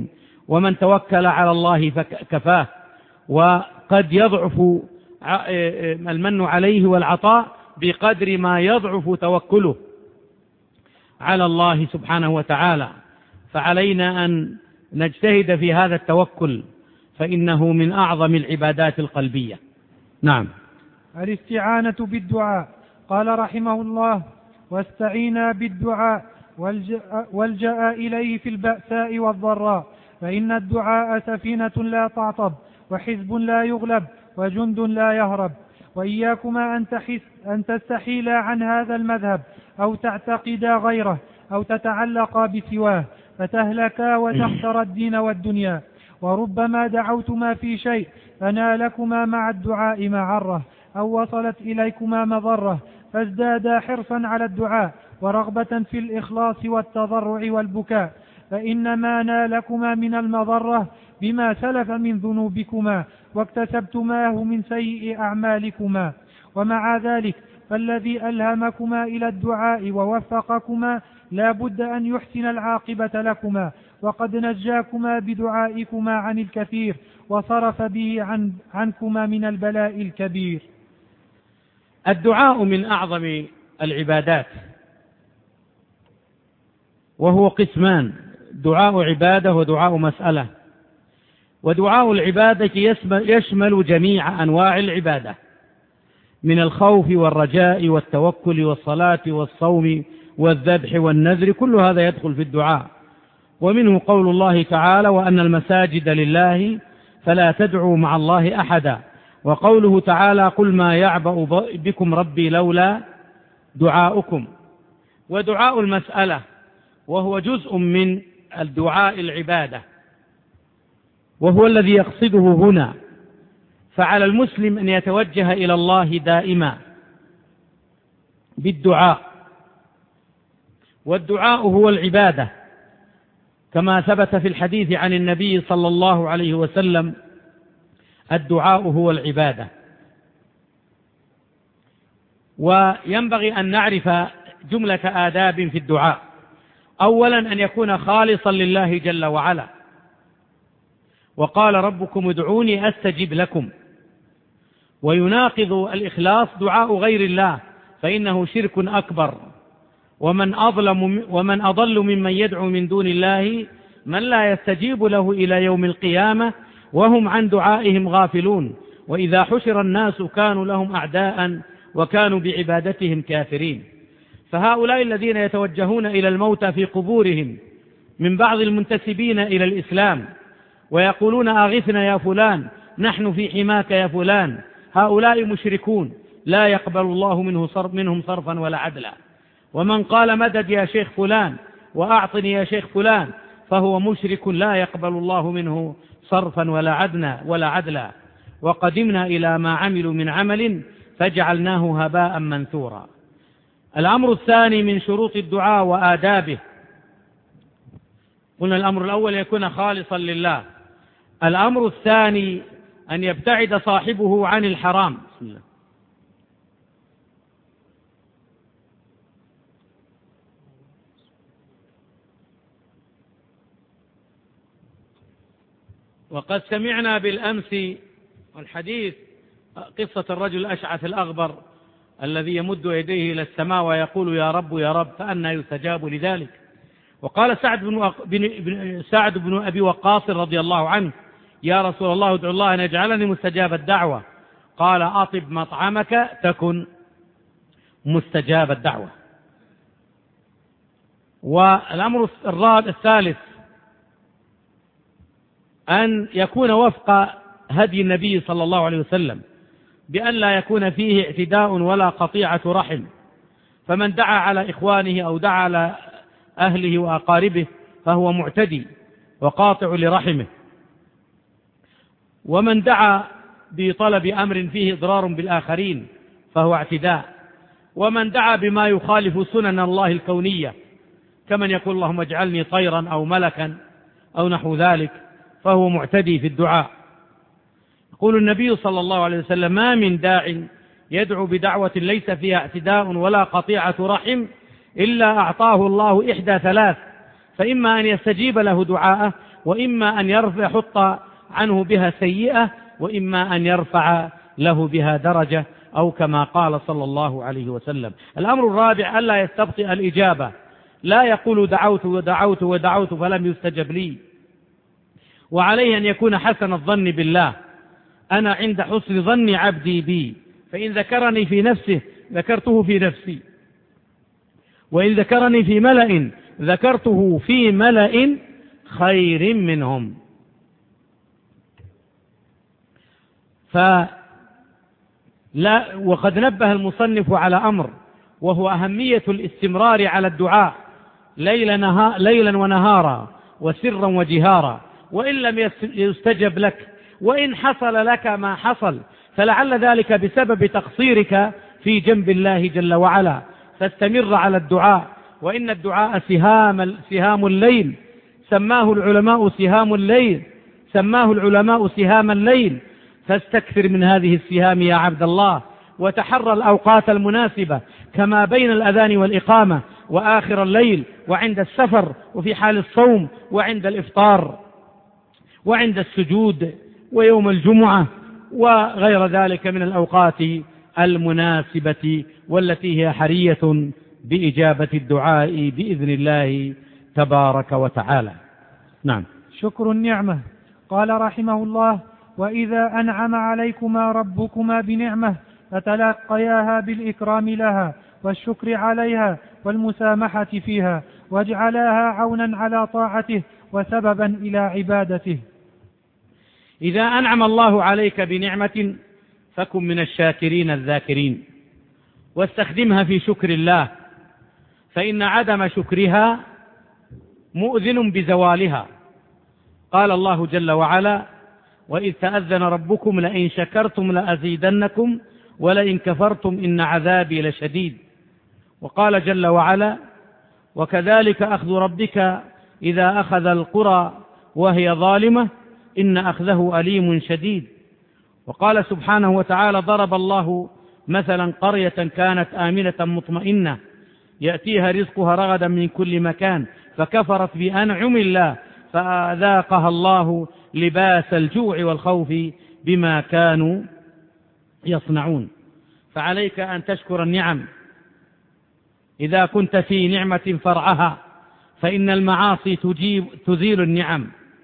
ومن توكل على الله فكفاه. وقد يضعف المن عليه والعطاء بقدر ما يضعف توكله على الله سبحانه وتعالى، فعلينا أن نجتهد في هذا التوكل، فإنه من أعظم العبادات القلبية. نعم. الاستعانة بالدعاء. قال رحمه الله: واستعينا بالدعاء والجأ إليه في البأساء والضراء، فإن الدعاء سفينة لا تعطب، وحزب لا يغلب، وجند لا يهرب. وإياكما أن تستحيلا عن هذا المذهب، أو تعتقدا غيره، أو تتعلقا بسواه، فتهلكا وتخسر الدين والدنيا. وربما دعوتما في شيء فنالكما مع الدعاء معرة، أو وصلت إليكما مضرة، فازدادا حرصا على الدعاء ورغبة في الإخلاص والتضرع والبكاء، فإنما نالكما من المضرة بما سلف من ذنوبكما واكتسبتماه من سيء أعمالكما. ومع ذلك فالذي ألهمكما إلى الدعاء ووفقكما لا بد أن يحسن العاقبة لكما، وقد نجاكما بدعائكما عن الكثير وصرف به عنكما من البلاء الكبير. الدعاء من أعظم العبادات، وهو قسمان: دعاء عبادة ودعاء مسألة. ودعاء العبادة يشمل جميع أنواع العبادة، من الخوف والرجاء والتوكل والصلاة والصوم والذبح والنذر، كل هذا يدخل في الدعاء. ومنه قول الله تعالى: وأن المساجد لله فلا تدعوا مع الله أحدا. وقوله تعالى: قل ما يعبأ بكم ربي لولا دعاؤكم. ودعاء المسألة وهو جزء من الدعاء العبادة، وهو الذي يقصده هنا. فعلى المسلم أن يتوجه إلى الله دائما بالدعاء، والدعاء هو العبادة، كما ثبت في الحديث عن النبي صلى الله عليه وسلم: الدعاء هو العبادة. وينبغي أن نعرف جملة آداب في الدعاء. أولا أن يكون خالصا لله جل وعلا، وقال: ربكم ادعوني أستجب لكم. ويناقض الإخلاص دعاء غير الله، فإنه شرك أكبر. ومن أضل ممن يدعو من دون الله من لا يستجيب له إلى يوم القيامة وهم عن دعائهم غافلون، وإذا حشر الناس كانوا لهم أعداء وكانوا بعبادتهم كافرين. فهؤلاء الذين يتوجهون إلى الموتى في قبورهم من بعض المنتسبين إلى الإسلام ويقولون: أغثنا يا فلان، نحن في حماك يا فلان، هؤلاء مشركون لا يقبل الله منهم صرفا ولا عدلا. ومن قال: مدد يا شيخ فلان وأعطني يا شيخ فلان، فهو مشرك لا يقبل الله منه صرفا ولا عدلا. وقدمنا إلى ما عملوا من عمل فجعلناه هباء منثورا. الأمر الثاني من شروط الدعاء وآدابه، قلنا الأمر الأول يكون خالصا لله. الأمر الثاني أن يبتعد صاحبه عن الحرام. بسم الله. وقد سمعنا بالأمس الحديث قصة الرجل الأشعث الأغبر الذي يمد يديه إلى السماء ويقول: يا رب يا رب، فأنى يستجاب لذلك. وقال سعد بن أبي وقاص رضي الله عنه: يا رسول الله، ادعو الله أن يجعلني مستجاب الدعوة. قال: أطب مطعمك تكن مستجاب الدعوة. والأمر الثالث أن يكون وفق هدي النبي صلى الله عليه وسلم، بأن لا يكون فيه اعتداء ولا قطيعة رحم. فمن دعا على إخوانه أو دعا على أهله وأقاربه فهو معتدي وقاطع لرحمه. ومن دعا بطلب أمر فيه إضرار بالآخرين فهو اعتداء. ومن دعا بما يخالف سنن الله الكونية، كمن يقول: اللهم اجعلني طيرا أو ملكا أو نحو ذلك، فهو معتدي في الدعاء. يقول النبي صلى الله عليه وسلم: ما من داع يدعو بدعوة ليس فيها اعتداء ولا قطيعة رحم إلا أعطاه الله إحدى ثلاث: فإما أن يستجيب له دعاءه، وإما أن يحط عنه بها سيئة، وإما أن يرفع له بها درجة، أو كما قال صلى الله عليه وسلم. الأمر الرابع ألا يستبطئ الإجابة، لا يقول دعوت ودعوت ودعوت فلم يستجب لي، وعليه أن يكون حسن الظن بالله. أنا عند حسن ظن عبدي بي، فإن ذكرني في نفسه ذكرته في نفسي، وإن ذكرني في ملأ ذكرته في ملأ خير منهم. وقد نبه المصنف على أمر، وهو أهمية الاستمرار على الدعاء ليلا ونهارا وسرا وجهارا، وإن لم يستجب لك، وإن حصل لك ما حصل، فلعل ذلك بسبب تقصيرك في جنب الله جل وعلا، فاستمر على الدعاء. وإن الدعاء سهام الليل، سماه العلماء سهام الليل، فاستكثر من هذه السهام يا عبد الله، وتحرى الأوقات المناسبة كما بين الأذان والإقامة وآخر الليل، وعند السفر، وفي حال الصوم، وعند الإفطار، وعند السجود، ويوم الجمعة، وغير ذلك من الأوقات المناسبة والتي هي حرية بإجابة الدعاء بإذن الله تبارك وتعالى. نعم. شكر النعمة. قال رحمه الله: وإذا أنعم عليكما ربكما بنعمة فتلقياها بالإكرام لها والشكر عليها والمسامحة فيها، واجعلاها عونا على طاعته وسببا إلى عبادته. إذا أنعم الله عليك بنعمة فكن من الشاكرين الذاكرين، واستخدمها في شكر الله، فإن عدم شكرها مؤذن بزوالها. قال الله جل وعلا: وإذ تأذن ربكم لئن شكرتم لأزيدنكم ولئن كفرتم إن عذابي لشديد. وقال جل وعلا: وكذلك أخذ ربك إذا أخذ القرى وهي ظالمة إن أخذه أليم شديد. وقال سبحانه وتعالى: ضرب الله مثلا قرية كانت آمنة مطمئنة يأتيها رزقها رغدا من كل مكان فكفرت بأنعم الله فأذاقها الله لباس الجوع والخوف بما كانوا يصنعون. فعليك أن تشكر النعم إذا كنت في نعمة فرعها، فإن المعاصي تزيل النعم.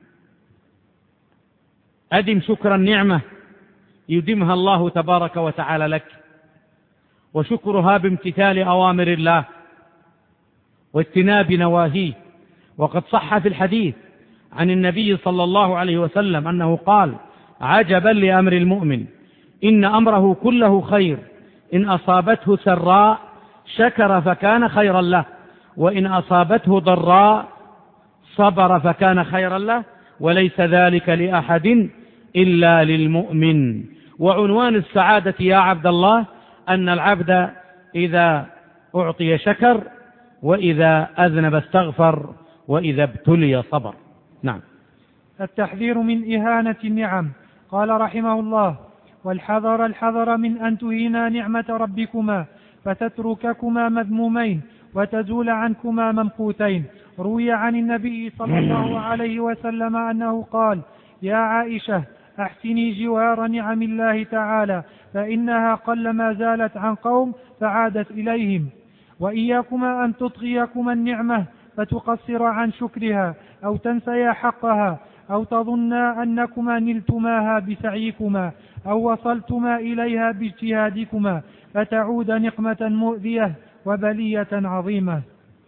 أدم شكر النعمة يدمها الله تبارك وتعالى لك، وشكرها بامتثال أوامر الله واجتناب نواهيه. وقد صح في الحديث عن النبي صلى الله عليه وسلم أنه قال: عجبا لأمر المؤمن إن أمره كله خير، إن أصابته سراء شكر فكان خيرا له، وإن أصابته ضراء صبر فكان خيرا له، وليس ذلك لأحد إلا للمؤمن. وعنوان السعادة يا عبد الله أن العبد إذا أعطي شكر، وإذا أذنب استغفر، وإذا ابتلي صبر. نعم. التحذير من إهانة النعم. قال رحمه الله: والحذر من أن تهينا نعمة ربكما فتترككما مذمومين وتزول عنكما ممقوتين. روي عن النبي صلى الله عليه وسلم أنه قال: يا عائشة أحسني جوار نعم الله تعالى، فإنها قلما زالت عن قوم فعادت إليهم. وإياكما أن تطغيكما النعمة فتقصر عن شكرها، أو تنسيا حقها، أو تظنا أنكما نلتماها بسعيكما، أو وصلتما إليها باجتهادكما، فتعود نقمة مؤذية وبلية عظيمة.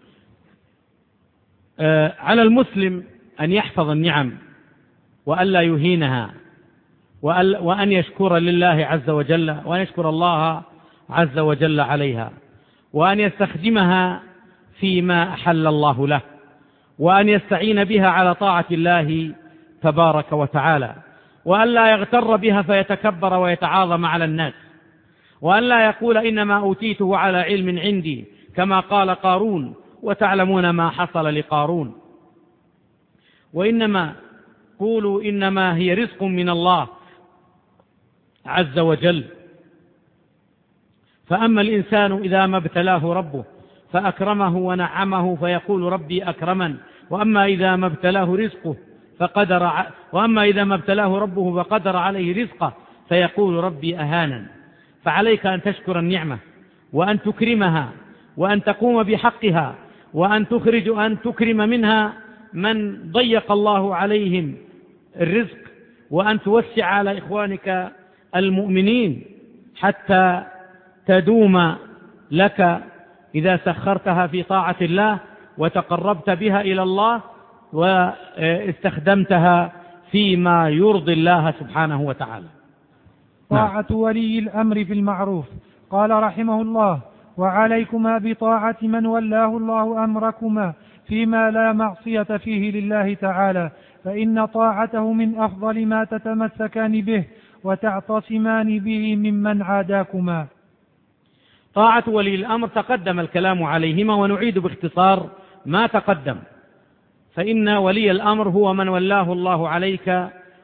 على المسلم أن يحفظ النعم وألا يهينها، وأن يشكر لله عز وجل، وأن يشكر الله عز وجل عليها، وأن يستخدمها فيما أحل الله له، وأن يستعين بها على طاعة الله تبارك وتعالى، وأن لا يغتر بها فيتكبر ويتعاظم على الناس، وأن لا يقول إنما أوتيته على علم عندي كما قال قارون، وتعلمون ما حصل لقارون. وإنما قولوا إنما هي رزق من الله عز وجل. فأما الإنسان إذا ما ابتلاه ربه فأكرمه ونعمه فيقول ربي أكرمن، وأما إذا ما ابتلاه رزقه وأما إذا ما ابتلاه ربه فقدر عليه رزقه فيقول ربي أهانن. فعليك أن تشكر النعمة وأن تكرمها وأن تقوم بحقها وأن تكرم منها من ضيق الله عليهم الرزق، وأن توسع على إخوانك المؤمنين حتى تدوم لك إذا سخرتها في طاعة الله وتقربت بها إلى الله واستخدمتها فيما يرضي الله سبحانه وتعالى. طاعة ولي الأمر في المعروف. قال رحمه الله: وعليكما بطاعة من ولاه الله أمركما فيما لا معصية فيه لله تعالى، فإن طاعته من أفضل ما تتمسكان به وتعتصمان به ممن عاداكما. طاعة ولي الأمر تقدم الكلام عليهما ونعيد باختصار ما تقدم. فإن ولي الأمر هو من ولاه الله عليك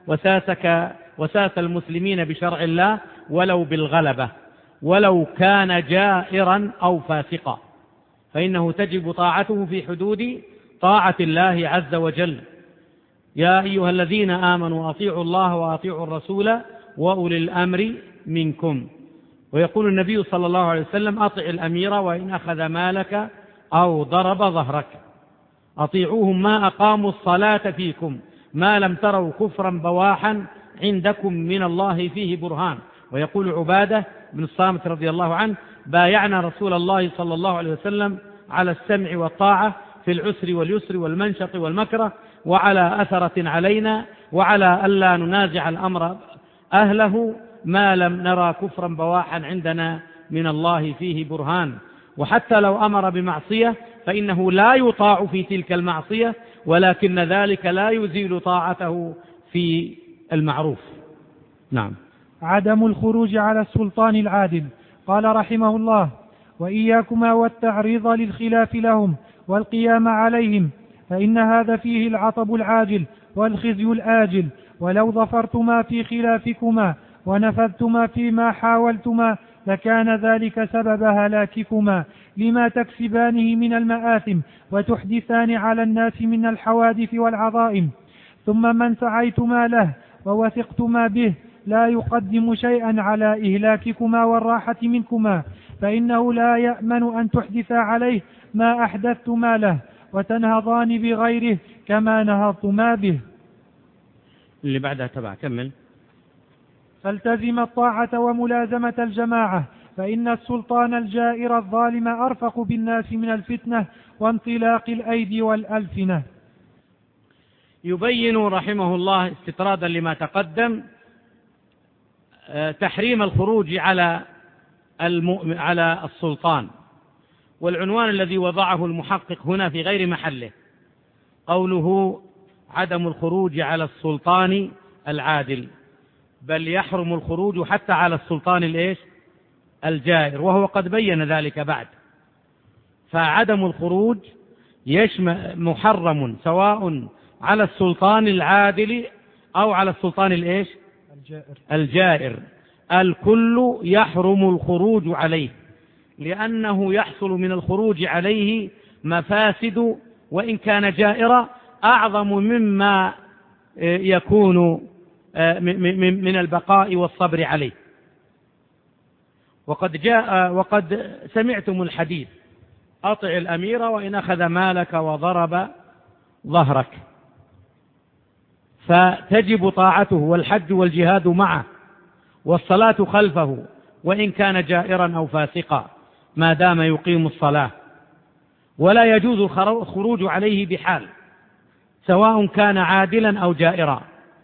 وساس المسلمين بشرع الله ولو بالغلبة، ولو كان جائرا أو فاسقا، فإنه تجب طاعته في حدود طاعة الله عز وجل. يا أيها الذين آمنوا أطيعوا الله وأطيعوا الرسول وأولي الأمر منكم. ويقول النبي صلى الله عليه وسلم: أطع الأمير وإن أخذ مالك أو ضرب ظهرك. أطيعوهم ما أقاموا الصلاة فيكم ما لم تروا كفرا بواحا عندكم من الله فيه برهان. ويقول عبادة بن الصامت رضي الله عنه: بايعنا رسول الله صلى الله عليه وسلم على السمع والطاعة في العسر واليسر والمنشط والمكره، وعلى أثرة علينا، وعلى ألا ننازع الأمر أهله ما لم نرى كفرا بواحا عندنا من الله فيه برهان. وحتى لو أمر بمعصية فإنه لا يطاع في تلك المعصية، ولكن ذلك لا يزيل طاعته في المعروف. نعم. عدم الخروج على السلطان العادل. قال رحمه الله: وإياكما والتعريض للخلاف لهم والقيام عليهم، فإن هذا فيه العطب العاجل والخزي الآجل، ولو ظفرتما في خلافكما ونفذتما فيما حاولتما لكان ذلك سبب هلاككما، لما تكسبانه من المآثم وتحدثان على الناس من الحوادث والعظائم. ثم من سعيتما له ووثقتما به لا يقدم شيئا على إهلاككما والراحة منكما، فإنه لا يأمن أن تحدثا عليه ما أحدثتما له وتنهضان بغيره كما نهضتما به. اللي بعدها تبع كمل. فالتزم الطاعة وملازمة الجماعة، فإن السلطان الجائر الظالم أرفق بالناس من الفتنة وانطلاق الأيدي والألسنة. يبين رحمه الله استطرادا لما تقدم تحريم الخروج على السلطان، والعنوان الذي وضعه المحقق هنا في غير محله. قوله عدم الخروج على السلطان العادل، بل يحرم الخروج حتى على السلطان الجائر، وهو قد بين ذلك بعد. فعدم الخروج يشمل محرم سواء على السلطان العادل أو على السلطان الجائر. الكل يحرم الخروج عليه، لأنه يحصل من الخروج عليه مفاسد وإن كان جائرا أعظم مما يكون من البقاء والصبر عليه. وقد سمعتم الحديث: أطع الأمير وإن أخذ مالك وضرب ظهرك. فتجب طاعته والحج والجهاد معه والصلاة خلفه وإن كان جائرا أو فاسقا ما دام يقيم الصلاة، ولا يجوز الخروج عليه بحال سواء كان عادلا أو جائرا،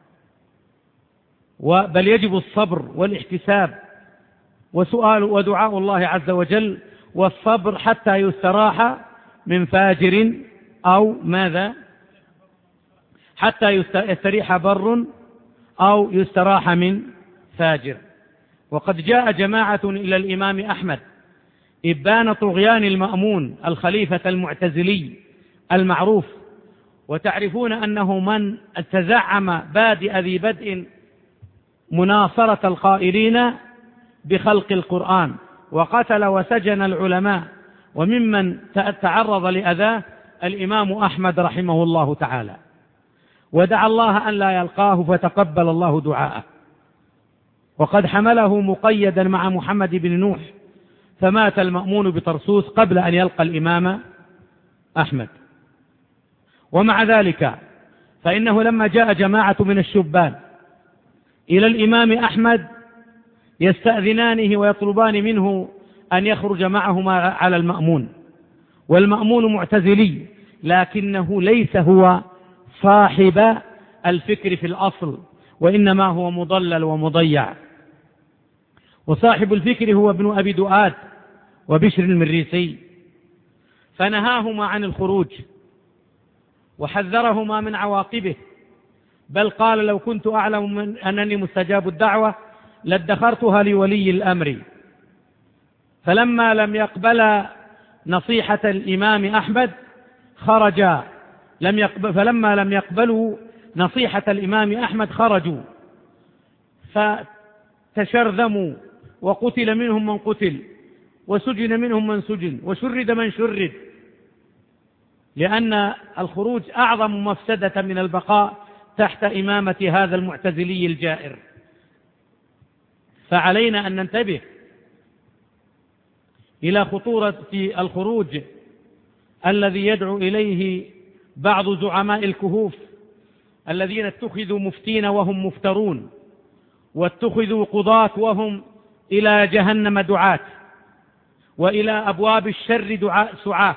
بل يجب الصبر والاحتساب وسؤال ودعاء الله عز وجل والصبر حتى يستراح من فاجر أو ماذا، حتى يستريح بر أو يستراح من فاجر. وقد جاء جماعة إلى الإمام أحمد إبان طغيان المأمون الخليفة المعتزلي المعروف، وتعرفون أنه من تزعم بادئ ذي بدء مناصرة القائلين بخلق القرآن، وقتل وسجن العلماء، وممن تعرض لأذاه الإمام أحمد رحمه الله تعالى. ودعا الله أن لا يلقاه فتقبل الله دعاءه، وقد حمله مقيدا مع محمد بن نوح، فمات المأمون بطرسوس قبل أن يلقى الإمام أحمد. ومع ذلك فإنه لما جاء جماعة من الشبان إلى الإمام أحمد يستأذنانه ويطلبان منه أن يخرج معهما على المأمون، والمأمون معتزلي، لكنه ليس هو صاحب الفكر في الأصل، وإنما هو مضلل ومضيع، وصاحب الفكر هو ابن أبي دؤاد وبشر المريسي، فنهاهما عن الخروج وحذرهما من عواقبه، بل قال لو كنت أعلم من أنني مستجاب الدعوة لادخرتها لولي الأمر. فلما لم يقبل نصيحة الإمام أحمد خرجا، فلما لم يقبلوا نصيحة الإمام أحمد خرجوا فتشرذموا، وقتل منهم من قتل، وسجن منهم من سجن، وشرد من شرد، لأن الخروج أعظم مفسدة من البقاء تحت إمامة هذا المعتزلي الجائر. فعلينا أن ننتبه إلى خطورة الخروج الذي يدعو إليه بعض زعماء الكهوف الذين اتخذوا مفتين وهم مفترون، واتخذوا قضاة وهم إلى جهنم دعاة، وإلى أبواب الشر سعاة،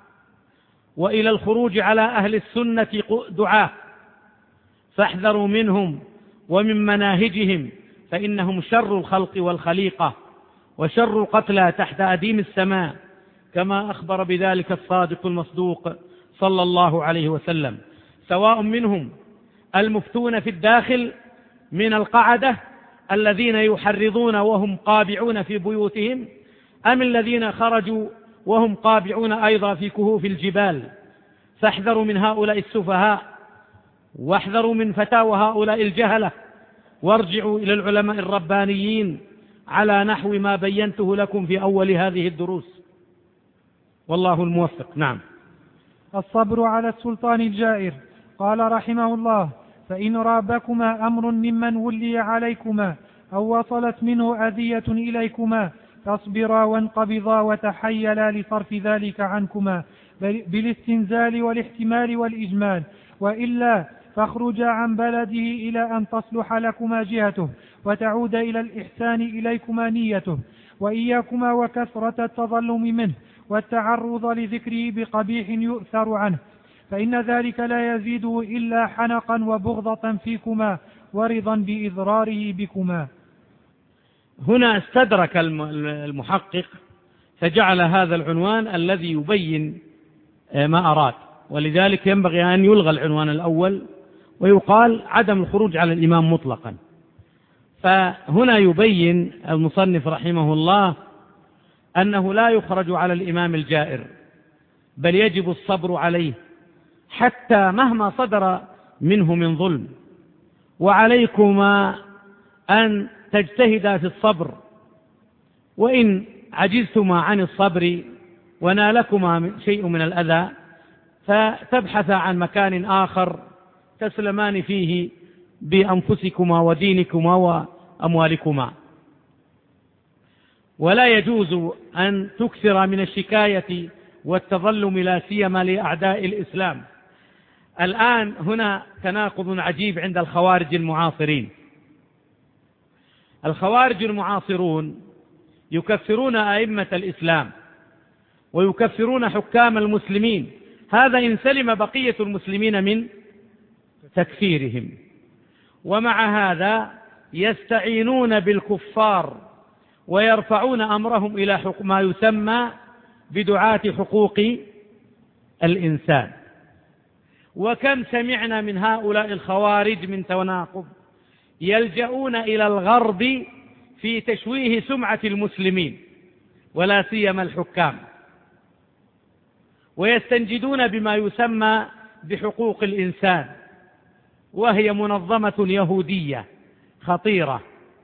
وإلى الخروج على أهل السنة دعاة. فاحذروا منهم ومن مناهجهم، فإنهم شر الخلق والخليقة، وشر القتلى تحت أديم السماء، كما أخبر بذلك الصادق المصدوق صلى الله عليه وسلم، سواء منهم المفتون في الداخل من القعدة الذين يحرضون وهم قابعون في بيوتهم، أم الذين خرجوا وهم قابعون أيضا في كهوف الجبال. فاحذروا من هؤلاء السفهاء، واحذروا من فتاوى هؤلاء الجهلة، وارجعوا إلى العلماء الربانيين على نحو ما بينته لكم في أول هذه الدروس، والله الموفق. نعم. الصبر على السلطان الجائر. قال رحمه الله: فإن رابكما أمر ممن ولي عليكما أو وصلت منه أذية إليكما فاصبرا وانقبضا وتحيلا لصرف ذلك عنكما بالاستنزال والاحتمال والإجمال، وإلا فاخرجا عن بلده إلى أن تصلح لكما جهته وتعود إلى الإحسان إليكما نيته، وإياكما وكثرة التظلم منه والتعرض لذكره بقبيح يؤثر عنه، فإن ذلك لا يزيده إلا حنقا وبغضة فيكما ورضا بإضراره بكما. هنا استدرك المحقق فجعل هذا العنوان الذي يبين ما أراد، ولذلك ينبغي أن يلغى العنوان الأول ويقال عدم الخروج على الإمام مطلقا. فهنا يبين المصنف رحمه الله أنه لا يخرج على الإمام الجائر، بل يجب الصبر عليه حتى مهما صدر منه من ظلم، وعليكما أن تجتهدا في الصبر، وإن عجزتما عن الصبر ونالكما شيء من الأذى فتبحثا عن مكان آخر تسلمان فيه بأنفسكما ودينكما وأموالكما. ولا يجوز أن تكثر من الشكاية والتظلم لا سيما لأعداء الإسلام. الآن هنا تناقض عجيب عند الخوارج المعاصرين. الخوارج المعاصرون يكفرون أئمة الإسلام ويكفرون حكام المسلمين، هذا إن سلم بقية المسلمين من تكفيرهم، ومع هذا يستعينون بالكفار ويرفعون أمرهم إلى ما يسمى بدعاة حقوق الإنسان. وكم سمعنا من هؤلاء الخوارج من تناقض، يلجؤون إلى الغرب في تشويه سمعة المسلمين ولا سيما الحكام، ويستنجدون بما يسمى بحقوق الإنسان، وهي منظمة يهودية خطيرة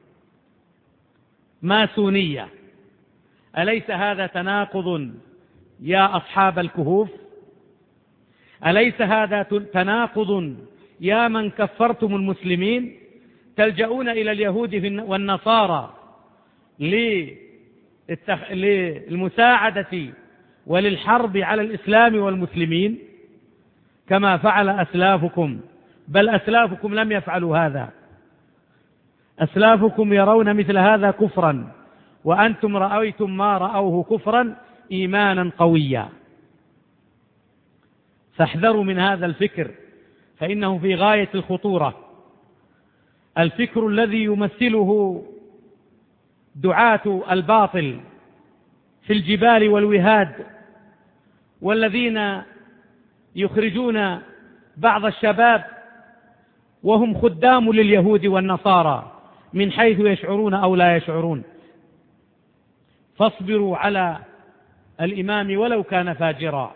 ماسونية. أليس هذا تناقض يا أصحاب الكهوف؟ أليس هذا تناقض يا من كفرتم المسلمين تلجؤون إلى اليهود والنصارى للمساعدة وللحرب على الإسلام والمسلمين كما فعل أسلافكم، بل أسلافكم لم يفعلوا هذا، أسلافكم يرون مثل هذا كفرا، وأنتم رأيتم ما رأوه كفرا إيمانا قويا. فاحذروا من هذا الفكر، فإنه في غاية الخطورة. الفكر الذي يمثله دعاة الباطل في الجبال والوهاد، والذين يخرجون بعض الشباب وهم خدام لليهود والنصارى من حيث يشعرون أو لا يشعرون. فاصبروا على الإمام ولو كان فاجرا،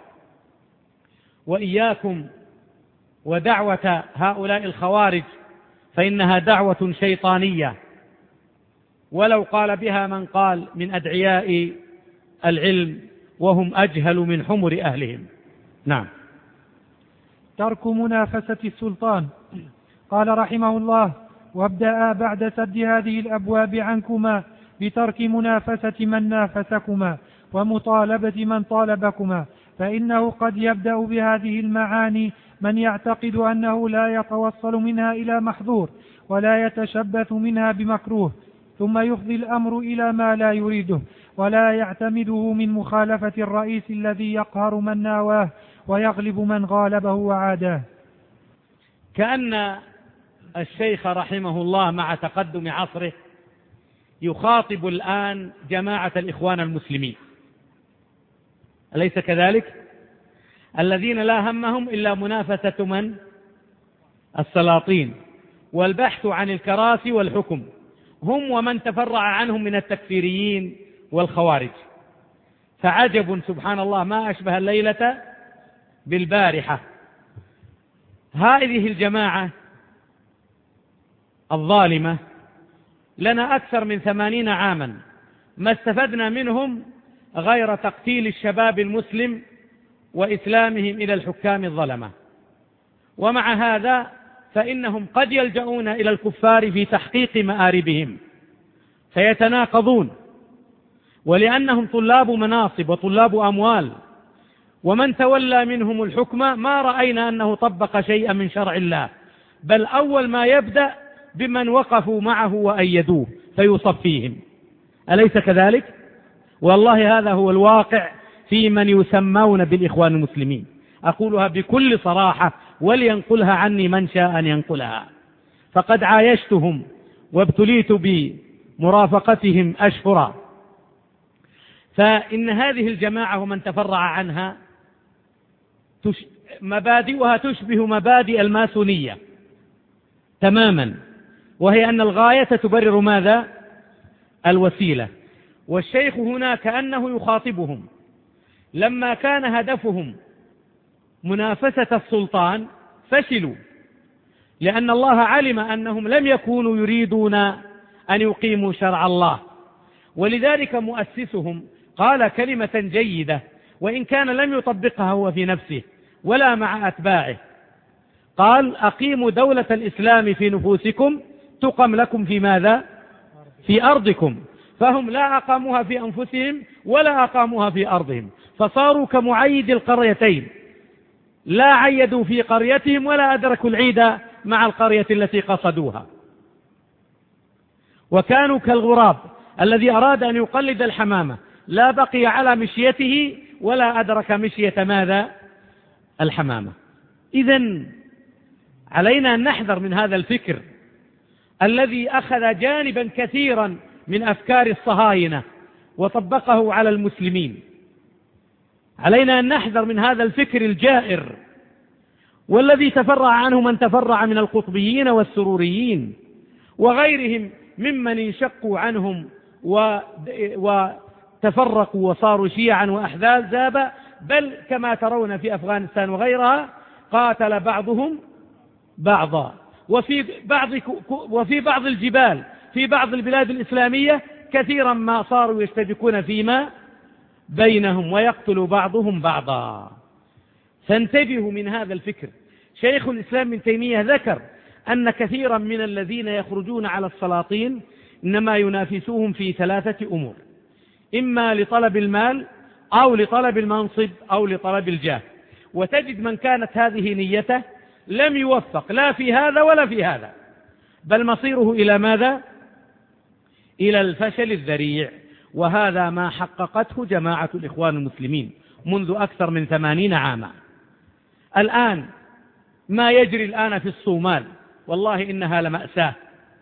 وإياكم ودعوة هؤلاء الخوارج، فإنها دعوة شيطانية، ولو قال بها من قال من أدعياء العلم وهم أجهل من حمر أهلهم. نعم. ترك منافسة السلطان. قال رحمه الله: وابدأ بعد سد هذه الأبواب عنكما بترك منافسة من نافسكما ومطالبة من طالبكما، فإنه قد يبدأ بهذه المعاني من يعتقد أنه لا يتوصل منها إلى محظور ولا يتشبث منها بمكروه، ثم يفضي الأمر إلى ما لا يريده ولا يعتمده من مخالفة الرئيس الذي يقهر من ناواه ويغلب من غالبه وعاداه. كأن الشيخ رحمه الله مع تقدم عصره يخاطب الآن جماعة الإخوان المسلمين، أليس كذلك؟ الذين لا همهم إلا منافسة من؟ السلاطين والبحث عن الكراسي والحكم، هم ومن تفرع عنهم من التكفيريين والخوارج. فعجب سبحان الله ما أشبه الليلة بالبارحة. هذه الجماعة الظالمة لنا أكثر من 80 عاما ما استفدنا منهم غير تقتيل الشباب المسلم وإسلامهم إلى الحكام الظلمة، ومع هذا فإنهم قد يلجؤون إلى الكفار في تحقيق مآربهم فيتناقضون، ولأنهم طلاب مناصب وطلاب أموال، ومن تولى منهم الحكم ما رأينا أنه طبق شيئا من شرع الله، بل أول ما يبدأ بمن وقفوا معه وأيدوه فيصفيهم، أليس كذلك؟ والله هذا هو الواقع في من يسمون بالإخوان المسلمين، أقولها بكل صراحة ولينقلها عني من شاء أن ينقلها، فقد عايشتهم وابتليت بمرافقتهم أشهرا. فإن هذه الجماعة ومن تفرع عنها مبادئها تشبه مبادئ الماسونية تماما، وهي أن الغاية تبرر ماذا؟ الوسيلة. والشيخ هنا كأنه يخاطبهم لما كان هدفهم منافسة السلطان فشلوا، لأن الله علم أنهم لم يكونوا يريدون أن يقيموا شرع الله، ولذلك مؤسسهم قال كلمة جيدة وإن كان لم يطبقها هو في نفسه ولا مع أتباعه، قال: أقيموا دولة الإسلام في نفوسكم تقم لكم في ماذا؟ في أرضكم. فهم لا أقاموها في أنفسهم ولا أقاموها في أرضهم، فصاروا كمعيد القريتين، لا عيدوا في قريتهم ولا أدركوا العيد مع القرية التي قصدوها، وكانوا كالغراب الذي أراد أن يقلد الحمامة، لا بقي على مشيته ولا أدرك مشية ماذا؟ الحمامة. إذن علينا أن نحذر من هذا الفكر الذي أخذ جانبا كثيرا من أفكار الصهاينة وطبقه على المسلمين. علينا أن نحذر من هذا الفكر الجائر والذي تفرع عنه من تفرع من القطبيين والسروريين وغيرهم ممن انشقوا عنهم وتفرقوا وصاروا شيعا وأحزابا، بل كما ترون في أفغانستان وغيرها قاتل بعضهم بعضا، وفي بعض الجبال في بعض البلاد الإسلامية كثيرا ما صاروا يشتبكون فيما بينهم ويقتل بعضهم بعضا. فانتبهوا من هذا الفكر، شيخ الإسلام ابن تيمية ذكر أن كثيرا من الذين يخرجون على السلاطين إنما ينافسوهم في 3 أمور: إما لطلب المال أو لطلب المنصب أو لطلب الجاه. وتجد من كانت هذه نيته لم يوفق لا في هذا ولا في هذا، بل مصيره إلى ماذا؟ إلى الفشل الذريع. وهذا ما حققته جماعة الإخوان المسلمين منذ أكثر من 80 عاما. الآن ما يجري الآن في الصومال والله إنها لمأساة.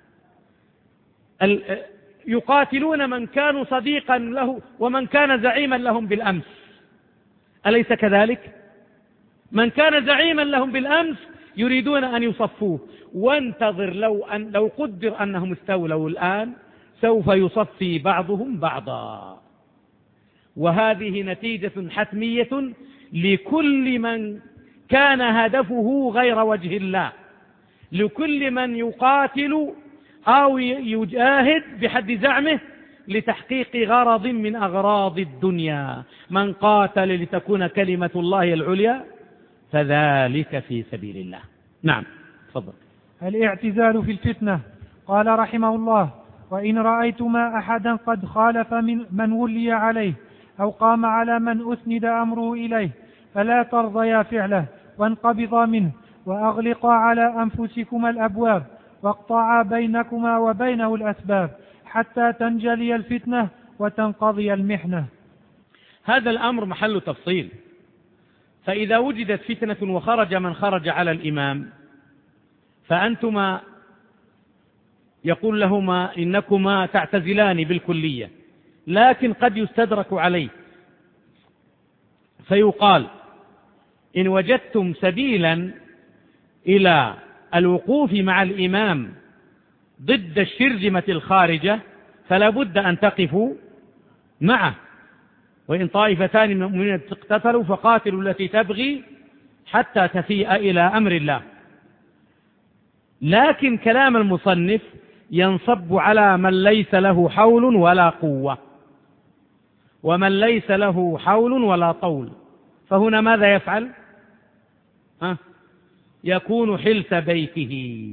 يقاتلون من كانوا صديقا له ومن كان زعيما لهم بالأمس، أليس كذلك؟ من كان زعيما لهم بالأمس يريدون أن يصفوه، وانتظر لو قدر أنهم استولوا الآن سوف يصفي بعضهم بعضا. وهذه نتيجة حتمية لكل من كان هدفه غير وجه الله، لكل من يقاتل أو يجاهد بحد زعمه لتحقيق غرض من أغراض الدنيا. من قاتل لتكون كلمة الله العليا فذلك في سبيل الله. نعم، تفضل. الاعتزال في الفتنة. قال رحمه الله: وإن رأيتما أحدا قد خالف من ولي عليه أو قام على من أسند أمره إليه فلا ترضيا فعله وانقبضا منه وأغلقا على أنفسكما الأبواب واقطعا بينكما وبينه الأسباب حتى تنجلي الفتنة وتنقضي المحنة. هذا الأمر محل تفصيل. فإذا وجدت فتنة وخرج من خرج على الإمام فأنتما يقول لهما إنكما تعتزلان بالكلية، لكن قد يستدرك عليه فيقال: إن وجدتم سبيلا إلى الوقوف مع الإمام ضد الشرذمة الخارجة فلا بد أن تقفوا معه. وإن طائفتان من المؤمنين اقتتلوا فقاتلوا التي تبغي حتى تفيء إلى أمر الله. لكن كلام المصنف ينصب على من ليس له حول ولا قوة، ومن ليس له حول ولا طول، فهنا ماذا يفعل؟ يكون حلس بيته،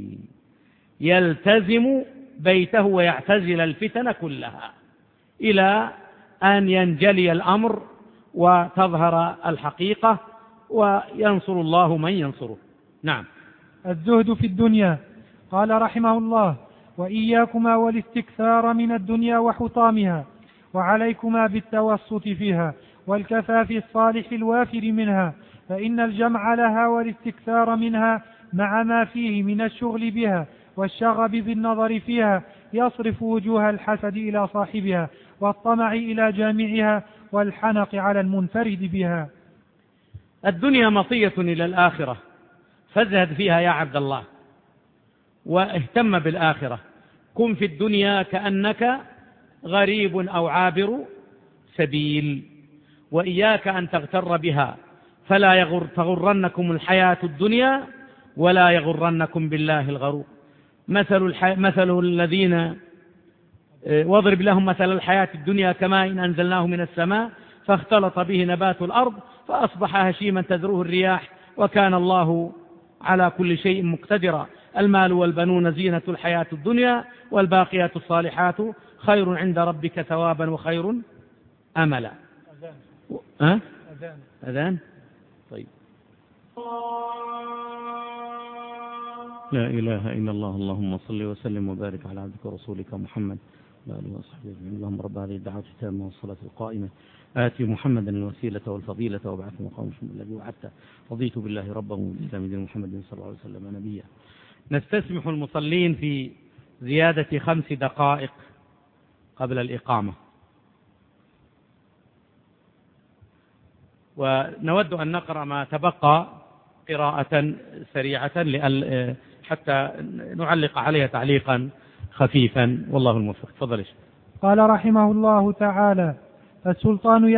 يلتزم بيته ويعتزل الفتن كلها إلى أن ينجلي الأمر وتظهر الحقيقة وينصر الله من ينصره. نعم. الزهد في الدنيا. قال رحمه الله: وإياكما والاستكثار من الدنيا وحطامها، وعليكما بالتوسط فيها والكفاف الصالح الوافر منها، فإن الجمع لها والاستكثار منها مع ما فيه من الشغل بها والشغب بالنظر فيها يصرف وجوه الحسد إلى صاحبها والطمع إلى جامعها والحنق على المنفرد بها. الدنيا مطية إلى الآخرة، فازهد فيها يا عبد الله واهتم بالآخرة. كن في الدنيا كأنك غريب أو عابر سبيل، وإياك أن تغتر بها، فلا تغرنكم الحياة الدنيا ولا يغرنكم بالله الغرور. مثل الذين واضرب لهم مثل الحياة الدنيا كماء إن أنزلناه من السماء فاختلط به نبات الأرض فأصبح هشيما تذروه الرياح وكان الله على كل شيء مقتدرا. المال والبنون زينة الحياة الدنيا والباقيات الصالحات خير عند ربك ثوابا وخير أملا. أذان. طيب. لا إله إلا الله. اللهم صل وسلم وبارك على عبدك ورسولك محمد وعلى آله وصحبه أجمعين. اللهم رب هذه الدعوة التامة والصلاة القائمة آتي محمدا الوسيلة والفضيلة وابعثه مقام محمد الذي وعدته. رضيت بالله ربا وبالإسلام دين محمد صلى الله عليه وسلم نبيا. نستسمح المصلين في زيادة 5 دقائق قبل الإقامة، ونود أن نقرأ ما تبقى قراءة سريعة حتى نعلق عليها تعليقا خفيفا والله الموفق. تفضل. قال رحمه الله تعالى: السلطان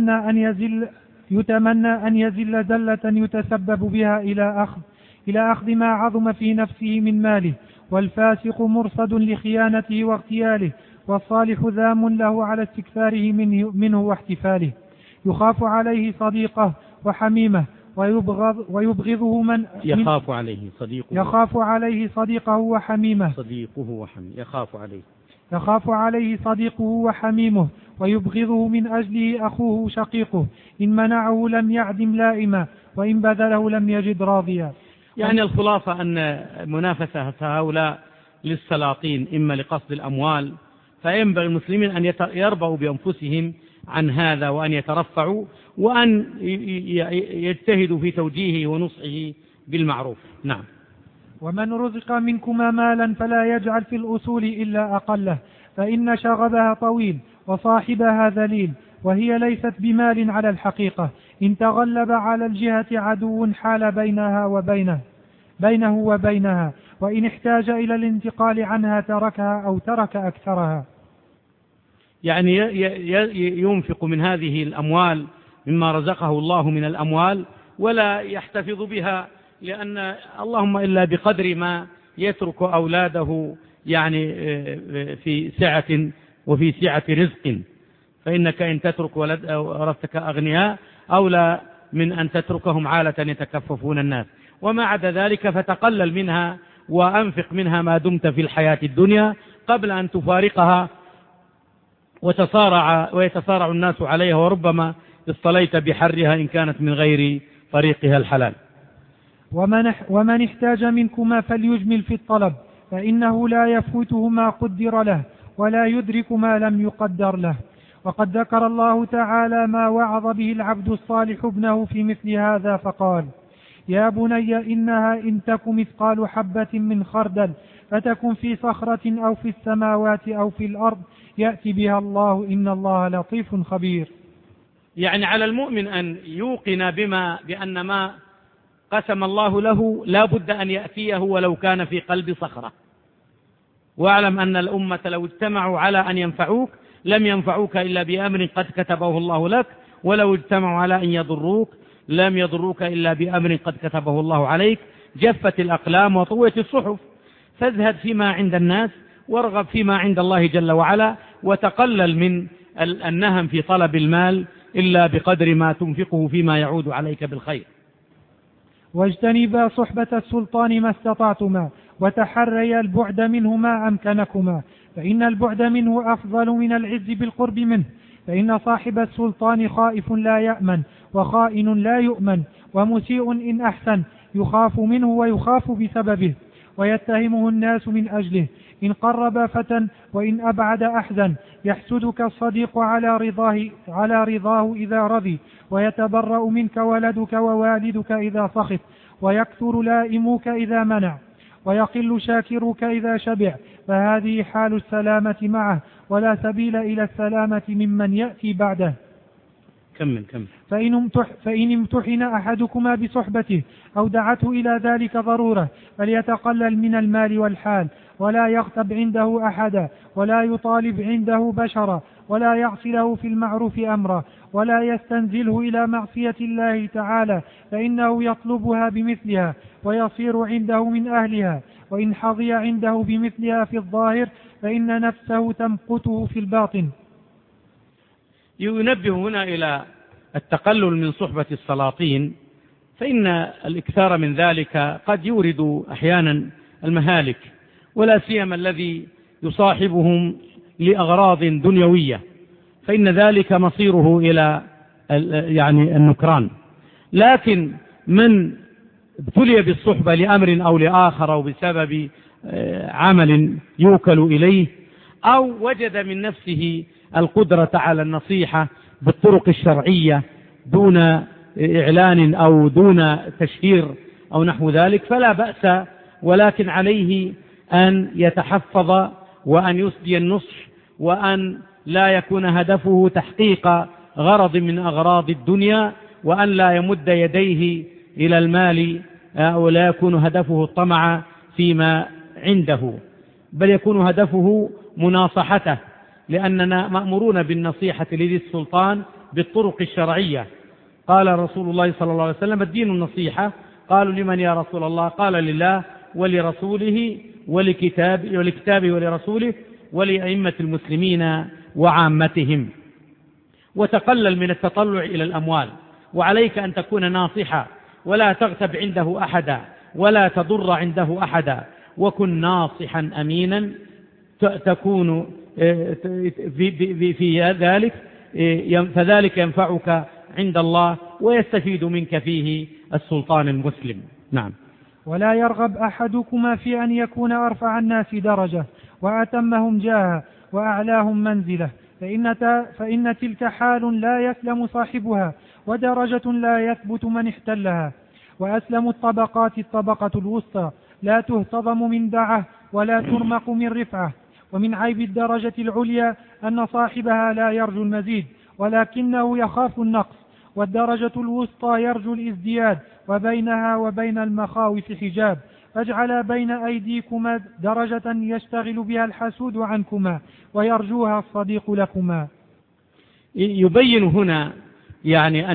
يتمنى أن يزل زلة يتسبب بها إلى أخذ ما عظم في نفسه من ماله، والفاسق مرصد لخيانته واغتياله، والصالح ذام له على استكثاره منه واحتفاله. يخاف عليه صديقه وحميمه ويبغضه من يخاف عليه صديقه وحميمه يخاف عليه صديقه وحميمه ويبغضه من أجله أخوه شقيقه، إن منعه لم يعدم لائما، وإن بذله لم يجد راضيا. يعني الخلاصة أن منافسة هؤلاء للسلاطين إما لقصد الأموال، فينبغي المسلمين أن يربوا بأنفسهم عن هذا، وأن يترفعوا، وأن يجتهدوا في توجيهه ونصحه بالمعروف. نعم. ومن رزق منكما مالا فلا يجعل في الأصول إلا أقله، فإن شغبها طويل وصاحبها ذليل، وهي ليست بمال على الحقيقة، إن تغلب على الجهة عدو حال بينه وبينها، وإن احتاج إلى الانتقال عنها تركها أو ترك أكثرها. يعني ينفق من هذه الأموال مما رزقه الله من الأموال، ولا يحتفظ بها، لأن اللهم إلا بقدر ما يترك أولاده يعني في سعة وفي سعة رزق، فإنك إن تترك ورثتك أغنياء أولى من أن تتركهم عالة يتكففون الناس. وما عدا ذلك فتقلل منها وأنفق منها ما دمت في الحياة الدنيا قبل أن تفارقها ويتصارع الناس عليها، وربما اصطليت بحرها إن كانت من غير طريقها الحلال. ومن احتاج منكما فليجمل في الطلب، فإنه لا يفوته ما قدر له، ولا يدرك ما لم يقدر له. وقد ذكر الله تعالى ما وعظ به العبد الصالح ابنه في مثل هذا فقال: يا بني إنها إن تك مثقال حبة من خردل فتكن في صخرة أو في السماوات أو في الأرض يأتي بها الله إن الله لطيف خبير. يعني على المؤمن أن يوقن بأن ما قسم الله له لا بد أن يأتيه ولو كان في قلب صخرة، واعلم أن الأمة لو اجتمعوا على أن ينفعوك لم ينفعوك إلا بأمر قد كتبه الله لك، ولو اجتمعوا على أن يضروك لم يضروك إلا بأمر قد كتبه الله عليك. جفت الأقلام وطويت الصحف، فازهد فيما عند الناس وارغب فيما عند الله جل وعلا، وتقلل من النهم في طلب المال إلا بقدر ما تنفقه فيما يعود عليك بالخير. واجتنبا صحبة السلطان ما استطعتما، وتحريا البعد منه ما أمكنكما، فإن البعد منه أفضل من العز بالقرب منه، فإن صاحب السلطان خائف لا يأمن، وخائن لا يؤمن، ومسيء إن أحسن يخاف منه ويخاف بسببه، ويتهمه الناس من أجله، إن قرب فتى وإن أبعد أحزن، يحسدك الصديق على رضاه إذا رضي، ويتبرأ منك ولدك ووالدك إذا سخط، ويكثر لائمك إذا منع، ويقل شاكرك إذا شبع، فهذه حال السلامة معه، ولا سبيل إلى السلامة ممن يأتي بعده. كمل. فإن امتحن أحدكما بصحبته أو دعته إلى ذلك ضرورة فليتقلل من المال والحال، ولا يغتب عنده أحدا، ولا يطالب عنده بشرا، ولا يعصي له في المعروف أمرا، ولا يستنزله إلى معصية الله تعالى، فإنه يطلبها بمثلها ويصير عنده من أهلها، وإن حظي عنده بمثلها في الظاهر فإن نفسه تمقته في الباطن. ينبه هنا إلى التقلل من صحبة السلاطين، فإن الإكثار من ذلك قد يورد أحيانا المهالك، ولا سيما الذي يصاحبهم لأغراض دنيوية، فإن ذلك مصيره إلى يعني النكران. لكن من ابتلي بالصحبة لأمر أو لآخر أو بسبب عمل يوكل إليه، أو وجد من نفسه القدرة على النصيحة بالطرق الشرعية دون إعلان أو دون تشهير أو نحو ذلك، فلا بأس، ولكن عليه أن يتحفظ وأن يسدي النصح، وأن لا يكون هدفه تحقيق غرض من أغراض الدنيا، وأن لا يمد يديه إلى المال، أو لا يكون هدفه الطمع فيما عنده، بل يكون هدفه مناصحته، لأننا مأمورون بالنصيحة لذي السلطان بالطرق الشرعية. قال رسول الله صلى الله عليه وسلم: الدين النصيحة. قالوا: لمن يا رسول الله؟ قال: لله ولرسوله ولكتابه ولرسوله ولأئمة المسلمين وعامتهم. وتقلل من التطلع إلى الأموال، وعليك أن تكون ناصحا ولا تغتب عنده أحدا ولا تضر عنده أحدا، وكن ناصحا أمينا تكون في ذلك، فذلك ينفعك عند الله ويستفيد منك فيه السلطان المسلم. نعم. ولا يرغب أحدكما في أن يكون أرفع الناس درجة وأتمهم جاها وأعلاهم منزلة، فإن تلك حال لا يسلم صاحبها، ودرجة لا يثبت من احتلها. وأسلم الطبقات الطبقة الوسطى، لا تهتضم من دعة ولا ترمق من رفعة. ومن عيب الدرجة العليا أن صاحبها لا يرجو المزيد ولكنه يخاف النقص، والدرجة الوسطى يرجو الازدياد، وبينها وبين المخاوف حجاب. فاجعل بين أيديكما درجة يشتغل بها الحسود عنكما ويرجوها الصديق لكما. يبين هنا يعني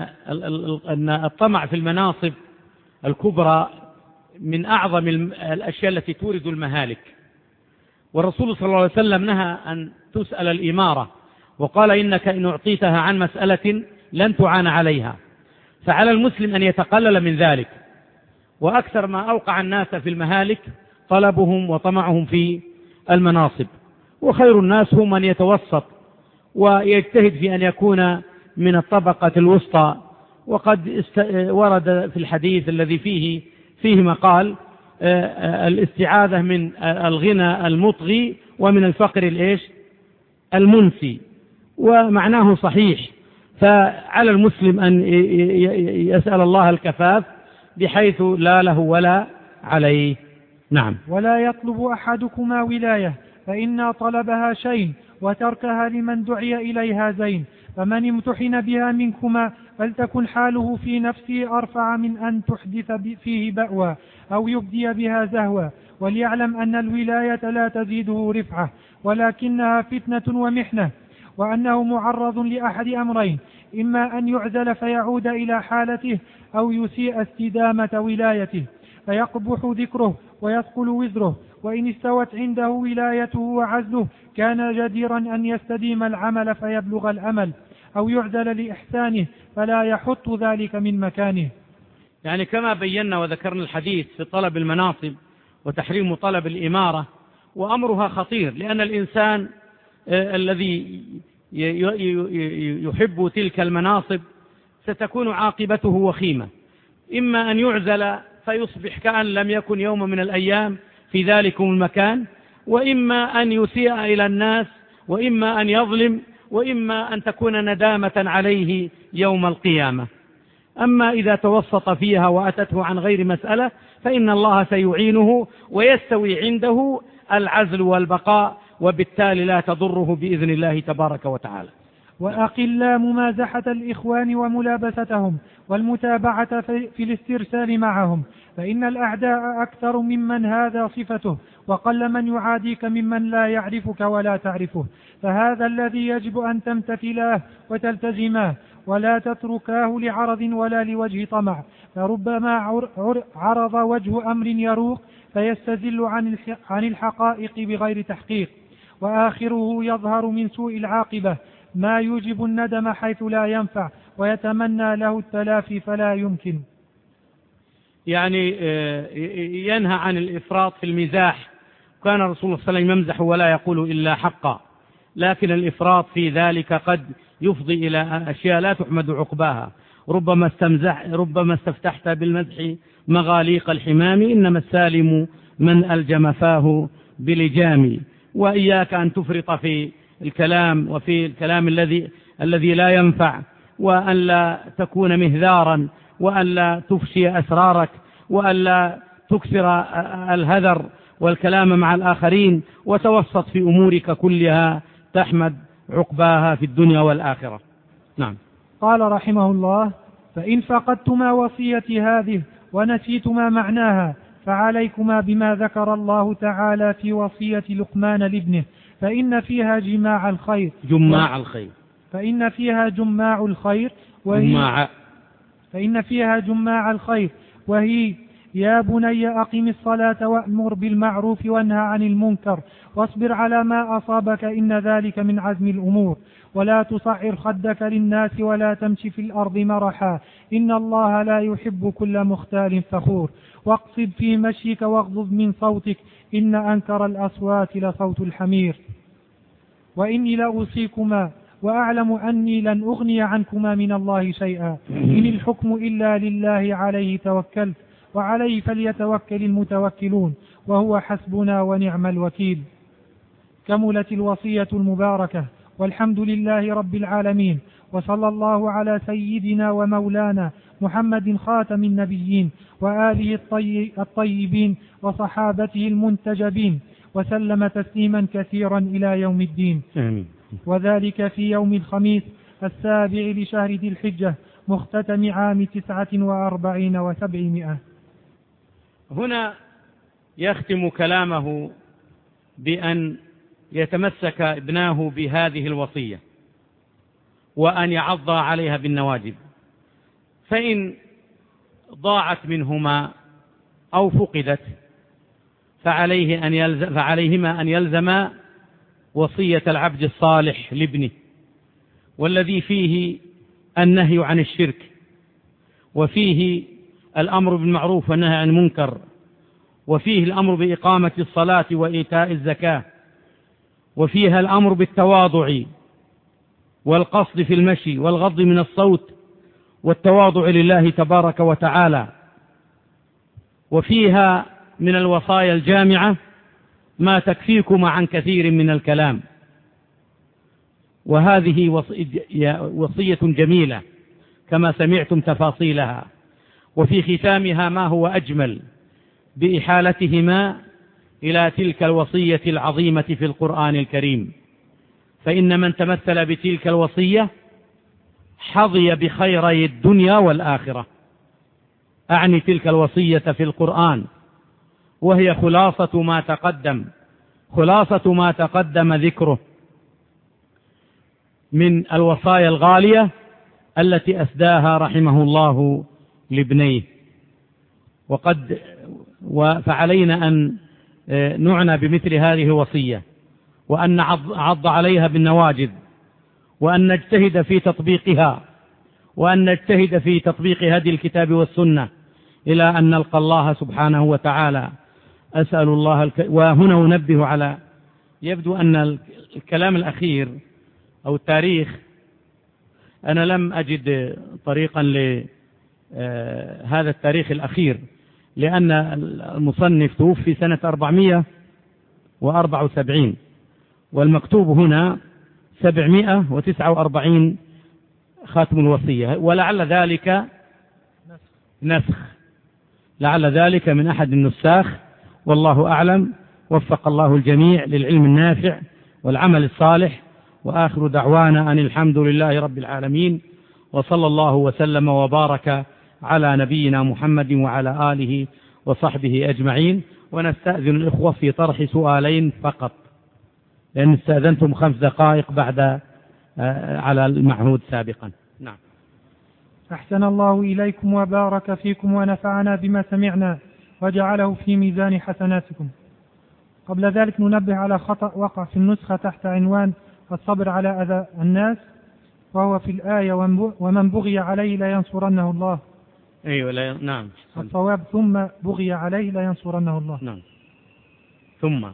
أن الطمع في المناصب الكبرى من أعظم الأشياء التي تورد المهالك، والرسول صلى الله عليه وسلم نهى أن تسأل الإمارة، وقال إنك إن أعطيتها عن مسألة لن تعان عليها، فعلى المسلم أن يتقلل من ذلك. وأكثر ما أوقع الناس في المهالك طلبهم وطمعهم في المناصب، وخير الناس هم من يتوسط ويجتهد في أن يكون من الطبقة الوسطى. وقد ورد في الحديث الذي فيه مقال الاستعاذة من الغنى المطغي ومن الفقر المنسي، ومعناه صحيح. فعلى المسلم أن يسأل الله الكفاف بحيث لا له ولا عليه. نعم. ولا يطلب أحدكما ولاية، فإن طلبها شيء وتركها لمن دعي إليها زين. فمن امتحن بها منكما فلتكن حاله في نفسه أرفع من أن تحدث فيه بأوى أو يبدي بها زهوى. وليعلم أن الولاية لا تزيده رفعة، ولكنها فتنة ومحنة، وأنه معرض لأحد أمرين: إما أن يعزل فيعود إلى حالته، أو يسيء استدامة ولايته فيقبح ذكره ويثقل وزره. وإن استوت عنده ولايته وعزله كان جديرا أن يستديم العمل فيبلغ الأمل، أو يعزل لإحسانه فلا يحط ذلك من مكانه. يعني كما بينا وذكرنا الحديث في طلب المناصب وتحريم طلب الإمارة، وأمرها خطير، لأن الإنسان الذي يحب تلك المناصب ستكون عاقبته وخيمة: إما أن يعزل فيصبح كأن لم يكن يوم من الأيام في ذلك المكان، وإما أن يسيء إلى الناس، وإما أن يظلم، وإما أن تكون ندامة عليه يوم القيامة. أما إذا توسط فيها وأتته عن غير مسألة فإن الله سيعينه ويستوي عنده العزل والبقاء، وبالتالي لا تضره بإذن الله تبارك وتعالى. وأقل ممازحة الإخوان وملابستهم والمتابعة في الاسترسال معهم، فإن الأعداء أكثر ممن هذا صفته، وقل من يعاديك ممن لا يعرفك ولا تعرفه. فهذا الذي يجب أن تمتثلاه وتلتزماه، ولا تتركاه لعرض ولا لوجه طمع، فربما عرض وجه أمر يروق فيستزل عن الحقائق بغير تحقيق، وآخره يظهر من سوء العاقبة ما يوجب الندم حيث لا ينفع، ويتمنى له التلافي فلا يمكن. يعني ينهى عن الإفراط في المزاح. كان الرسول صلى الله عليه وسلم يمزح ولا يقول إلا حقا، لكن الإفراط في ذلك قد يفضي إلى أشياء لا تحمد عقباها. ربما استفتحت بالمزح مغاليق الحمام، إنما السالم من ألجم فاه بلجام. وإياك أن تفرط في الكلام وفي الكلام الذي لا ينفع، وأن لا تكون مهذارا، وأن لا تفشي أسرارك، وأن لا تكثر الهذر والكلام مع الآخرين، وتوسط في أمورك كلها تحمد عقباها في الدنيا والآخرة. نعم. قال رحمه الله: فإن فقدتما وصيتي هذه ونسيتما معناها فعليكما بما ذكر الله تعالى في وصية لقمان لابنه، فإن فيها جماع الخير فإن فيها جماع الخير وهي يا بني أقم الصلاة وأمر بالمعروف وانهى عن المنكر واصبر على ما أصابك إن ذلك من عزم الأمور ولا تصعر خدك للناس ولا تمشي في الأرض مرحا إن الله لا يحب كل مختال فخور واقصد في مشيك واغضض من صوتك إن أنكر الأصوات لصوت الحمير وإني لأوصيكما وأعلم أني لن أغني عنكما من الله شيئا إن الحكم إلا لله عليه توكلت وعليه فليتوكل المتوكلون وهو حسبنا ونعم الوكيل. كملت الوصية المباركة والحمد لله رب العالمين وصلى الله على سيدنا ومولانا محمد خاتم النبيين وآله الطيبين وصحابته المنتجبين وسلم تسليما كثيرا إلى يوم الدين. وذلك في يوم الخميس 7 لشهر ذي الحجة مختتم عام 49 و700. هنا يختم كلامه بأن يتمسك ابناه بهذه الوصية وأن يعض عليها بالنواجذ، فإن ضاعت منهما أو فقدت فعليهما أن يلزم وصية العبد الصالح لابنه، والذي فيه النهي عن الشرك، وفيه الأمر بالمعروف والنهي عن المنكر، وفيه الأمر بإقامة الصلاة وإيتاء الزكاة، وفيها الأمر بالتواضع والقصد في المشي والغض من الصوت والتواضع لله تبارك وتعالى، وفيها من الوصايا الجامعة ما تكفيكم عن كثير من الكلام. وهذه وصية جميلة كما سمعتم تفاصيلها، وفي ختامها ما هو أجمل بإحالتهما إلى تلك الوصية العظيمة في القرآن الكريم، فإن من تمثل بتلك الوصية حظي بخيري الدنيا والآخرة. أعني تلك الوصية في القرآن، وهي خلاصة ما تقدم ذكره من الوصايا الغالية التي أسداها رحمه الله لابنيه. فعلينا أن نعنى بمثل هذه الوصية، وأن نعض عليها بالنواجذ، وأن نجتهد في تطبيقها، وأن نجتهد في تطبيق هدي الكتاب والسنة إلى أن نلقى الله سبحانه وتعالى. أسأل الله وهنا أنبه على، يبدو أن الكلام الأخير أو التاريخ أنا لم أجد طريقا لهذا التاريخ الأخير، لأن المصنف توفي سنة 474 والمكتوب هنا 749 خاتم الوصية، ولعل ذلك نسخ، لعل ذلك من أحد النساخ، والله أعلم. وفق الله الجميع للعلم النافع والعمل الصالح، وآخر دعوانا أن الحمد لله رب العالمين، وصلى الله وسلم وبارك على نبينا محمد وعلى آله وصحبه أجمعين. ونستأذن الإخوة في طرح سؤالين فقط، لأن استأذنتم 5 دقائق بعد على المعهود سابقا. نعم. أحسن الله إليكم وبارك فيكم ونفعنا بما سمعنا وجعله في ميزان حسناتكم. قبل ذلك ننبه على خطأ وقع في النسخة تحت عنوان الصبر على أذى الناس، وهو في الآية ومن بغي عليه لا ينصرنه الله. أيوة نعم. الصواب ثم بغي عليه لا ينصرنه الله. نعم. ثم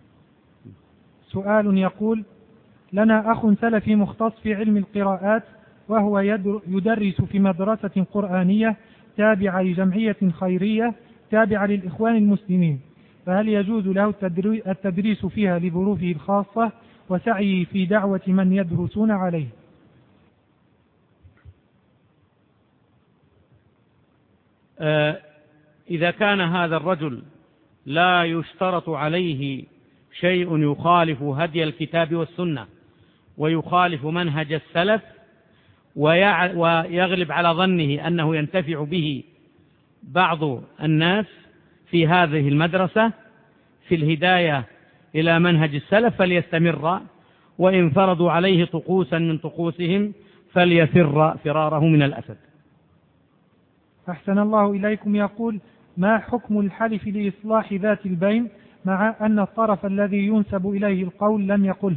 سؤال يقول: لنا أخ سلفي مختص في علم القراءات، وهو يدرس في مدرسة قرآنية تابعة لجمعية خيرية تابعة للإخوان المسلمين، فهل يجوز له التدريس فيها لظروفه الخاصة وسعيه في دعوة من يدرسون عليه؟ إذا كان هذا الرجل لا يشترط عليه شيء يخالف هدي الكتاب والسنة ويخالف منهج السلف ويغلب على ظنه أنه ينتفع به بعض الناس في هذه المدرسة في الهداية إلى منهج السلف فليستمر، وإن فرضوا عليه طقوسا من طقوسهم فليفر فراره من الأسد. أحسن الله إليكم. يقول: ما حكم الحلف لإصلاح ذات البين مع أن الطرف الذي ينسب إليه القول لم يقله؟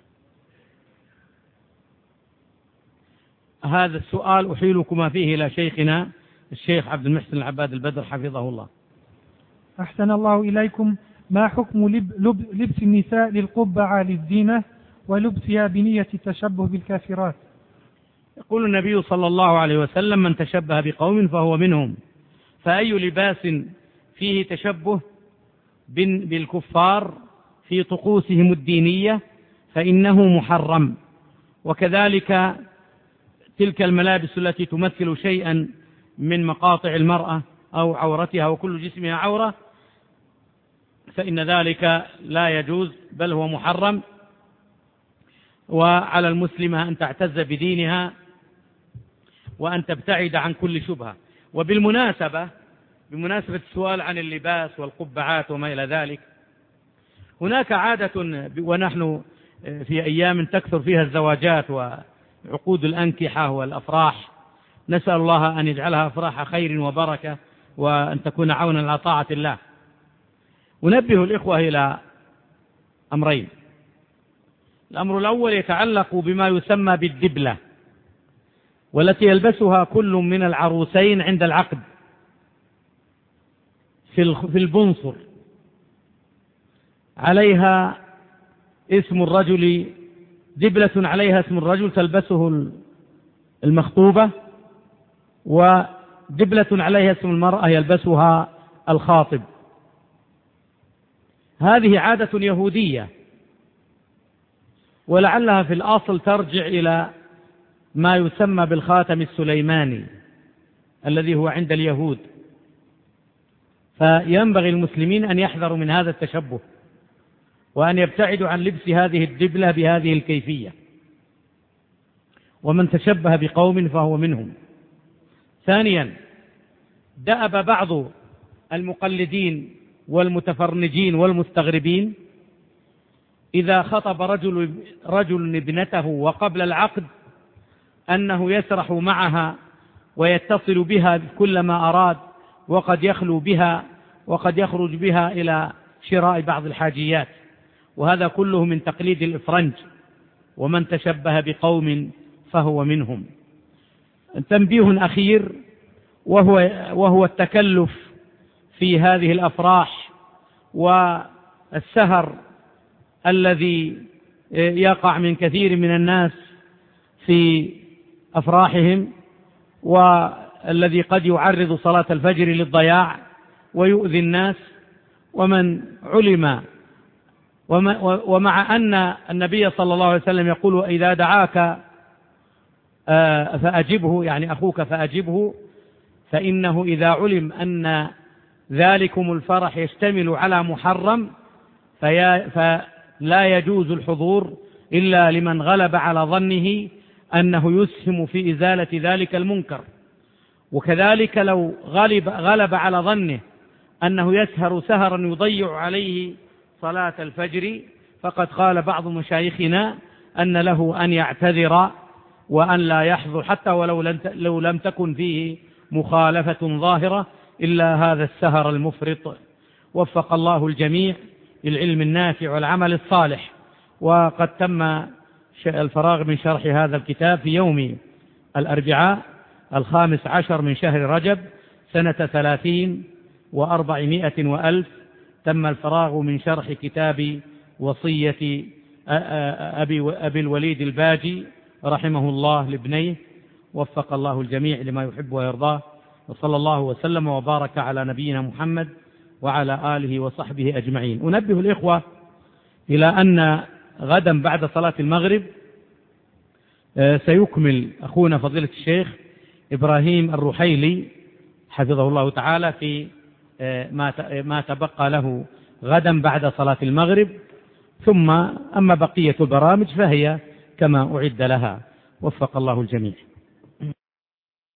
هذا السؤال أحيلكما فيه إلى شيخنا الشيخ عبد المحسن العباد البدر حفظه الله. أحسن الله إليكم. ما حكم لبس النساء للقبعة للزينة ولبسها بنية التشبه بالكافرات؟ يقول النبي صلى الله عليه وسلم: من تشبه بقوم فهو منهم. فأي لباس فيه تشبه بالكفار في طقوسهم الدينية فإنه محرم. وكذلك تلك الملابس التي تمثل شيئا من مقاطع المرأة أو عورتها وكل جسمها عورة فإن ذلك لا يجوز بل هو محرم. وعلى المسلمة أن تعتز بدينها وأن تبتعد عن كل شبهة. وبمناسبة السؤال عن اللباس والقبعات وما إلى ذلك، هناك عادة ونحن في أيام تكثر فيها الزواجات وعقود الأنكحة والأفراح، نسأل الله أن يجعلها أفراح خير وبركة وأن تكون عونا على طاعة الله. أنبه الإخوة إلى أمرين. الأمر الأول يتعلق بما يسمى بالدبلة، والتي يلبسها كل من العروسين عند العقد في البنصر، عليها اسم الرجل، دبلة عليها اسم الرجل تلبسه المخطوبة، ودبلة عليها اسم المرأة يلبسها الخاطب. هذه عادة يهودية، ولعلها في الأصل ترجع إلى ما يسمى بالخاتم السليماني الذي هو عند اليهود. فينبغي المسلمين أن يحذروا من هذا التشبه وأن يبتعدوا عن لبس هذه الدبلة بهذه الكيفية. ومن تشبه بقوم فهو منهم. ثانيا، دأب بعض المقلدين والمتفرنجين والمستغربين إذا خطب رجل ابنته وقبل العقد أنه يسرح معها ويتصل بها كلما أراد، وقد يخلو بها وقد يخرج بها إلى شراء بعض الحاجيات، وهذا كله من تقليد الإفرنج. ومن تشبه بقوم فهو منهم. تنبيه أخير وهو التكلف في هذه الأفراح والسهر الذي يقع من كثير من الناس في أفراحهم، والذي قد يعرض صلاة الفجر للضياع ويؤذي الناس. ومن علم ومع أن النبي صلى الله عليه وسلم يقول: إذا دعاك فأجبه، يعني أخوك فأجبه، فإنه إذا علم أن ذلكم الفرح يشتمل على محرم فلا يجوز الحضور إلا لمن غلب على ظنه أنه يسهم في إزالة ذلك المنكر. وكذلك لو غلب على ظنه أنه يسهر سهرا يضيع عليه صلاة الفجر، فقد قال بعض مشايخنا أن له أن يعتذر وأن لا يحضر حتى ولو لم تكن فيه مخالفة ظاهرة إلا هذا السهر المفرط. وفق الله الجميع للعلم النافع والعمل الصالح. وقد تم الفراغ من شرح هذا الكتاب في يوم الأربعاء 15 من شهر رجب سنة 30 و400 وألف. تم الفراغ من شرح كتاب وصية أبي الوليد الباجي رحمه الله لابنيه. وفق الله الجميع لما يحب ويرضاه، وصلى الله وسلم وبارك على نبينا محمد وعلى آله وصحبه أجمعين. أنبه الإخوة إلى أن غدا بعد صلاة المغرب سيكمل أخونا فضيلة الشيخ إبراهيم الرحيلي حفظه الله تعالى في ما تبقى له غدا بعد صلاة المغرب، ثم أما بقية البرامج فهي كما أعد لها. وفق الله الجميع.